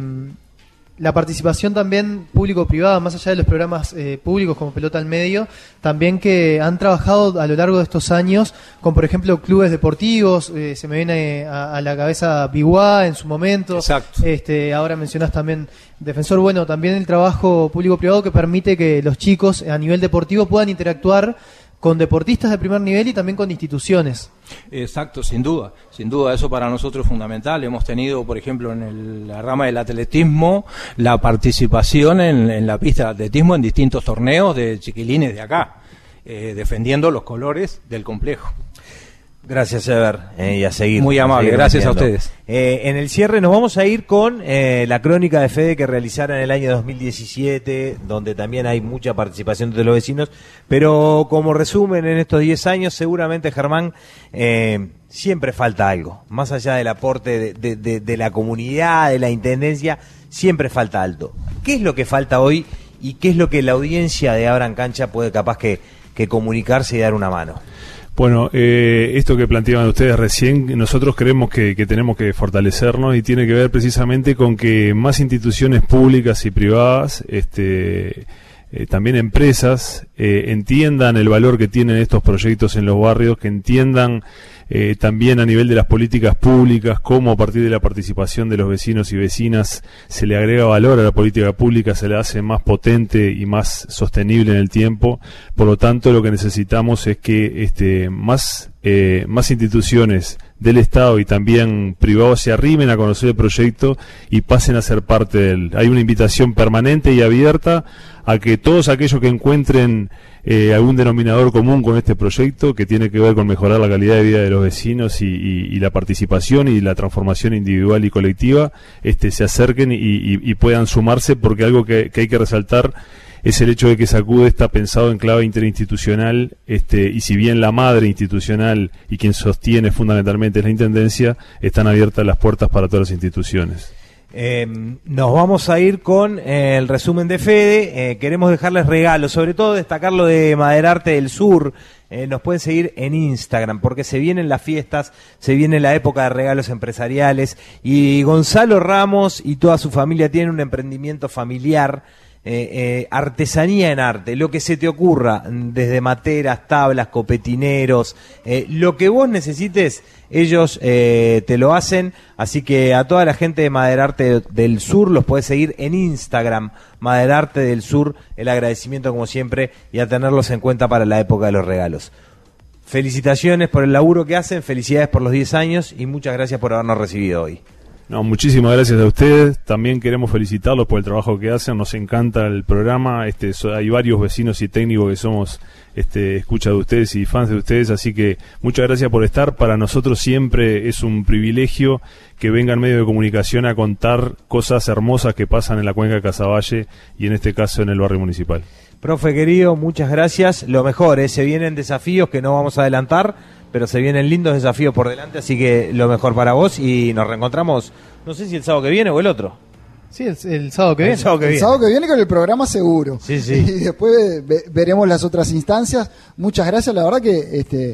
la participación también público-privada, más allá de los programas eh, públicos como Pelota al Medio, también que han trabajado a lo largo de estos años con, por ejemplo, clubes deportivos. Eh, se me viene a, a la cabeza Biguá en su momento. Exacto. Este, ahora mencionás también Defensor. Bueno, también el trabajo público-privado que permite que los chicos a nivel deportivo puedan interactuar con deportistas de primer nivel y también con instituciones. Exacto, sin duda, sin duda, eso para nosotros es fundamental. Hemos tenido, por ejemplo, en el, la rama del atletismo, la participación en, en la pista de atletismo en distintos torneos de chiquilines de acá, eh, defendiendo los colores del complejo. Gracias, Ever, eh, y a seguir. Muy amable, seguir gracias metiendo. a ustedes. Eh, en el cierre nos vamos a ir con eh, la crónica de Fede que realizaron en el año dos mil diecisiete, donde también hay mucha participación de los vecinos, pero como resumen en estos diez años, seguramente, Germán, eh, siempre falta algo. Más allá del aporte de, de, de, de la comunidad, de la intendencia, siempre falta algo. ¿Qué es lo que falta hoy y qué es lo que la audiencia de Abran Cancha puede capaz que, que comunicarse y dar una mano? Bueno, eh, esto que planteaban ustedes recién, nosotros creemos que, que tenemos que fortalecernos y tiene que ver precisamente con que más instituciones públicas y privadas, este, eh, también empresas, eh, entiendan el valor que tienen estos proyectos en los barrios, que entiendan eh, también a nivel de las políticas públicas cómo a partir de la participación de los vecinos y vecinas se le agrega valor a la política pública, se la hace más potente y más sostenible en el tiempo. Por lo tanto, lo que necesitamos es que este, más, eh, más instituciones del Estado y también privados se arrimen a conocer el proyecto y pasen a ser parte de él. Hay una invitación permanente y abierta a que todos aquellos que encuentren eh, algún denominador común con este proyecto, que tiene que ver con mejorar la calidad de vida de los vecinos y, y, y la participación y la transformación individual y colectiva, este, se acerquen y, y, y puedan sumarse, porque algo que, que hay que resaltar es el hecho de que SACUDE está pensado en clave interinstitucional, este, y si bien la madre institucional y quien sostiene fundamentalmente es la Intendencia, están abiertas las puertas para todas las instituciones. Eh, nos vamos a ir con eh, el resumen de Fede. Eh, queremos dejarles regalos, sobre todo destacar lo de Maderarte del Sur. Eh, nos pueden seguir en Instagram porque se vienen las fiestas, se viene la época de regalos empresariales y Gonzalo Ramos y toda su familia tienen un emprendimiento familiar. Eh, eh, artesanía en arte, lo que se te ocurra, desde materas, tablas, copetineros, eh, lo que vos necesites, ellos eh, te lo hacen, así que a toda la gente de Maderarte del Sur los podés seguir en Instagram, Maderarte del Sur, el agradecimiento como siempre y a tenerlos en cuenta para la época de los regalos. Felicitaciones por el laburo que hacen, felicidades por los diez años y muchas gracias por habernos recibido hoy. No, muchísimas gracias a ustedes. También queremos felicitarlos por el trabajo que hacen. Nos encanta el programa. Este, so, hay varios vecinos y técnicos que somos este, escucha de ustedes y fans de ustedes. Así que muchas gracias por estar. Para nosotros siempre es un privilegio que vengan medios de comunicación a contar cosas hermosas que pasan en la cuenca de Casaballe y en este caso en el barrio municipal. Profe querido, muchas gracias. Lo mejor, ¿eh? Se vienen desafíos que no vamos a adelantar, pero se vienen lindos desafíos por delante, así que lo mejor para vos y nos reencontramos, no sé si el sábado que viene o el otro. Sí, el, el sábado que el viene. Sábado que el viene. sábado que viene con el programa seguro. Sí, sí. Y después ve, veremos las otras instancias. Muchas gracias, la verdad que este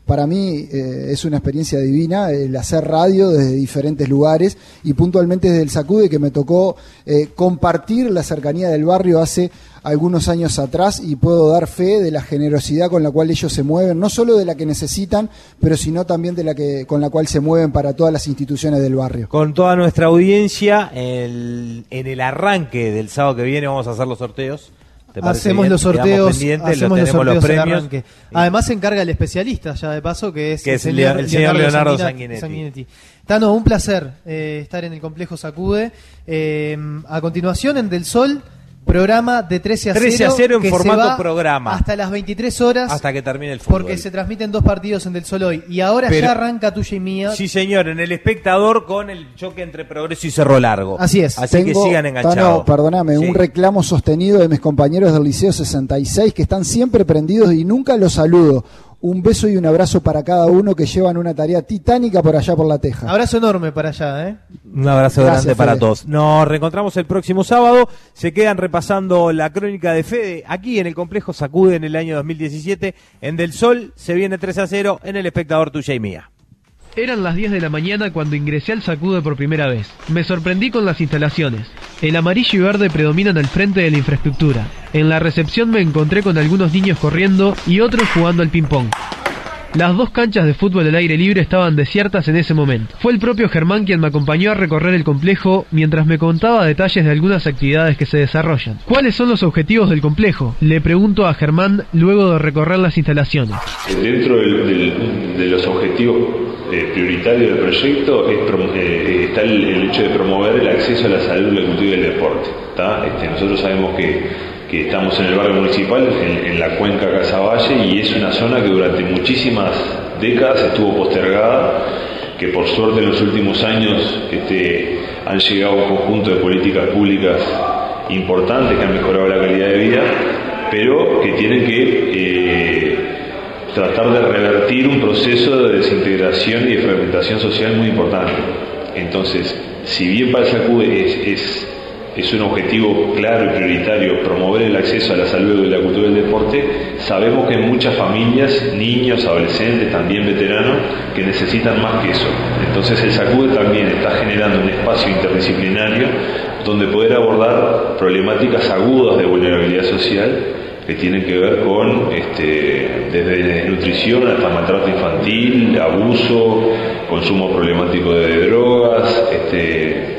para mí eh, es una experiencia divina el hacer radio desde diferentes lugares y puntualmente desde el Sacude, que me tocó eh, compartir la cercanía del barrio hace algunos años atrás, y puedo dar fe de la generosidad con la cual ellos se mueven, no solo de la que necesitan, pero sino también de la que con la cual se mueven para todas las instituciones del barrio. Con toda nuestra audiencia, el, en el arranque del sábado que viene vamos a hacer los sorteos. Hacemos bien? los sorteos, hacemos los sorteos los premios. arranque. Además se encarga el especialista, ya de paso, que es, que es el, el, el señor Leonardo Sanguinetti. Sanguinetti. Tano, un placer eh, estar en el Complejo Sacude. Eh, a continuación, en Del Sol, programa de trece a cero. trece a cero en que formato se va programa. Hasta las veintitrés horas. Hasta que termine el fútbol. Porque se transmiten dos partidos en Del Sol hoy. Y ahora Pero, ya arranca Tuya y Mía. Sí, señor, en El Espectador con el choque entre Progreso y Cerro Largo. Así es. Así Tengo, que sigan enganchados. Tano, perdóname, Sí. un reclamo sostenido de mis compañeros del Liceo sesenta y seis que están siempre prendidos y nunca los saludo. Un beso y un abrazo para cada uno que llevan una tarea titánica por allá por la teja. Abrazo enorme para allá, ¿eh? Un abrazo Gracias, grande para Fede. todos. Nos reencontramos el próximo sábado. Se quedan repasando la crónica de Fede aquí en el Complejo Sacude en el año dos mil diecisiete. En Del Sol se viene tres a cero en El Espectador, Tuya y Mía. Eran las diez de la mañana cuando ingresé al Sacude por primera vez. Me sorprendí con las instalaciones. El amarillo y verde predominan al frente de la infraestructura. En la recepción me encontré con algunos niños corriendo y otros jugando al ping-pong. Las dos canchas de fútbol al aire libre estaban desiertas en ese momento. Fue el propio Germán quien me acompañó a recorrer el complejo mientras me contaba detalles de algunas actividades que se desarrollan. ¿Cuáles son los objetivos del complejo? Le pregunto a Germán luego de recorrer las instalaciones. Dentro del, del, de los objetivos eh, prioritarios del proyecto es, eh, está el, el hecho de promover el acceso a la salud, la cultura y el deporte. Este, nosotros sabemos que que estamos en el barrio municipal, en, en la cuenca Casaballe, y es una zona que durante muchísimas décadas estuvo postergada, que por suerte en los últimos años este, han llegado un conjunto de políticas públicas importantes que han mejorado la calidad de vida, pero que tienen que eh, tratar de revertir un proceso de desintegración y de fragmentación social muy importante. Entonces, si bien para el Sacude es, es Es un objetivo claro y prioritario promover el acceso a la salud, la cultura y el deporte, sabemos que hay muchas familias, niños, adolescentes, también veteranos, que necesitan más que eso. Entonces el Sacude también está generando un espacio interdisciplinario donde poder abordar problemáticas agudas de vulnerabilidad social que tienen que ver con este, desde nutrición hasta maltrato infantil, abuso, consumo problemático de drogas, este,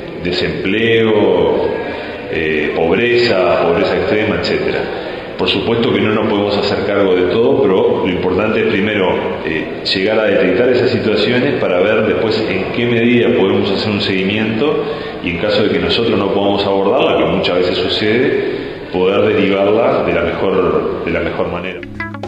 desempleo, eh, pobreza, pobreza extrema, etcétera. Por supuesto que no nos podemos hacer cargo de todo, pero lo importante es primero eh, llegar a detectar esas situaciones para ver después en qué medida podemos hacer un seguimiento y en caso de que nosotros no podamos abordarla, que muchas veces sucede, poder derivarla de la mejor, de la mejor manera.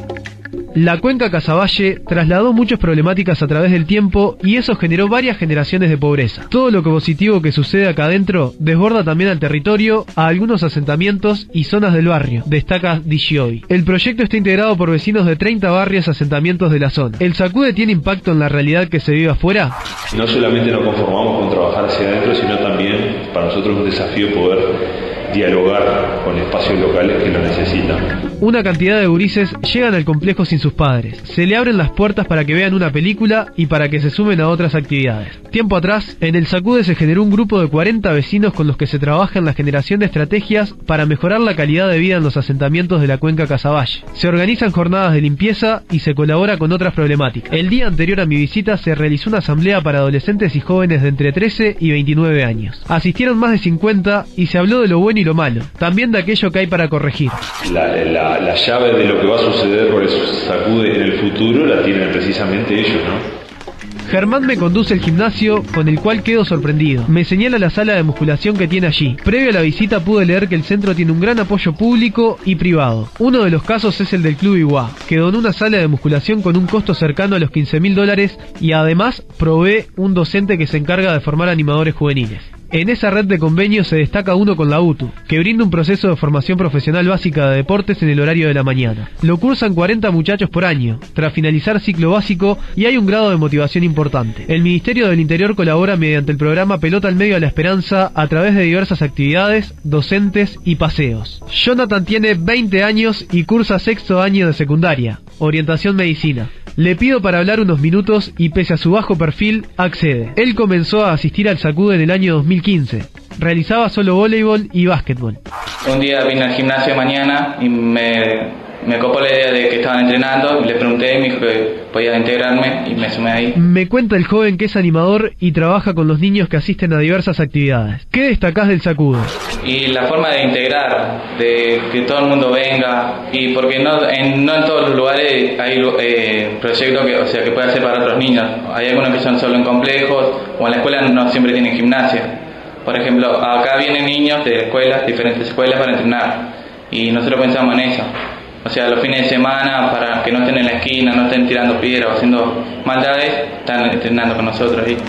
La cuenca Casaballe trasladó muchas problemáticas a través del tiempo y eso generó varias generaciones de pobreza. Todo lo que positivo que sucede acá adentro desborda también al territorio, a algunos asentamientos y zonas del barrio, destaca Digiovi. El proyecto está integrado por vecinos de treinta barrios y asentamientos de la zona. ¿El Sacude tiene impacto en la realidad que se vive afuera? No solamente nos conformamos con trabajar hacia adentro, sino también para nosotros es un desafío poder dialogar con espacios locales que lo necesitan. Una cantidad de gurises llegan al complejo sin sus padres. Se le abren las puertas para que vean una película y para que se sumen a otras actividades. Tiempo atrás, en el Sacude se generó un grupo de cuarenta vecinos con los que se trabaja en la generación de estrategias para mejorar la calidad de vida en los asentamientos de la cuenca Casaballe. Se organizan jornadas de limpieza y se colabora con otras problemáticas. El día anterior a mi visita se realizó una asamblea para adolescentes y jóvenes de entre trece y veintinueve años. Asistieron más de cincuenta y se habló de lo bueno y lo malo, también de aquello que hay para corregir. La, la, la llave de lo que va a suceder con el Sacude en el futuro la tienen precisamente ellos, ¿no? Germán me conduce al gimnasio, con el cual quedo sorprendido. Me señala la sala de musculación que tiene allí. Previo a la visita pude leer que el centro tiene un gran apoyo público y privado. Uno de los casos es el del Club Iguá, que donó una sala de musculación con un costo cercano a los quince mil dólares y además provee un docente que se encarga de formar animadores juveniles. En esa red de convenios se destaca uno con la U T U, que brinda un proceso de formación profesional básica de deportes en el horario de la mañana. Lo cursan cuarenta muchachos por año, tras finalizar ciclo básico, y hay un grado de motivación importante. El Ministerio del Interior colabora mediante el programa Pelota al Medio a la Esperanza a través de diversas actividades, docentes y paseos. Jonathan tiene veinte años y cursa sexto año de secundaria, orientación medicina. Le pido para hablar unos minutos y pese a su bajo perfil, accede. Él comenzó a asistir al Sacude en el año dos mil quince. Realizaba solo voleibol y básquetbol. Un día vine al gimnasio mañana y me... Me copó la idea de que estaban entrenando, le pregunté y me dijo que podía integrarme y me sumé ahí. Me cuenta el joven que es animador y trabaja con los niños que asisten a diversas actividades. ¿Qué destacás del Sacude? Y la forma de integrar, de que todo el mundo venga, y porque no en, no en todos los lugares hay eh, proyectos que, o sea, que puede hacer para otros niños. Hay algunos que son solo en complejos o en la escuela no siempre tienen gimnasia. Por ejemplo, acá vienen niños de escuelas, diferentes escuelas para entrenar y nosotros pensamos en eso. O sea, los fines de semana, para que no estén en la esquina, no estén tirando piedras o haciendo maldades, están entrenando con nosotros ahí.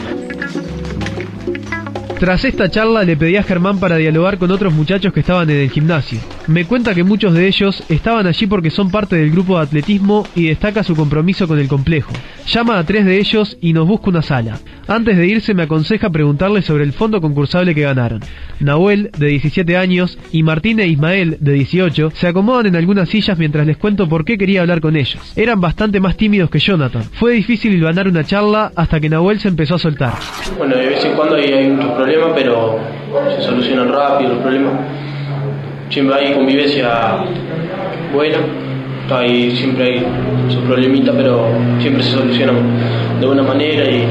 Tras esta charla le pedí a Germán para dialogar con otros muchachos que estaban en el gimnasio. Me cuenta que muchos de ellos estaban allí porque son parte del grupo de atletismo y destaca su compromiso con el complejo. Llama a tres de ellos y nos busca una sala. Antes de irse me aconseja preguntarle sobre el fondo concursable que ganaron. Nahuel, de diecisiete años, y Martín e Ismael, de dieciocho, se acomodan en algunas sillas mientras les cuento por qué quería hablar con ellos. Eran bastante más tímidos que Jonathan. Fue difícil hilvanar una charla hasta que Nahuel se empezó a soltar. Bueno, de vez en cuando hay, hay muchos problemas, pero se solucionan rápido los problemas. Siempre hay convivencia buena, hay, siempre hay sus problemitas, pero siempre se solucionan de buena manera y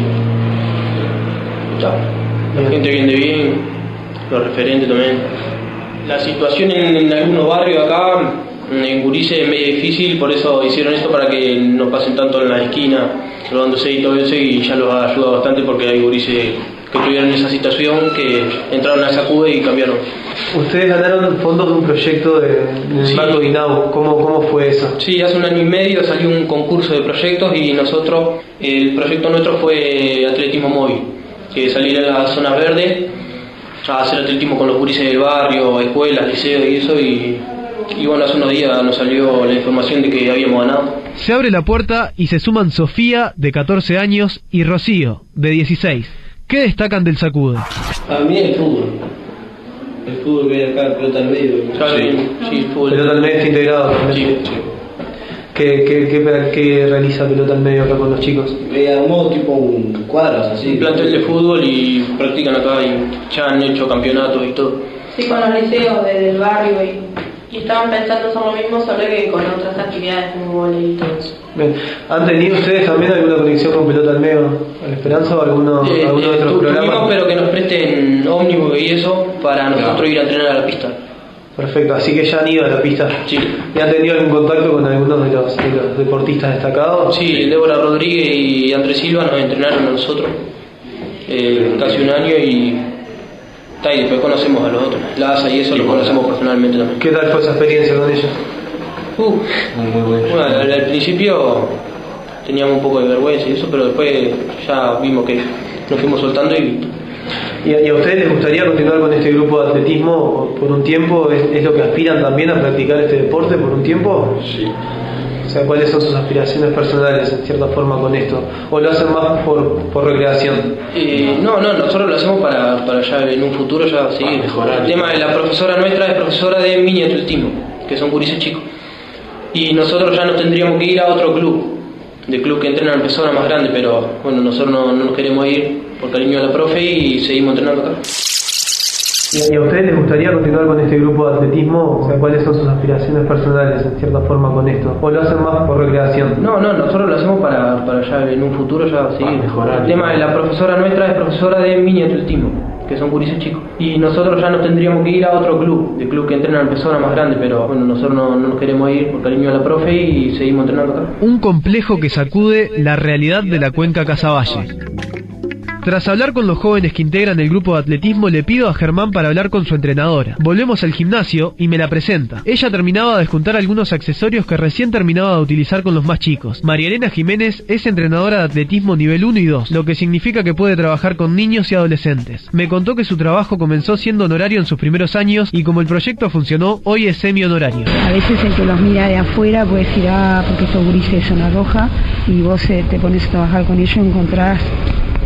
ya. La gente viene bien, los referentes también. La situación en, en algunos barrios acá, en Gurice, es medio difícil, por eso hicieron esto para que no pasen tanto en la esquina, robándose y todo eso, y ya los ha ayudado bastante porque hay Gurice que tuvieron esa situación, que entraron a Sacude y cambiaron. Ustedes ganaron fondos de un proyecto de, de sí. Marco Guinau. ¿Cómo, ¿Cómo fue eso? Sí, hace un año y medio salió un concurso de proyectos y nosotros, el proyecto nuestro fue atletismo móvil, que salir a las zonas verdes a hacer atletismo con los gurises del barrio, escuelas, liceos y eso, y, y bueno, hace unos días nos salió la información de que habíamos ganado. Se abre la puerta y se suman Sofía, de catorce años, y Rocío, de dieciséis. ¿Qué destacan del Sacude? A mí el fútbol. El fútbol que hay acá, pelota al medio. Sí, sí, el fútbol. Pelota al medio está integrado. Sí, sí. ¿Qué, qué, qué, ¿Qué realiza pelota al medio acá con los chicos? Eh, a un modo tipo un cuadros así. Un plantel de fútbol y practican acá y ya han hecho campeonatos y todo. Sí, con los liceos desde el barrio y, y estaban pensando hacer lo mismo, solo que con otras actividades como voleibol y todo eso. Bien. ¿Han tenido ustedes también alguna conexión con pelota al medio a la Esperanza o alguno, eh, alguno eh, de otros programas? Tuvimos, pero que nos presten ómnibus y eso para nosotros no. ir a entrenar a la pista. Perfecto, así que ya han ido a la pista. Sí. ¿Y han tenido algún contacto con algunos de los, de los deportistas destacados? Sí, Débora Rodríguez y Andrés Silva nos entrenaron a nosotros eh, casi un año y, y después conocemos a los otros. Laza y eso lo conocemos personalmente también. ¿Qué tal fue esa experiencia con ellos? Uh, muy bueno. Bueno, al, al principio teníamos un poco de vergüenza y eso, pero después ya vimos que nos fuimos soltando y... ¿Y a, ¿Y a ustedes les gustaría continuar con este grupo de atletismo por un tiempo? ¿Es, ¿Es lo que aspiran también a practicar este deporte por un tiempo? Sí. O sea, ¿cuáles son sus aspiraciones personales en cierta forma con esto? ¿O lo hacen más por, por recreación? Eh, no, no, nosotros lo hacemos para, para ya en un futuro ya seguir. Mejorar. El tema de la profesora nuestra es profesora de mini atletismo, que son gurises chicos. Y nosotros ya nos tendríamos que ir a otro club, de club que entrenan personas más grandes, pero bueno, nosotros no, no nos queremos ir por cariño a la profe y seguimos entrenando acá. ¿Y a ustedes les gustaría continuar con este grupo de atletismo? O sea, ¿cuáles son sus aspiraciones personales en cierta forma con esto? ¿O lo hacen más por recreación? No, no, nosotros lo hacemos para, para ya en un futuro ya seguir. Mejorar. El tema de la profesora nuestra es profesora de mini atletismo, que son gurises chicos. Y nosotros ya nos tendríamos que ir a otro club, de club que entrenan personas más grandes, pero bueno, nosotros no, no nos queremos ir por cariño a la profe y seguimos entrenando acá. Un complejo que sacude la realidad de la cuenca Casaballe. Tras hablar con los jóvenes que integran el grupo de atletismo, le pido a Germán para hablar con su entrenadora. Volvemos al gimnasio y me la presenta. Ella terminaba de juntar algunos accesorios que recién terminaba de utilizar con los más chicos. María Elena Jiménez es entrenadora de atletismo nivel uno y dos, lo que significa que puede trabajar con niños y adolescentes. Me contó que su trabajo comenzó siendo honorario en sus primeros años y como el proyecto funcionó, hoy es semi-honorario. A veces el que los mira de afuera puede decir, ah, porque estos gurises de zona roja, y vos eh, te pones a trabajar con ellos y encontrás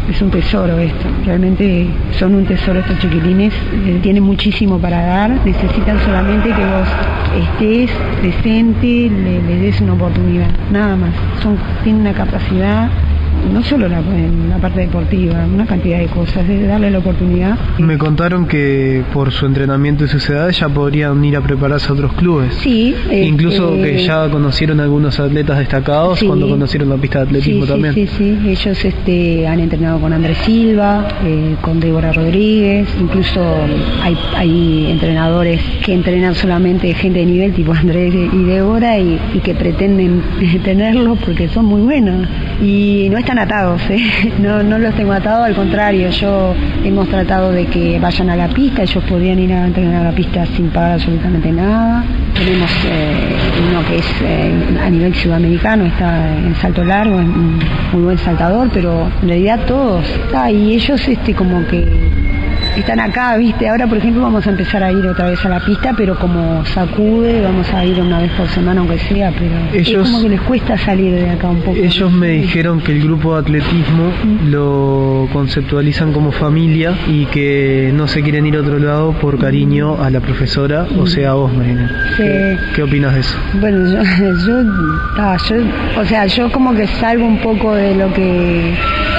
es un tesoro esto. Realmente son un tesoro estos chiquilines. Eh, tienen muchísimo para dar. Necesitan solamente que vos estés presente, le, le des una oportunidad. Nada más. Son, tienen una capacidad, no solo la, en la parte deportiva, una cantidad de cosas, de darle la oportunidad. Me contaron que por su entrenamiento y sus edades ya podrían ir a prepararse a otros clubes. Sí. Incluso eh, que ya conocieron algunos atletas destacados sí, cuando conocieron la pista de atletismo sí, también. Sí, sí, sí. Ellos este, han entrenado con Andrés Silva, eh, con Débora Rodríguez, incluso hay, hay entrenadores que entrenan solamente gente de nivel tipo Andrés y Débora y, y que pretenden tenerlos porque son muy buenos. Y no están atados, ¿eh? no, no los tengo atados, al contrario, yo hemos tratado de que vayan a la pista, ellos podrían ir a entrenar a la pista sin pagar absolutamente nada. Tenemos eh, uno que es eh, a nivel sudamericano, está en salto largo, es un muy buen saltador, pero en realidad todos, ah, y ellos este como que están acá, ¿viste? Ahora, por ejemplo, vamos a empezar a ir otra vez a la pista, pero como sacude, vamos a ir una vez por semana, aunque sea, pero ellos, es como que les cuesta salir de acá un poco. Ellos me dijeron que el grupo de atletismo mm. lo conceptualizan como familia y que no se quieren ir a otro lado por cariño a la profesora, mm. o sea, a vos, Marina. Sí. ¿Qué, ¿Qué opinas de eso? Bueno, yo, yo, ah, yo, o sea, yo como que salgo un poco de lo que...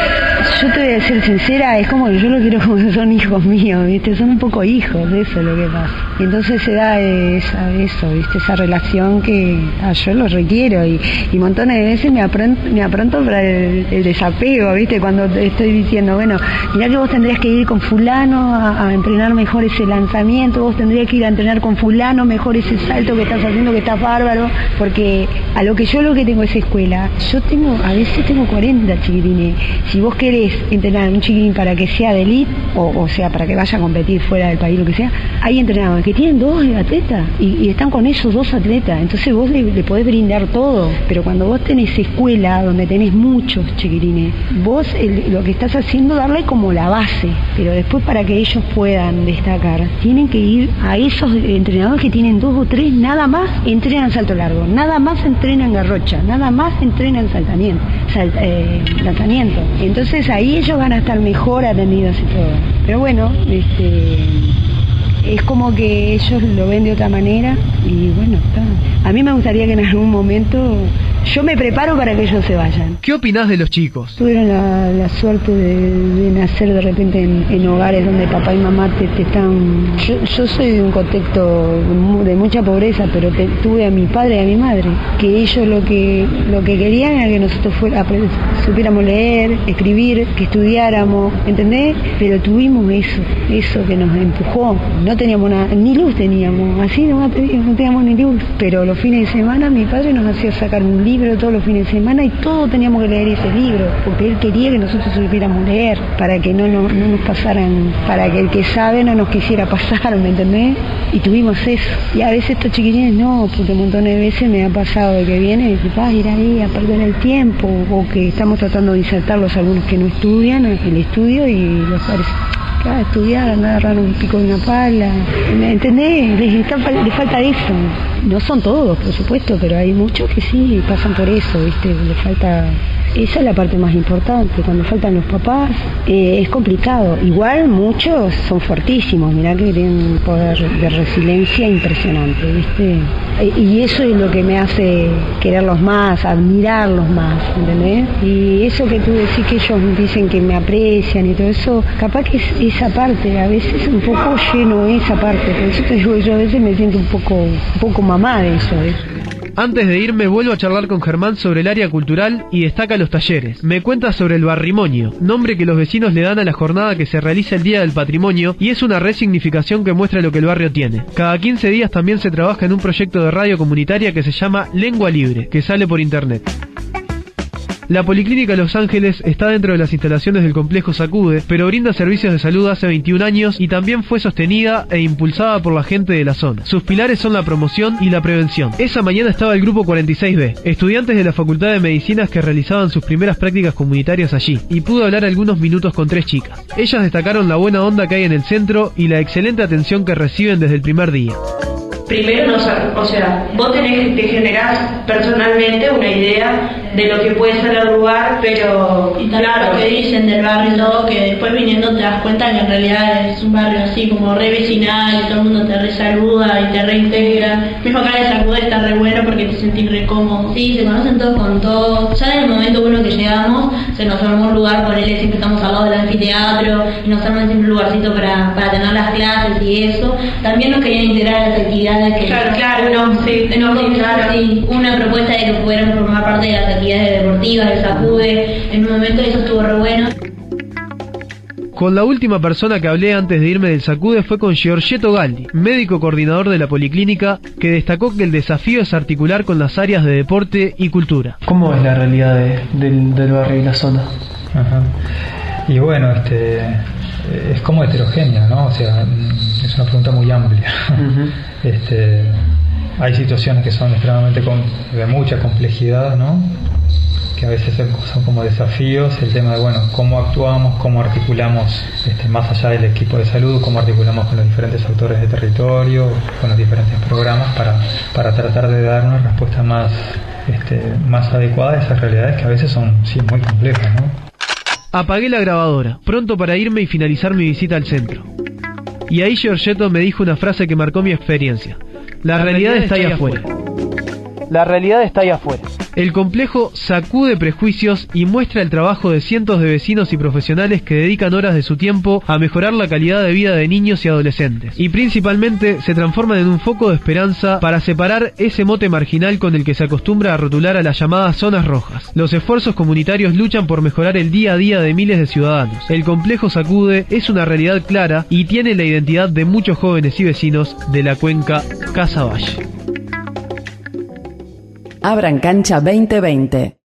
Yo te voy a ser sincera, es como que yo lo quiero como que son hijos míos, ¿viste? Son un poco hijos, eso es lo que pasa. Y entonces se da esa, eso, ¿viste? Esa relación que ah, yo lo requiero y, y montones de veces me apronto, me apronto para el, el desapego, ¿viste? Cuando estoy diciendo, bueno, mirá que vos tendrías que ir con fulano a, a entrenar mejor ese lanzamiento, vos tendrías que ir a entrenar con fulano mejor ese salto que estás haciendo, que está bárbaro, porque a lo que yo lo que tengo es escuela. Yo tengo, a veces tengo cuarenta chiquilines. Si vos querés entrenar a un chiquilín para que sea de elite, o, o sea, para que vaya a competir fuera del país, lo que sea, hay entrenadores que tienen dos atletas y, y están con esos dos atletas, entonces vos le, le podés brindar todo, pero cuando vos tenés escuela donde tenés muchos chiquilines, vos el, lo que estás haciendo es darle como la base, pero después para que ellos puedan destacar, tienen que ir a esos entrenadores que tienen dos o tres, nada más entrenan salto largo, nada más entrenan garrocha, nada más entrenan saltamiento, salt, eh, lanzamiento, entonces ahí ellos van a estar mejor atendidos y todo. Pero bueno, este, es como que ellos lo ven de otra manera y bueno, está. A mí me gustaría que en algún momento yo me preparo para que ellos se vayan. ¿Qué opinás de los chicos? Tuvieron la, la suerte de, de nacer de repente en, en hogares donde papá y mamá te, te están... Yo, yo soy de un contexto de mucha pobreza, pero te, tuve a mi padre y a mi madre, que ellos lo que lo que querían era que nosotros fuera, supiéramos leer, escribir, que estudiáramos, ¿entendés? Pero tuvimos eso, eso que nos empujó. No teníamos nada, ni luz teníamos, así no, no teníamos ni luz. Pero los fines de semana mi padre nos hacía sacar un libro libro todos los fines de semana y todos teníamos que leer ese libro, porque él quería que nosotros supiéramos leer, para que no, no, no nos pasaran, para que el que sabe no nos quisiera pasar, ¿me entendés? Y tuvimos eso. Y a veces estos chiquilines no, porque un montón de veces me ha pasado de que vienen y dicen, vas a ir ahí a perder el tiempo, o que estamos tratando de insertarlos algunos que no estudian el estudio y los padres... a estudiar, a agarrar un pico de una pala, ¿me entendés? Les, está, les falta eso. No son todos, por supuesto, pero hay muchos que sí pasan por eso, ¿viste? Les falta... Esa es la parte más importante. Cuando faltan los papás eh, es complicado. Igual muchos son fortísimos, mirá que tienen un poder de resiliencia impresionante, ¿viste? Y eso es lo que me hace quererlos más, admirarlos más, ¿entendés? Y eso que tú decís que ellos dicen que me aprecian y todo eso, capaz que es esa parte, a veces un poco lleno esa parte. Por eso te digo, yo a veces me siento un poco, un poco mamá de eso, ¿eh? Antes de irme vuelvo a charlar con Germán sobre el área cultural y destaca los talleres. Me cuenta sobre el Barrimonio, nombre que los vecinos le dan a la jornada que se realiza el Día del Patrimonio y es una resignificación que muestra lo que el barrio tiene. Cada quince días también se trabaja en un proyecto de radio comunitaria que se llama Lengua Libre, que sale por internet. La Policlínica Los Ángeles está dentro de las instalaciones del complejo Sacude, pero brinda servicios de salud hace veintiún años y también fue sostenida e impulsada por la gente de la zona. Sus pilares son la promoción y la prevención. Esa mañana estaba el grupo cuarenta y seis B, estudiantes de la Facultad de Medicinas que realizaban sus primeras prácticas comunitarias allí, y pude hablar algunos minutos con tres chicas. Ellas destacaron la buena onda que hay en el centro y la excelente atención que reciben desde el primer día. primero no sab- o sea, vos tenés, te generás personalmente una idea de lo que puede ser el lugar, pero y claro, lo que dicen del barrio y todo, que después viniendo te das cuenta que en realidad es un barrio así como re vecinal, y todo el mundo te re saluda y te reintegra. Mismo acá en el Sacude está re bueno porque te sentís re cómodo. Sí, se conocen todos con todos. Ya en el momento uno que llegamos, se nos armó un lugar, por él siempre estamos al lado del anfiteatro y nos arman siempre un lugarcito para, para tener las clases y eso. También nos querían integrar a las actividades que... Claro, claro, no, sí, no, sí, claro. Sí, una propuesta de que pudieran formar parte de las actividades deportivas del Sacude en un momento, y eso estuvo re bueno. Con la última persona que hablé antes de irme del Sacude fue con Giorgetto Galdi, médico coordinador de la Policlínica, que destacó que el desafío es articular con las áreas de deporte y cultura. ¿Cómo es la realidad de, del, del barrio y la zona? Ajá. Y bueno, este es como heterogénea, ¿no? O sea, es una pregunta muy amplia. Uh-huh. este, hay situaciones que son extremadamente com- de mucha complejidad, ¿no? Que a veces son como desafíos, el tema de, bueno, cómo actuamos, cómo articulamos, este, más allá del equipo de salud, cómo articulamos con los diferentes actores de territorio, con los diferentes programas para, para tratar de dar una respuesta más, este, más adecuada a esas realidades que a veces son, sí, muy complejas, ¿no? Apagué la grabadora, pronto para irme y finalizar mi visita al centro. Y ahí Giorgetto me dijo una frase que marcó mi experiencia. La, la realidad, realidad está ahí afuera. afuera. La realidad está ahí afuera. El complejo sacude prejuicios y muestra el trabajo de cientos de vecinos y profesionales que dedican horas de su tiempo a mejorar la calidad de vida de niños y adolescentes. Y principalmente se transforman en un foco de esperanza para separar ese mote marginal con el que se acostumbra a rotular a las llamadas zonas rojas. Los esfuerzos comunitarios luchan por mejorar el día a día de miles de ciudadanos. El complejo Sacude es una realidad clara y tiene la identidad de muchos jóvenes y vecinos de la cuenca Casaballe. Abran Cancha veinte veinte.